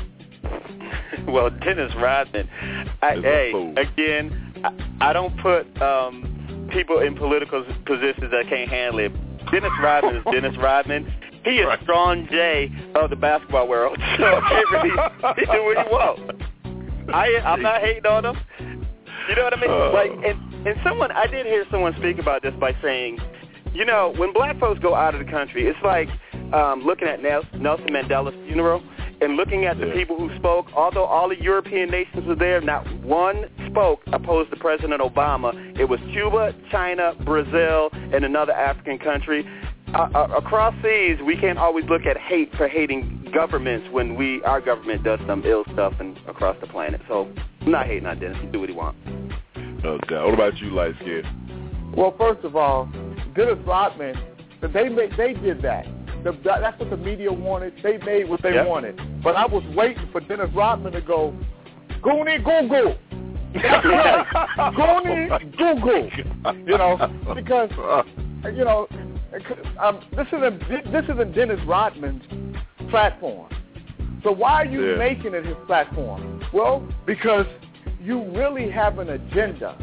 Well, Dennis Rodman. I, hey, again, I, I don't put um, people in political positions that can't handle it. Dennis Rodman is Dennis Rodman. He is right. Strong J of the basketball world. So really, he do what he wants. I, I'm not hating on him. You know what I mean? Uh, like, and, and someone, I did hear someone speak about this by saying, you know, when black folks go out of the country, it's like um, looking at Nelson Mandela's funeral and looking at the yeah. people who spoke. Although all the European nations were there, not one spoke opposed to President Obama. It was Cuba, China, Brazil, and another African country. Uh, uh, across seas, we can't always look at hate for hating governments when we our government does some ill stuff and across the planet. So I'm not hating on Dennis. He do what he wants. No doubt. What about you, light skin? Well, first of all, Dennis Rodman, they made, they did that. The, that's what the media wanted. They made what they yep. wanted. But I was waiting for Dennis Rodman to go, Goonie Goo Goo. That's right. Goonie Goo Goo. You know, because, you know, um, this isn't this isn't Dennis Rodman's platform. So why are you yeah. making it his platform? Well, because you really have an agenda.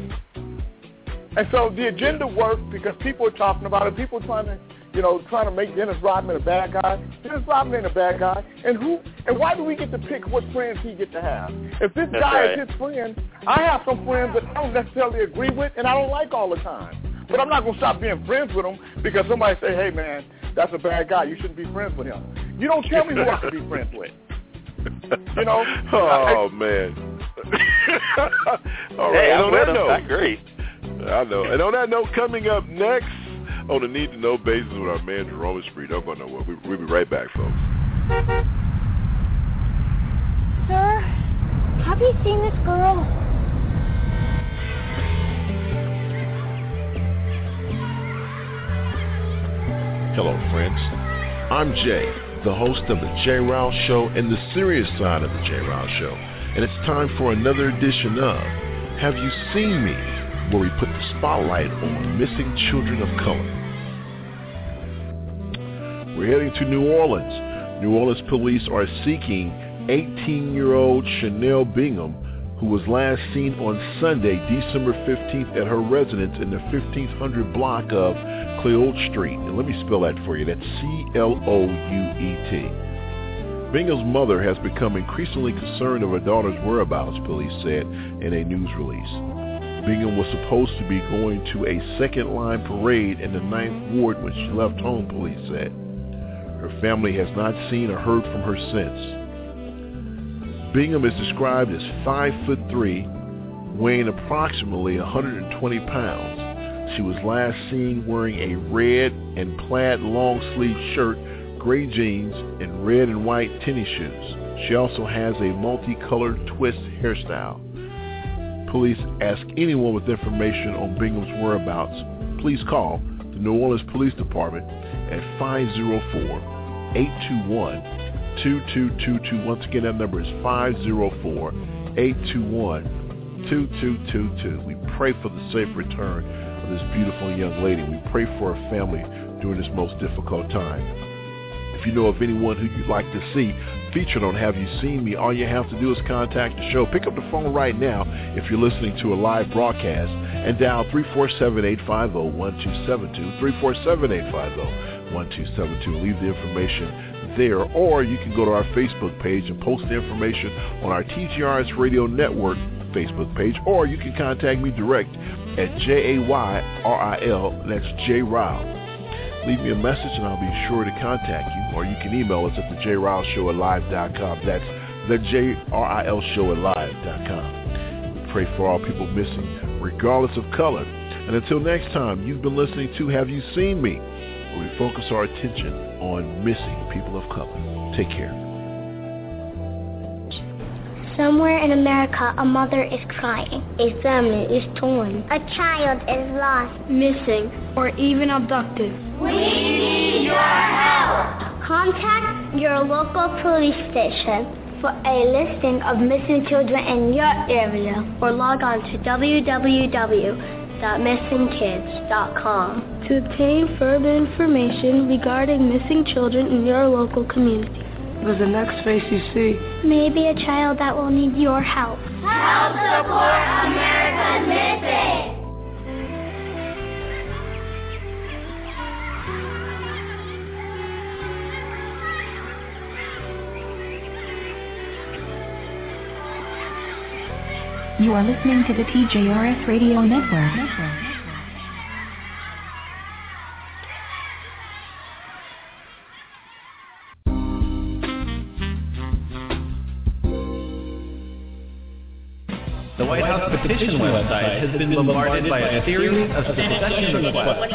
And so the agenda worked because people are talking about it. People are trying to, you know, trying to make Dennis Rodman a bad guy. Dennis Rodman ain't a bad guy. And who? And why do we get to pick what friends he get to have? If this That's guy right. is his friend, I have some friends that I don't necessarily agree with and I don't like all the time. But I'm not going to stop being friends with them because somebody say, hey, man, that's a bad guy. You shouldn't be friends with him. You don't tell me who I should be friends with. You know? Oh, I, man. All right. Hey, and I'm on with that him. note, I agree. I know. And on that note, coming up next on the Need to Know basis with our man Jerome Esprit. Don't go nowhere. We, we'll be right back, folks. Sir, have you seen this girl? Hello, friends. I'm Jay, the host of the Jay Rouse Show and the serious side of the Jay Rouse Show. And it's time for another edition of Have You Seen Me?, where we put the spotlight on missing children of color. We're heading to New Orleans. New Orleans police are seeking eighteen-year-old Chanel Bingham, who was last seen on Sunday, December fifteenth, at her residence in the fifteen hundred block of Cloutier Street. And let me spell that for you. That's C L O U E T. Bingham's mother has become increasingly concerned of her daughter's whereabouts, police said in a news release. Bingham was supposed to be going to a second-line parade in the ninth Ward when she left home, police said. Her family has not seen or heard from her since. Bingham is described as five foot three, weighing approximately one hundred twenty pounds. She was last seen wearing a red and plaid long-sleeve shirt, gray jeans, and red and white tennis shoes. She also has a multicolored twist hairstyle. Police ask anyone with information on Bingham's whereabouts, please call the New Orleans Police Department at five oh four, eight two one, two two two two. Once again, that number is five oh four, eight two one, two two two two. We pray for the safe return of this beautiful young lady. We pray for her family during this most difficult time. If you know of anyone who you'd like to see featured on Have You Seen Me, all you have to do is contact the show. Pick up the phone right now if you're listening to a live broadcast and dial three four seven, eight five zero, one two seven two, three four seven, eight five zero, one two seven two. Leave the information there, or you can go to our Facebook page and post the information on our T G R S Radio Network Facebook page, or you can contact me direct at J A Y R I L, that's J Ryle. Leave me a message and I'll be sure to contact you, or you can email us at the j ryle show at live dot com. That's the J R I L show at live dot com. We pray for all people missing, regardless of color. And until next time, you've been listening to Have You Seen Me, where we focus our attention on missing people of color. Take care. Somewhere in America, a mother is crying. A family is torn. A child is lost, missing, or even abducted. We need your help. Contact your local police station for a listing of missing children in your area, or log on to w w w dot missing kids dot com to obtain further information regarding missing children in your local community. What is the next face you see? Maybe a child that will need your help. Help support America's Missing! You are listening to the T J R S Radio Network. Network. The White House petition website has been bombarded by a series of secession requests.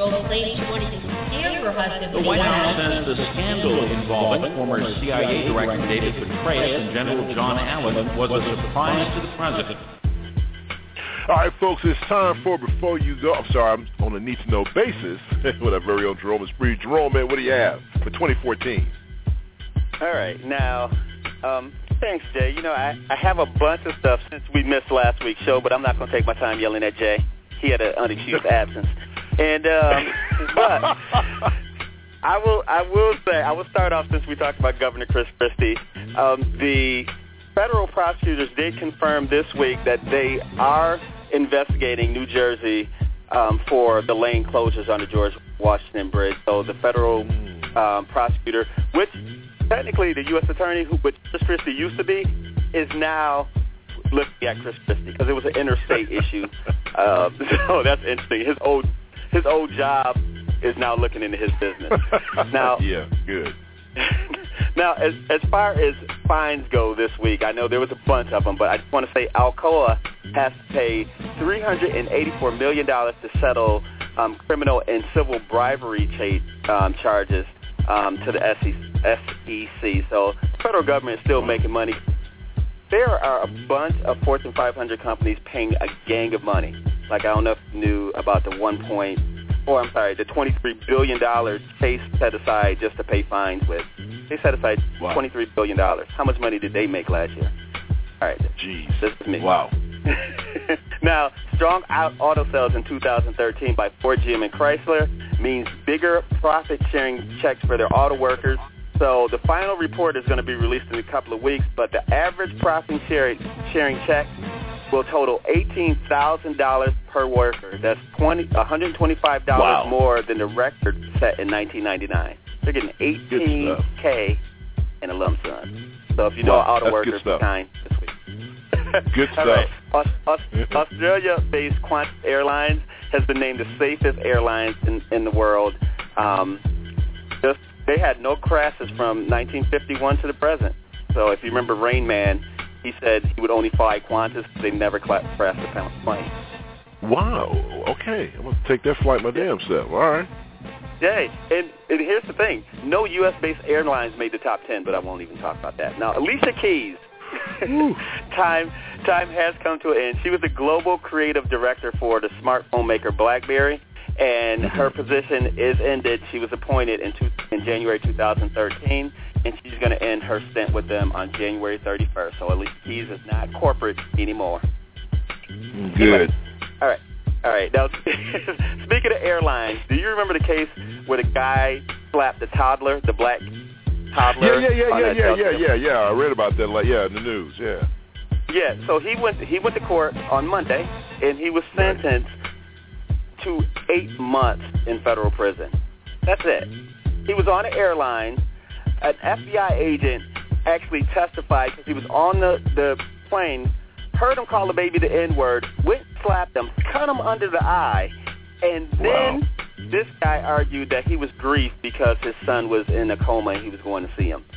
The White House says the scandal involving former C I A Director David Petraeus and General John Allen was a surprise to the president. All right, folks, it's time for Before You Go. I'm sorry, I'm on a need-to-know basis with our very own Jerome Esprit. Jerome, man, what do you have for twenty fourteen? All right, now, um, thanks, Jay. You know, I, I have a bunch of stuff since we missed last week's show, but I'm not going to take my time yelling at Jay. He had an unexcused absence. And, um, but I will I will say, I will start off since we talked about Governor Chris Christie. Um, the federal prosecutors did confirm this week that they are investigating New Jersey um, for the lane closures on the George Washington Bridge. So the federal um, prosecutor, which technically the U S attorney, who which Chris Christie used to be, is now looking at Chris Christie because it was an interstate issue. Uh, so that's interesting. His old his old job is now looking into his business. Now, yeah, good. Now, as as far as fines go this week, I know there was a bunch of them, but I just want to say Alcoa has to pay three hundred eighty-four million dollars to settle um, criminal and civil bribery cha- um, charges um, to the S E C. So the federal government is still making money. There are a bunch of Fortune five hundred companies paying a gang of money. Like, I don't know if you knew about the one point, or I'm sorry, the twenty-three billion dollars Chase set aside just to pay fines with. They set aside wow. twenty-three billion dollars. How much money did they make last year? All right. Jeez. This is me. Wow. Now, strong auto sales in two thousand thirteen by Ford, G M, and Chrysler means bigger profit-sharing checks for their auto workers. So the final report is going to be released in a couple of weeks, but the average profit-sharing check will total eighteen thousand dollars per worker. That's one hundred twenty-five dollars wow. more than the record set in nineteen ninety-nine. They're getting eighteen K and a lump sum. So if you know Wow, auto that's workers, good stuff. be kind this week. Good All stuff. right. Aus- Aus- Australia-based Qantas Airlines has been named the safest airlines in, in the world. Um, just, they had no crashes from nineteen fifty-one to the present. So if you remember Rain Man, he said he would only fly Qantas because they never cla- crashed a plane. Wow. Okay. I'm going to take that flight my damn self. All right. Yay. And, and here's the thing. No U S-based airlines made the top ten, but I won't even talk about that. Now, Alicia Keys. time time has come to an end. She was the global creative director for the smartphone maker BlackBerry, and her position is ended. She was appointed in, two, in January two thousand thirteen, and she's going to end her stint with them on January thirty-first. So Alicia Keys is not corporate anymore. Good. All right. All right. Now, speaking of airlines, do you remember the case where the guy slapped the toddler, the black toddler? Yeah, yeah, yeah, on yeah, that yeah, Delta? yeah, yeah, yeah. I read about that. Like, yeah, in the news. Yeah. Yeah. So he went. He went to court on Monday, and he was sentenced to eight months in federal prison. That's it. He was on an airline. An F B I agent actually testified because he was on the the plane. Heard him call the baby the N-word, went, slapped him, cut him under the eye, and then wow. this guy argued that he was grieved because his son was in a coma and he was going to see him.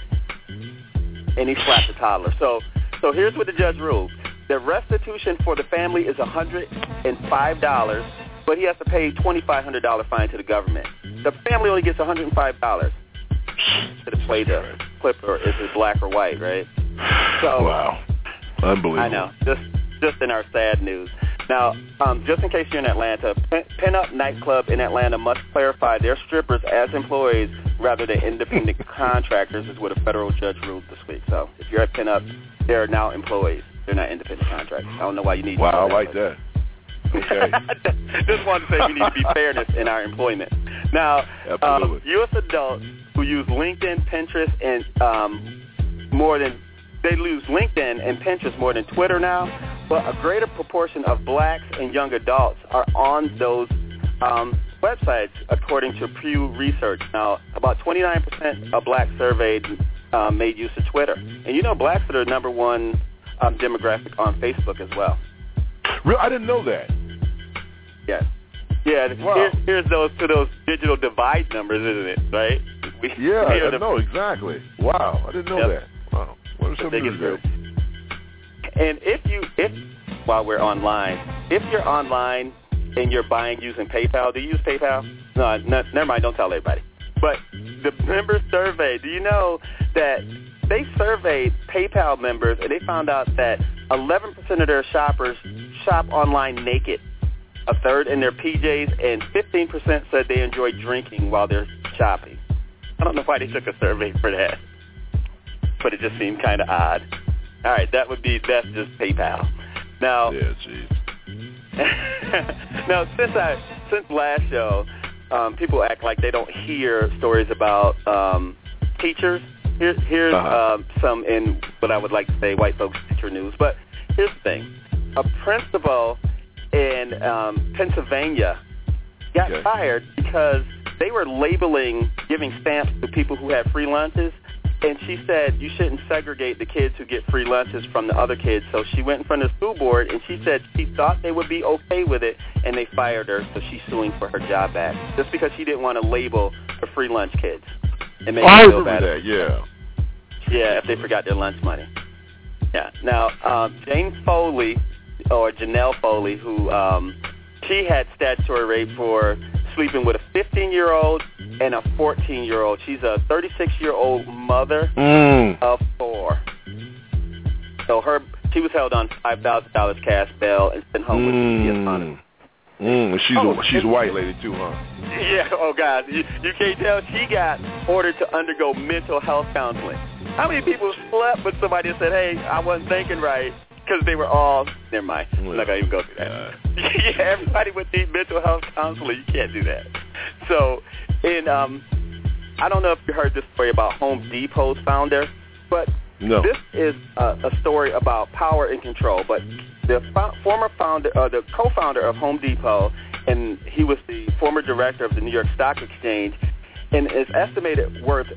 And he slapped the toddler. So so here's what the judge ruled. The restitution for the family is one hundred five dollars, but he has to pay a2,five hundred dollars fine to the government. The family only gets one hundred five dollars. Should have played the clip, or is it black or white, right? So, wow. Unbelievable. I know. Just just in our sad news. Now, um, just in case you're in Atlanta, Pin, Pin Up Nightclub in Atlanta must clarify their strippers as employees rather than independent contractors is what a federal judge ruled this week. So if you're at Pin Up, they're now employees. They're not independent contractors. I don't know why you need wow, to I like that. Okay. Just wanted to say we need to be fairness in our employment. Now, um, U S adults who use LinkedIn, Pinterest, and um, more than They lose LinkedIn and Pinterest more than Twitter now, but a greater proportion of blacks and young adults are on those um, websites, according to Pew Research. Now, about twenty-nine percent of blacks surveyed um, made use of Twitter. And you know blacks are the number one um, demographic on Facebook as well. Real? I didn't know that. Yes. Yeah, wow. here's, here's those to those digital divide numbers, isn't it, right? We, yeah, I the, know, exactly. Wow, I didn't know yep. that. Wow. What are some news there? And if you, if while we're online, if you're online and you're buying using PayPal, do you use PayPal? No, no, never mind. Don't tell everybody. But the member survey, do you know that they surveyed PayPal members and they found out that eleven percent of their shoppers shop online naked, a third in their P Js, and fifteen percent said they enjoy drinking while they're shopping. I don't know why they took a survey for that, but it just seemed kind of odd. All right, that would be, that's just PayPal. Now, yeah, geez. now since I since last show, um, people act like they don't hear stories about um, teachers. Here, here's uh-huh. um, some in what I would like to say white folks teacher news. But here's the thing: a principal in um, Pennsylvania got okay. fired because they were labeling giving stamps to people who had free lunches. And she said you shouldn't segregate the kids who get free lunches from the other kids. So she went in front of the school board, and she said she thought they would be okay with it, and they fired her. So she's suing for her job back just because she didn't want to label the free lunch kids. And make oh, I them feel remember better. that, yeah. Yeah, if they forgot their lunch money. Yeah. Now, um, Jane Foley, or Janelle Foley, who um, she had statutory rape for sleeping with a fifteen-year-old and a fourteen-year-old. She's a thirty-six-year-old mother mm. of four. So her, she was held on five thousand dollars cash bail and sent home with mm. a honor. Mm. She's oh, a, she's a white lady too, huh? Yeah. Oh God, you, you can't tell. She got ordered to undergo mental health counseling. How many people slept with somebody and said, "Hey, I wasn't thinking right"? Because they were all, never mind, I'm not going to even go through that. Uh, yeah, everybody would need mental health counseling. You can't do that. So, and um, I don't know if you heard this story about Home Depot's founder, but no. this is a, a story about power and control. But the fo- former founder, uh, the co-founder of Home Depot, and he was the former director of the New York Stock Exchange, and is estimated worth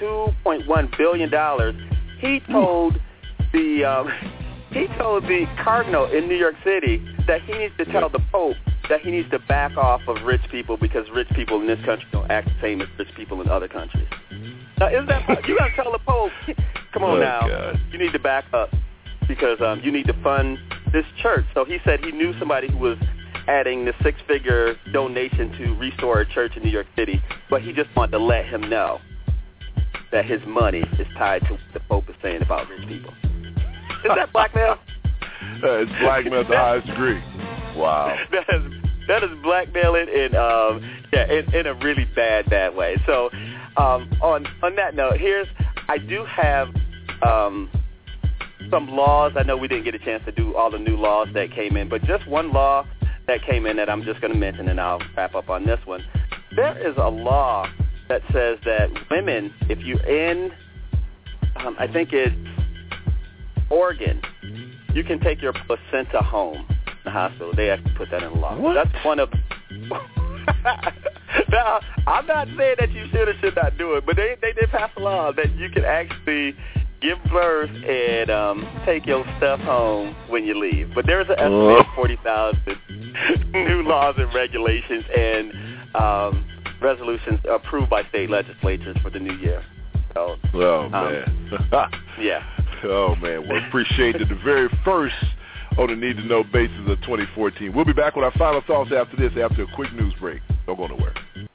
two point one billion dollars. He told the um, he told the cardinal in New York City that he needs to tell the Pope that he needs to back off of rich people because rich people in this country don't act the same as rich people in other countries. Now, isn't that you got to tell the Pope? Come on oh, now, God. You need to back up because um, you need to fund this church. So he said he knew somebody who was adding the six-figure donation to restore a church in New York City, but he just wanted to let him know that his money is tied to what the Pope is saying about rich people. Is that blackmail? uh, it's blackmail at the highest degree. Wow. That is that is blackmailing in um yeah in, in a really bad bad way. So um, on on that note, here's I do have um, some laws. I know we didn't get a chance to do all the new laws that came in, but just one law that came in that I'm just going to mention, and I'll wrap up on this one. There is a law that says that women, if you're in, um, I think it's Oregon, you can take your placenta home in the hospital. They actually put that in the law. What? That's one of. Now, I'm not saying that you should or should not do it, but they they did pass a law that you can actually give birth and um, take your stuff home when you leave. But there's an estimated forty thousand new laws and regulations and um, resolutions approved by state legislatures for the new year. So, oh, um, man. yeah. Oh, man. Well, appreciate it. The very first on the Need to Know basis of twenty fourteen. We'll be back with our final thoughts after this, after a quick news break. Don't go nowhere.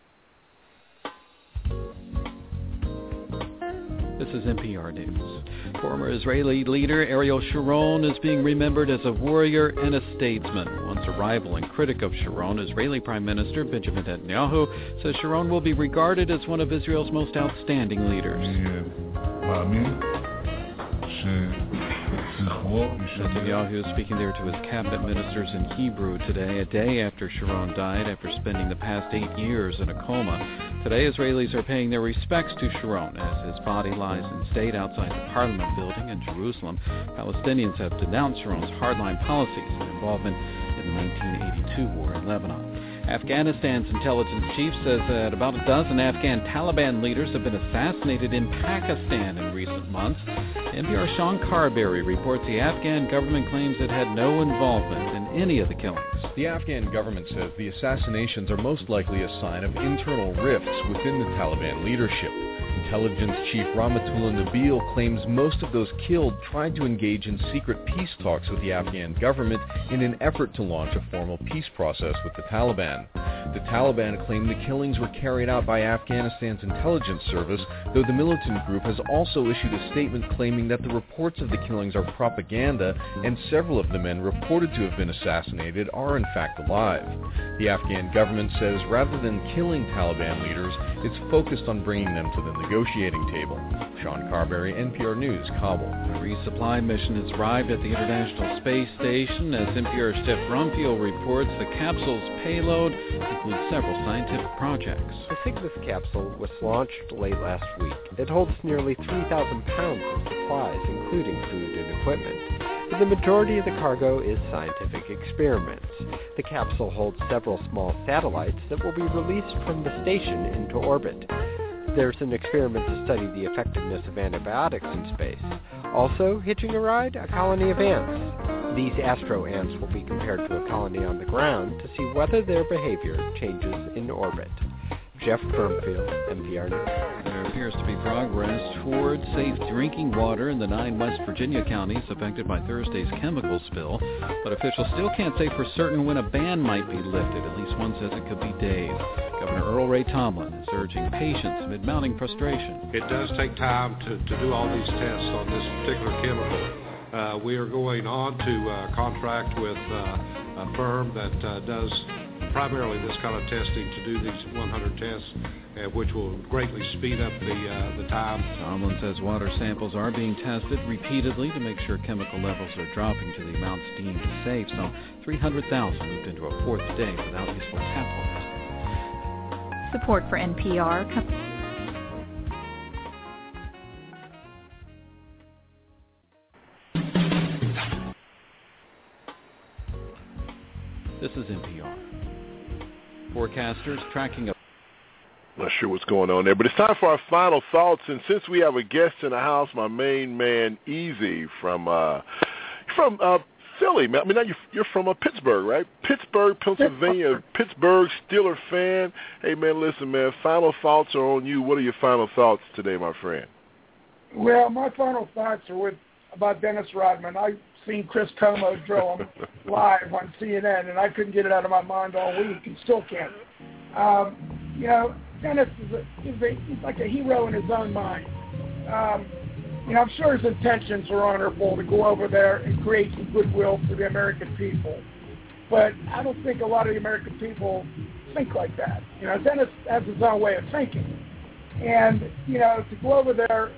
This is N P R News. Former Israeli leader Ariel Sharon is being remembered as a warrior and a statesman. Once a rival and critic of Sharon, Israeli Prime Minister Benjamin Netanyahu says Sharon will be regarded as one of Israel's most outstanding leaders. Netanyahu is speaking there to his cabinet ministers in Hebrew today, a day after Sharon died after spending the past eight years in a coma. Today, Israelis are paying their respects to Sharon as his body lies in state outside the Parliament building in Jerusalem. Palestinians have denounced Sharon's hardline policies and involvement in the nineteen eighty-two war in Lebanon. Afghanistan's intelligence chief says that about a dozen Afghan Taliban leaders have been assassinated in Pakistan in recent months. N P R's Sean Carberry reports the Afghan government claims it had no involvement in any of the killings. The Afghan government says the assassinations are most likely a sign of internal rifts within the Taliban leadership. Intelligence Chief Rahmatullah Nabil claims most of those killed tried to engage in secret peace talks with the Afghan government in an effort to launch a formal peace process with the Taliban. The Taliban claim the killings were carried out by Afghanistan's intelligence service, though the militant group has also issued a statement claiming that the reports of the killings are propaganda and several of the men reported to have been assassinated are in fact alive. The Afghan government says rather than killing Taliban leaders, it's focused on bringing them to the negotiating table. Sean Carberry, N P R News, Kabul. A resupply mission has arrived at the International Space Station. As N P R's Steph Brumfield reports, the capsule's payload includes several scientific projects. The Cygnus capsule was launched late last week. It holds nearly three thousand pounds of supplies, including food and equipment. But the majority of the cargo is scientific experiments. The capsule holds several small satellites that will be released from the station into orbit. There's an experiment to study the effectiveness of antibiotics in space. Also, hitching a ride, a colony of ants. These astro ants will be compared to a colony on the ground to see whether their behavior changes in orbit. Jeff Brumfield, N P R News. There appears to be progress toward safe drinking water in the nine West Virginia counties affected by Thursday's chemical spill, but officials still can't say for certain when a ban might be lifted. At least one says it could be days. Governor Earl Ray Tomblin is urging patience amid mounting frustration. It does take time to, to do all these tests on this particular chemical. Uh, we are going on to uh, contract with uh, a firm that uh, does primarily this kind of testing to do these one hundred tests, uh, which will greatly speed up the uh, the time. Tomlin says water samples are being tested repeatedly to make sure chemical levels are dropping to the amounts deemed safe. Some three hundred thousand moved into a fourth day without useful tap water. Support for N P R comes. This is N P R. Forecasters tracking a Not sure what's going on there, but it's time for our final thoughts. And since we have a guest in the house, my main man, Easy, from uh, from uh, Philly, man. I mean, you're, you're from uh, Pittsburgh, right? Pittsburgh, Pennsylvania, Pittsburgh Steeler fan. Hey, man, listen, man, final thoughts are on you. What are your final thoughts today, my friend? Well, my final thoughts are with about Dennis Rodman. I've seen Chris Como drill him live on C N N, and I couldn't get it out of my mind all week and still can't. Um, you know, Dennis is, a, is a, he's like a hero in his own mind. Um, you know, I'm sure his intentions were honorable to go over there and create some goodwill for the American people. But I don't think a lot of the American people think like that. You know, Dennis has his own way of thinking. And, you know, to go over there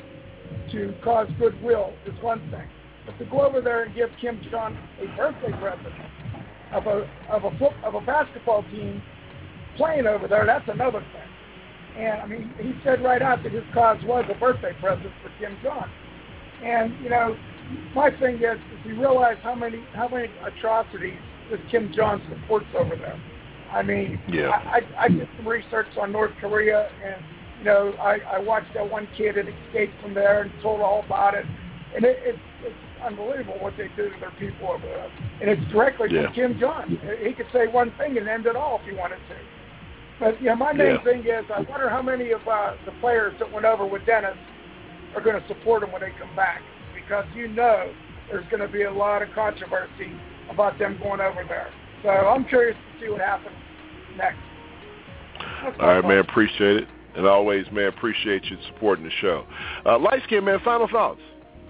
to cause goodwill is one thing. But to go over there and give Kim Jong a birthday present of a of a foot, of a basketball team playing over there, that's another thing. And, I mean, he said right out that his cause was a birthday present for Kim Jong. And, you know, my thing is, is we realize how many how many atrocities that Kim Jong supports over there. I mean, yeah. I, I, I did some research on North Korea, and, you know, I, I watched that one kid that escaped from there and told all about it. And it, it, it's unbelievable what they do to their people over there. And it's directly yeah. from Kim Jong. He could say one thing and end it all if he wanted to. But, you know, my main yeah. thing is I wonder how many of uh, the players that went over with Dennis are going to support him when they come back, because you know there's going to be a lot of controversy about them going over there. So I'm curious to see what happens next. That's All right, fun. man, appreciate it. And always, man, appreciate you supporting the show. Uh, Light Skin, man, final thoughts.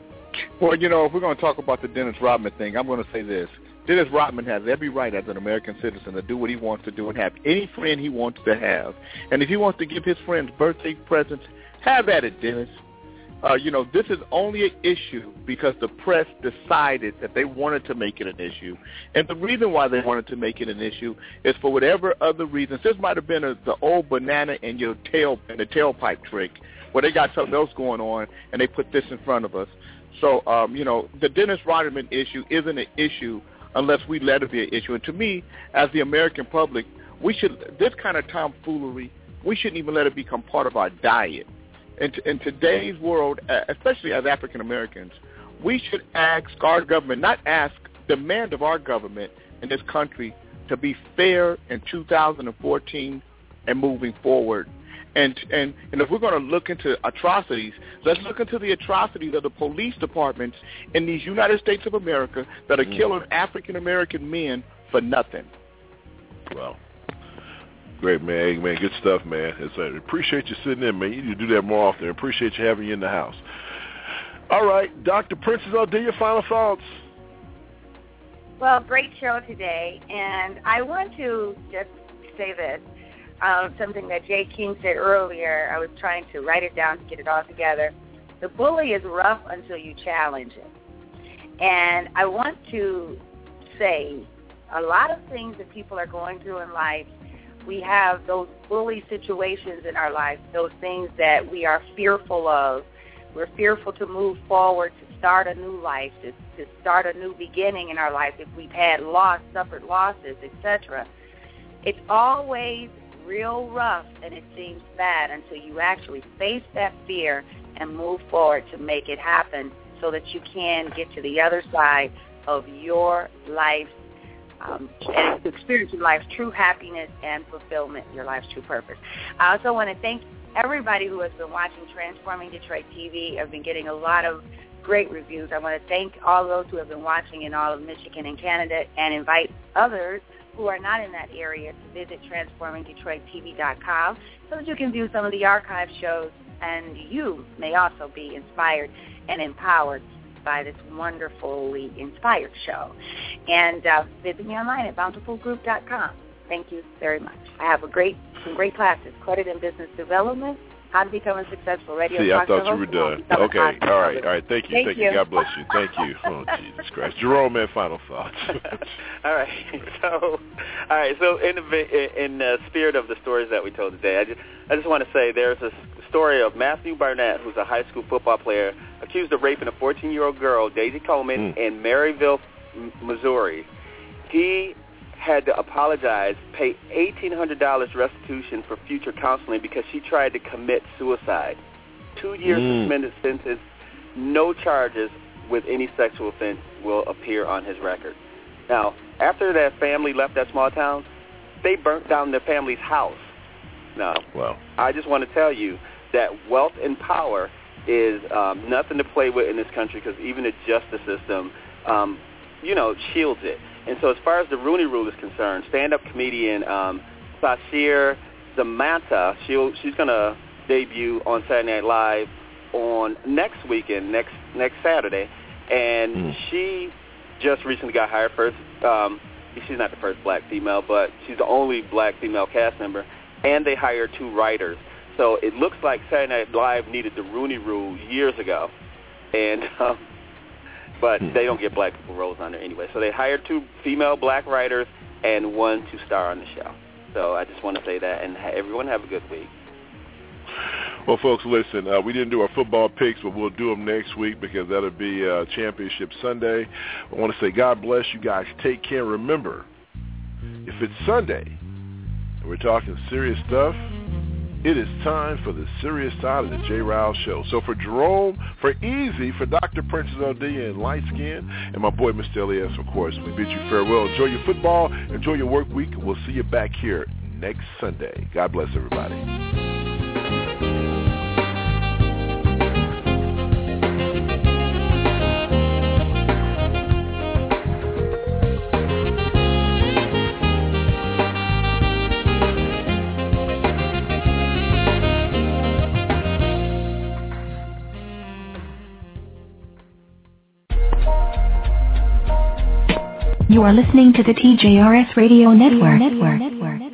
Well, you know, if we're going to talk about the Dennis Rodman thing, I'm going to say this. Dennis Rodman has every right as an American citizen to do what he wants to do and have any friend he wants to have. And if he wants to give his friends birthday presents, have at it, Dennis. Uh, you know, this is only an issue because the press decided that they wanted to make it an issue. And the reason why they wanted to make it an issue is for whatever other reasons. This might have been a, the old banana in your tail, in the tailpipe trick, where they got something else going on and they put this in front of us. So, um, you know, the Dennis Rodman issue isn't an issue unless we let it be an issue. And to me, as the American public, we should, this kind of tomfoolery, we shouldn't even let it become part of our diet. In, t- in today's world, especially as African Americans, we should ask our government, not ask, demand of our government in this country to be fair in two thousand fourteen and moving forward. And, and, and if we're going to look into atrocities, let's look into the atrocities of the police departments in these United States of America that are mm. killing African-American men for nothing. Wow. Great, man. Hey, man, good stuff, man. It's, uh, appreciate you sitting in, man. You need to do that more often. Appreciate you having you in the house. All right, Doctor Princess O'D, your final thoughts. Well, great show today, and I want to just say this. Um, something that Jay King said earlier. I was trying to write it down to get it all together. The bully is rough until you challenge it. And I want to say a lot of things that people are going through in life, we have those bully situations in our life, those things that we are fearful of. We're fearful to move forward, to start a new life, to, to start a new beginning in our life if we've had loss, suffered losses, et cetera. It's always real rough, and it seems bad until you actually face that fear and move forward to make it happen so that you can get to the other side of your life um, and experience your life's true happiness and fulfillment, your life's true purpose. I also want to thank everybody who has been watching Transforming Detroit T V. I've been getting a lot of great reviews. I want to thank all those who have been watching in all of Michigan and Canada, and invite others who are not in that area to visit transforming detroit t v dot com so that you can view some of the archive shows, and you may also be inspired and empowered by this wonderfully inspired show. And uh, visit me online at bountiful group dot com. Thank you very much. I have a great, some great classes, Credit and Business Development, How to Become a Successful Radio See, Talk I thought you were done. Okay, all right, all right. Thank you, thank, thank you. you. God bless you. Thank you. Oh, Jesus Christ. Jerome, man, final thoughts. all right, so, all right, so in the in the spirit of the stories that we told today, I just I just want to say there's a story of Matthew Barnett, who's a high school football player, accused of raping a fourteen-year-old girl, Daisy Coleman, mm. in Maryville, Missouri. He had to apologize, pay eighteen hundred dollars restitution for future counseling because she tried to commit suicide. Two years mm. suspended sentence, no charges with any sexual offense will appear on his record. Now, after that family left that small town, they burnt down their family's house. Now, wow. I just want to tell you that wealth and power is um, nothing to play with in this country because even the justice system, um, you know, shields it. And so as far as the Rooney Rule is concerned, stand-up comedian um, Sasheer Zamata, she'll, she's going to debut on Saturday Night Live on next weekend, next next Saturday. And mm. she just recently got hired first. Um, she's not the first black female, but she's the only black female cast member. And they hired two writers. So it looks like Saturday Night Live needed the Rooney Rule years ago. And um, but they don't get black people roles on there anyway. So they hired two female black writers and one to star on the show. So I just want to say that, and ha- everyone have a good week. Well, folks, listen, uh, we didn't do our football picks, but we'll do them next week because that'll be uh, Championship Sunday. I want to say God bless you guys. Take care. Remember, if it's Sunday and we're talking serious stuff, it is time for the serious side of the J. Rouse Show. So for Jerome, for Easy, for Doctor Princess Odia and Light Skin, and my boy Mister Elias, of course, we bid you farewell. Enjoy your football. Enjoy your work week. And we'll see you back here next Sunday. God bless everybody. You are listening to the T J R S Radio Network. Network. Network.